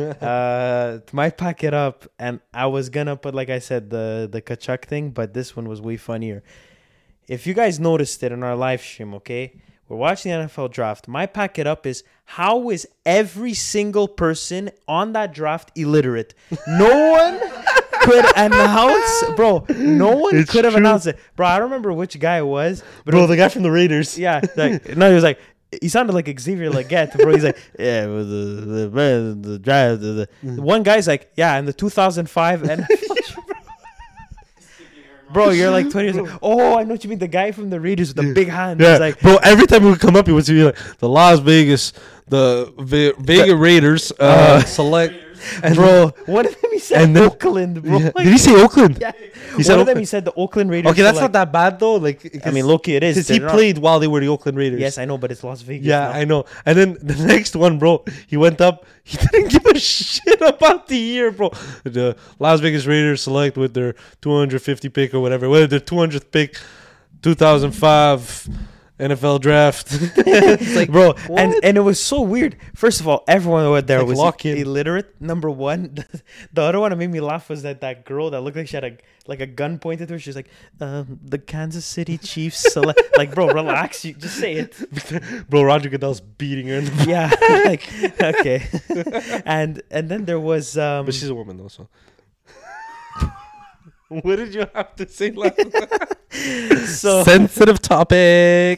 uh, my pack it up, and I was gonna put, like I said, the the Kachuk thing, but this one was way funnier. If you guys noticed it in our live stream, okay, we're watching the N F L draft. My pack it up is how is every single person on that draft illiterate? No one. could announce, bro. No one
It's
could have
true.
announced it, bro. I don't remember which guy it was, but it
Bro,
was-
the guy from the Raiders.
yeah, like no, he was like. He sounded like Xavier Leggett, bro. He's like, yeah, with the the the, the, drive, the, the.
Mm.
one guy's like, yeah, in the two thousand five and bro, you're like twenty years old. Oh, I know what you mean. The guy from the Raiders with the big hand.
Yeah,
He's like,
bro. Every time he would come up, he would be like the Las Vegas, the Ve- Vegas Raiders uh,
Uh,
select. And
bro, one of them he said
and then-
Oakland, bro.
Yeah.
Like,
Did he say Oakland?
yeah.
He said
one of them
Oakland.
he said the Oakland Raiders.
Okay, that's
select-
not that bad though. Like,
I mean, low-key it is.
because he
They're not-
played while they were the Oakland Raiders.
Yes, I know, but it's Las Vegas.
Yeah,
now.
I know. And then the next one, bro, he went up. He didn't give a shit about the year, bro. The Las Vegas Raiders select with their two hundred fifty pick or whatever, whether their two hundredth pick, two thousand five N F L draft.
It's like, bro, and
what?
and it was so weird. First of all, everyone who there
Like
was
lock-in.
illiterate. Number one, the other one that made me laugh was that that girl that looked like she had a like a gun pointed to her. She's like, um, the Kansas City Chiefs select. Like, bro, relax. You just say it.
Bro, Roger Goodell's beating her in the
Yeah, like okay. and and then there was um.
But she's a woman though, so. What did you have to say last?
so
Sensitive topic.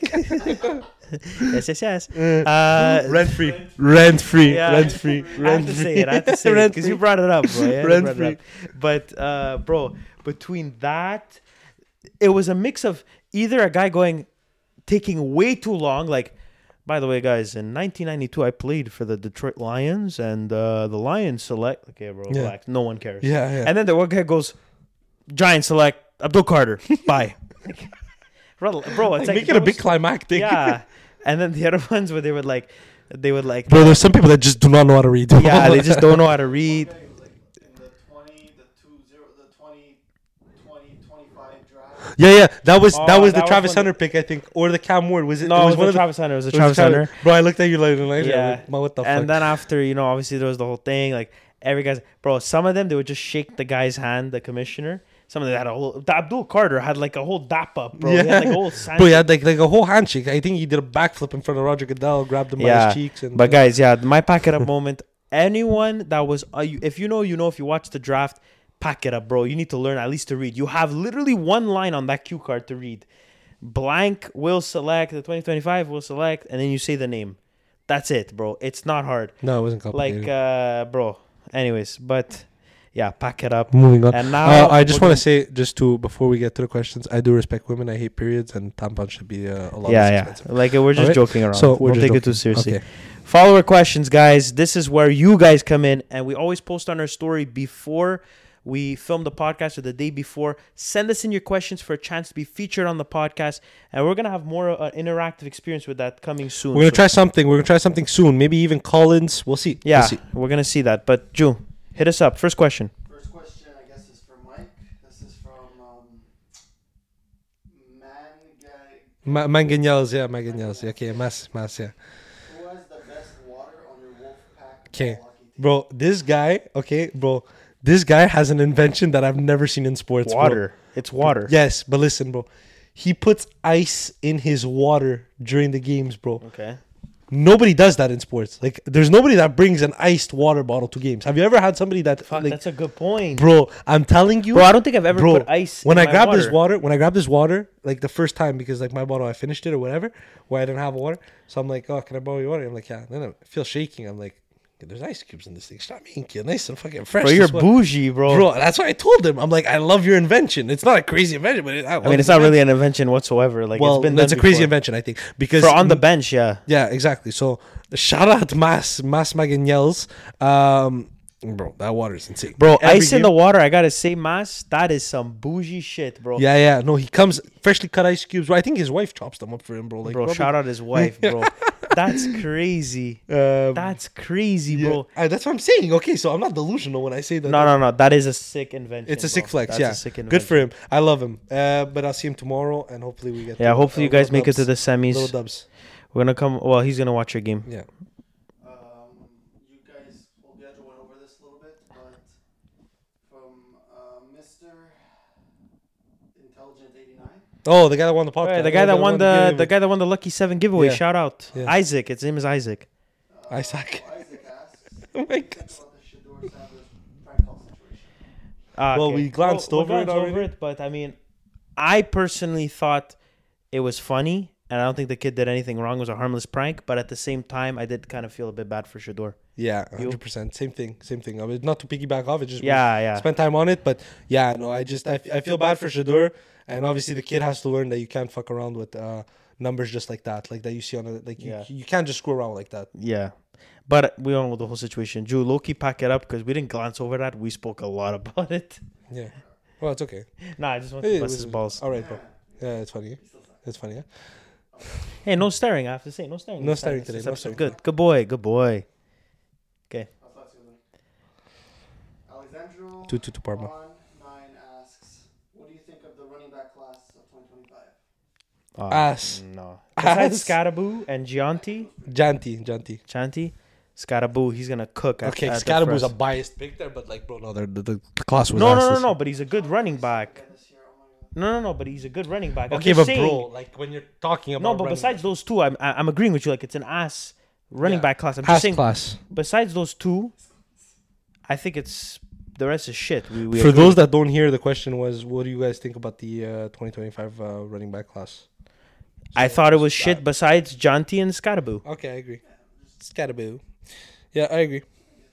yes, yes, yes. Uh,
Rent free. Rent free.
Yeah.
Rent free.
I have
Rent
to
free.
say it. I have to say it
Rent
because you
free.
brought it up, bro. Yeah, you
Rent
brought it up. But uh, bro, between that, it was a mix of either a guy going, taking way too long, like. By the way, guys, in nineteen ninety-two, I played for the Detroit Lions, and uh, the Lions select. Okay, bro,
Yeah.
relax. No one cares.
Yeah, yeah.
And then the one guy goes, Giants select Abdul Carter. Bye. bro, bro, it's
Like,
like
make it a
those-
big climactic.
Yeah. And then the other ones where they would like, they would like,
Bro, there's some people that just do not know how to read.
yeah, they just don't know how to read.
Okay, like in the twenty, the two zero, the twenty, twenty, twenty-five draft.
Yeah, yeah. That was that
Oh,
was the
that was
Travis
when-
Hunter pick, I think, or the Cam Ward. Was it?
No,
it
it
was
was
one
the
of the
Travis Hunter. It was the
it was
Travis
Travis-
Hunter.
Bro, I looked at you like, like
Yeah.
yeah. What the fuck?
And then after, you know, obviously there was the whole thing. Like every guy's, bro, some of them, they would just shake the guy's hand, the commissioner. Some of them had a whole, the Abdul Carter had like a whole dap up, bro. He had like a whole sand.
Bro, he had like like a whole handshake. I think he did a backflip in front of Roger Goodell, grabbed him by
Yeah,
his cheeks, and
But guys, yeah, my pack it up moment. Anyone that was, uh, you, if you know, you know. If you watch the draft, pack it up, bro. You need to learn at least to read. You have literally one line on that cue card to read. Blank will select the twenty twenty-five will select, and then you say the name. That's it, bro. It's not hard.
no, it wasn't complicated.
Like, uh, bro. Anyways, but yeah, pack it up.
Moving on.
And now
Uh, I just
we're
want to say, just to before we get to the questions, I do respect women. I hate periods, and tampons should be uh, a lot
yeah,
less
yeah.
expensive.
Like we're just
Alright.
joking around.
So
So
we're
don't
just
take it too
joking.
seriously.
Okay.
Follower questions, guys. This is where you guys come in, and we always post on our story before we film the podcast or the day before. Send us in your questions for a chance to be featured on the podcast, and we're gonna have more uh, interactive experience with that coming soon.
We're gonna
So-
try something. We're gonna try something soon. Maybe even Collins. We'll see.
Yeah,
We'll see.
we're gonna see that. But Ju, hit us up. First question.
First question, I guess, is for Mike. This is from um, Man.
Ma- Manganiels, yeah, Manganiels. Yeah, okay, mass, mass, yeah.
Who has the best water on your wolf pack?
Okay.
Milwaukee team?
Bro, this guy, okay, bro, this guy has an invention that I've never seen in sports. bro.
Water. It's water.
Yes, but listen, bro. He puts ice in his water during the games, bro.
Okay.
Nobody does that in sports. Like, there's nobody that brings an iced water bottle to games. Have you ever had somebody that,
Fuck,
like,
that's a good point.
bro? I'm telling you,
Bro, I don't think I've ever
bro,
put ice
when
in
I
my
grabbed
water.
this water, when I grabbed this water, like the first time, because like my bottle, I finished it or whatever, where I didn't have water. So I'm like, oh, can I borrow your water? I'm like, yeah. Then I feel shaking. I'm like, there's ice cubes in this thing. Stop making it nice and fucking fresh.
Bro, you're
This water.
bougie, bro.
Bro, that's what I told him. I'm like, I love your invention. It's not a crazy invention, but it, I,
I mean, it's not really an invention whatsoever. Like,
well,
it's been
it's
done
a crazy
before.
invention, I think, because
For on the bench, yeah.
yeah, exactly. So shout out Mas Mas Maganiels. Um, bro, that water is insane,
Bro,
Every
ice in
game-
the water, I gotta say, Mas, that is some bougie shit, bro.
Yeah, yeah. No, he comes freshly cut ice cubes. Bro, I think his wife chops them up for him, bro. Like,
bro,
probably-
shout out his wife, bro. That's crazy.
Um,
That's crazy,
yeah.
bro.
I- that's what I'm saying. Okay, so I'm not delusional when I say that.
No, no, no. That is a sick invention.
It's a
bro.
sick flex.
That's
yeah,
a sick
good
invention.
for him. I love him. Uh, but I'll see him tomorrow, and hopefully we get.
Yeah,
to,
hopefully
uh,
you guys
little
make it to
dubs.
the semis.
Little dubs.
We're gonna come. Well, he's gonna watch your game.
Yeah.
Um, you guys, we'll get to went over this a little bit, but from uh, Mister Intelligent eighty-nine.
Oh, the guy that won the podcast.
Right, the guy that won the
giveaway.
the guy that won the Lucky Seven giveaway.
Yeah.
Shout out,
Yeah.
Isaac. His name is Isaac.
Isaac.
Isaac asks,
Oh my
what do you
God.
think about the Shador Sanders prank call situation?
Ah,
Well,
okay.
we glanced
We'll-
over
we'll
it
glance
already.
over it, but I mean, I personally thought it was funny, and I don't think the kid did anything wrong. It was a harmless prank, but at the same time, I did kind of feel a bit bad for Shador.
Yeah,
You?
hundred percent. Same thing. Same thing. I mean, not to piggyback off it, just
Yeah, yeah.
spend time on it. But yeah, no, I just I, I feel bad for Shador, and obviously the kid has to learn that you can't fuck around with uh, numbers just like that, like that you see on a like you,
Yeah.
you can't just screw around like that.
Yeah. But we all know the whole situation. Drew, low-key pack it up because we didn't glance over that. We spoke a lot about it.
Yeah. Well, it's okay.
Nah, I just want
It
to bust
was-
his balls.
All right, bro. Yeah, it's funny. It's funny. Yeah.
Hey, no staring, I have to say. No staring.
No
this time.
staring
This
today,
is
no
episode.
staring
Good. Good boy. Good boy.
Alexandro
Two two two Parma.
Juan nine asks, what do you think of the running back class of twenty twenty-five?
Oh,
Ass.
No. Besides
Ass.
Scaraboo and Gianti,
Janti, Janti.
Chanti, Scaraboo, he's going to cook. at-
Okay,
at the
Scaraboo's a
press.
biased pick there, but like, bro, no, the, the, the class was
No,
ass
no, no,
this
no,
year.
but he's a good running back.
This year, oh my God.
No, no, no, but he's a good running back. I'm
Okay,
just
but
saying-
bro, like when you're talking about
No, but
running
besides those two, I'm I- I'm agreeing with you. Like it's an ass running
Yeah.
back class. I'm
back,
just saying.
class.
Besides those two, I think it's the rest is shit. We, we
For
agree.
those that don't hear, the question was, what do you guys think about the uh, twenty twenty-five uh, running back class?
I
So,
thought it was
just
shit.
that.
Besides Janti and Scaraboo.
Okay, I agree. Scaraboo. Yeah, I agree.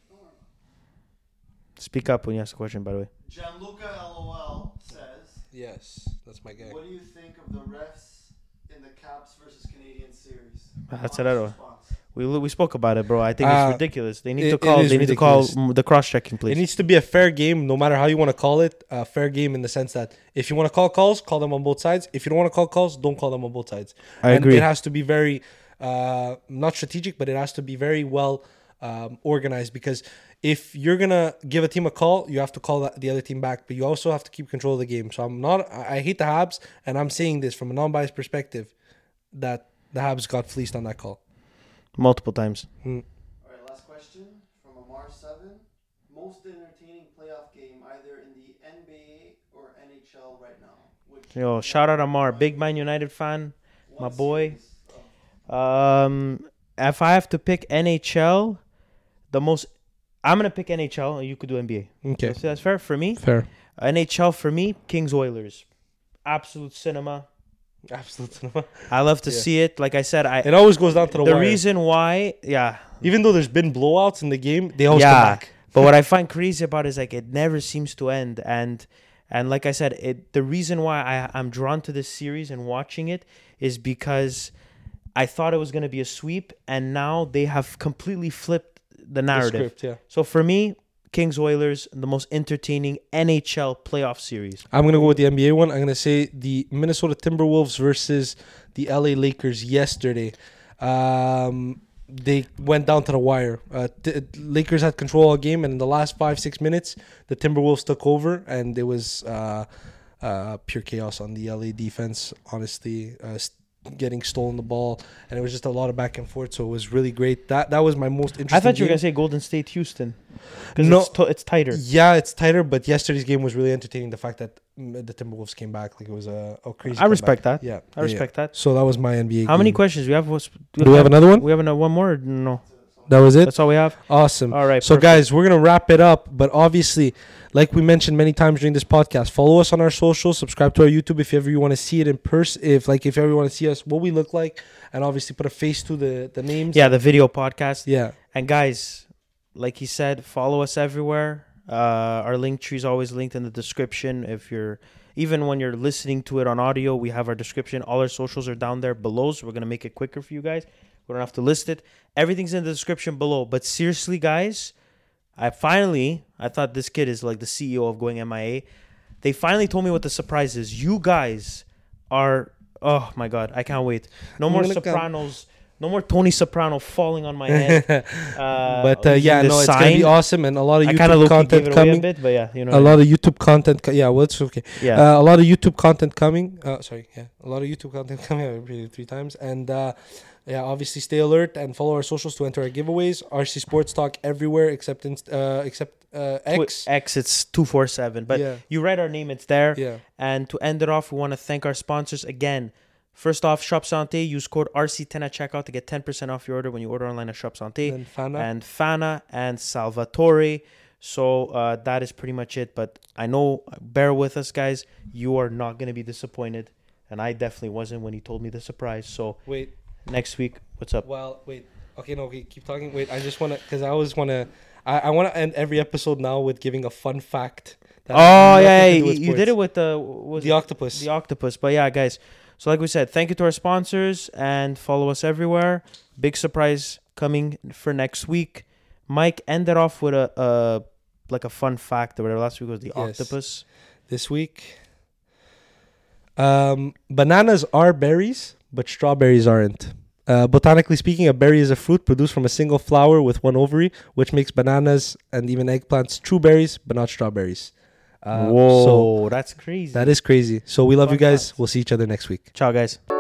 Speak up when you ask a question. By the way.
Gianluca LOL says,
Yes, that's my guy.
what do you think of the refs in the Caps versus Canadian series?
That's
Honest
it,
response.
We we spoke about it, bro. I think
Uh,
it's ridiculous. They need
it-
to
it
call.
is
They need to call
ridiculous.
mm, the cross checking,
It
please.
needs to be a fair game, no matter how you want to call it. A fair game in the sense that if you want to call calls, call them on both sides. If you don't want to call calls, don't call them on both sides.
I
and
agree.
it has to be very, uh, not strategic, but it has to be very well um, organized. Because if you're gonna give a team a call, you have to call that, the other team back, but you also have to keep control of the game. So I'm not. I I hate the Habs, and I'm saying this from a non-biased perspective, that the Habs got fleeced on that call.
Multiple times.
All right, last question from Amar seven. Most entertaining playoff game either in the N B A or N H L right now. Which
Yo, shout out Amar, big Man United fan.
one
my boy.
series of-
Um, if I have to pick N H L, the most, I'm gonna pick N H L, and you could do N B A.
Okay,
That's, that's fair for me.
fair.
N H L for me, Kings Oilers, absolute cinema.
Absolutely.
I love to
Yeah.
see it. Like I said, I
It always goes down to the,
the
wire.
reason why, yeah,
Even though there's been blowouts in the game, they always
Yeah.
come back.
But what I find crazy about it is like it never seems to end, and and like I said, it the reason why I I'm drawn to this series and watching it is because I thought it was gonna be a sweep, and now they have completely flipped the
The
narrative.
script, yeah.
So for me, Kings Oilers, the most entertaining N H L playoff series.
I'm gonna go with the N B A one. I'm gonna say the Minnesota Timberwolves versus the L A Lakers yesterday. Um, they went down to the wire. Uh, t- Lakers had control all game, and in the last five six minutes, the Timberwolves took over, and it was uh, uh, pure chaos on the L A defense. Honestly, uh, st- getting stolen the ball, and it was just a lot of back and forth. So it was really great. That that was my most interesting.
I thought you were
game.
gonna say Golden State, Houston, because
No.
it's, to- it's tighter.
Yeah, it's tighter, but yesterday's game was really entertaining. The fact that mm, the Timberwolves came back, like it was a, a crazy.
I respect
comeback.
that.
Yeah,
I respect that.
So that was my N B A.
How many
game.
questions we have? What's-
Do we have another one?
We have another one more? Or no,
That was it.
that's all we have.
Awesome.
All right.
So,
perfect.
guys, we're gonna wrap it up. But obviously, like we mentioned many times during this podcast, follow us on our socials. Subscribe to our YouTube if ever you want to see it in person. If like if ever you want to see us, what we look like, and obviously put a face to the the names.
yeah, the video podcast.
Yeah.
And guys, like he said, follow us everywhere. Uh, our link tree is always linked in the description. If you're even when you're listening to it on audio, we have our description. All our socials are down there below, so we're gonna make it quicker for you guys. We don't have to list it. Everything's in the description below. But seriously, guys, I finally I thought this kid is like the C E O of going M I A. They finally told me what the surprise is. You guys are oh my god, I can't wait. No more
Gonna come.
Sopranos. No more Tony Soprano falling on my head. Uh,
but uh,
using
yeah,
the
no, it's gonna
sign.
be awesome, and a lot of
I kind
YouTube
of gave
content
it away a
coming.
bit, but yeah, you know.
A lot of YouTube content. Co- yeah, well, it's okay.
yeah.
Uh, a lot of YouTube content coming. Uh, sorry, yeah, a lot of YouTube content coming. I repeated it three times, and uh, yeah, obviously stay alert and follow our socials to enter our giveaways. R C Sports Talk everywhere except in, uh, except uh,
Twi-
X.
X, it's two four seven. But
yeah,
you write our name, it's there.
yeah.
And to end it off, we want to thank our sponsors again. First off, Shop Santé. Use code R C ten at checkout to get ten percent off your order when you order online at Shop Santé.
And Fana.
And Fana and Salvatore. So uh, that is pretty much it. But I know, bear with us, guys. You are not going to be disappointed. And I definitely wasn't when he told me the surprise. So
Wait.
next week, what's up?
Well, wait. Okay, no, okay, keep talking. Wait, I just want to, because I always want to, I, I want to end every episode now with giving a fun fact. That
Oh,
has
yeah,
nothing
yeah.
to do with
You, you did
sports.
it with the... Was
The octopus.
The octopus. But yeah, guys. So like we said, thank you to our sponsors and follow us everywhere. Big surprise coming for next week. Mike, end it off with a, a like a fun fact or whatever. Last week was the
Yes.
octopus.
This week. Um, bananas are berries, but strawberries aren't. Uh, botanically speaking, a berry is a fruit produced from a single flower with one ovary, which makes bananas and even eggplants true berries, but not strawberries. Uh,
Whoa,
So
that's crazy.
that is crazy. So we love
Fun
you guys.
fact.
We'll see each other next week.
Ciao, guys.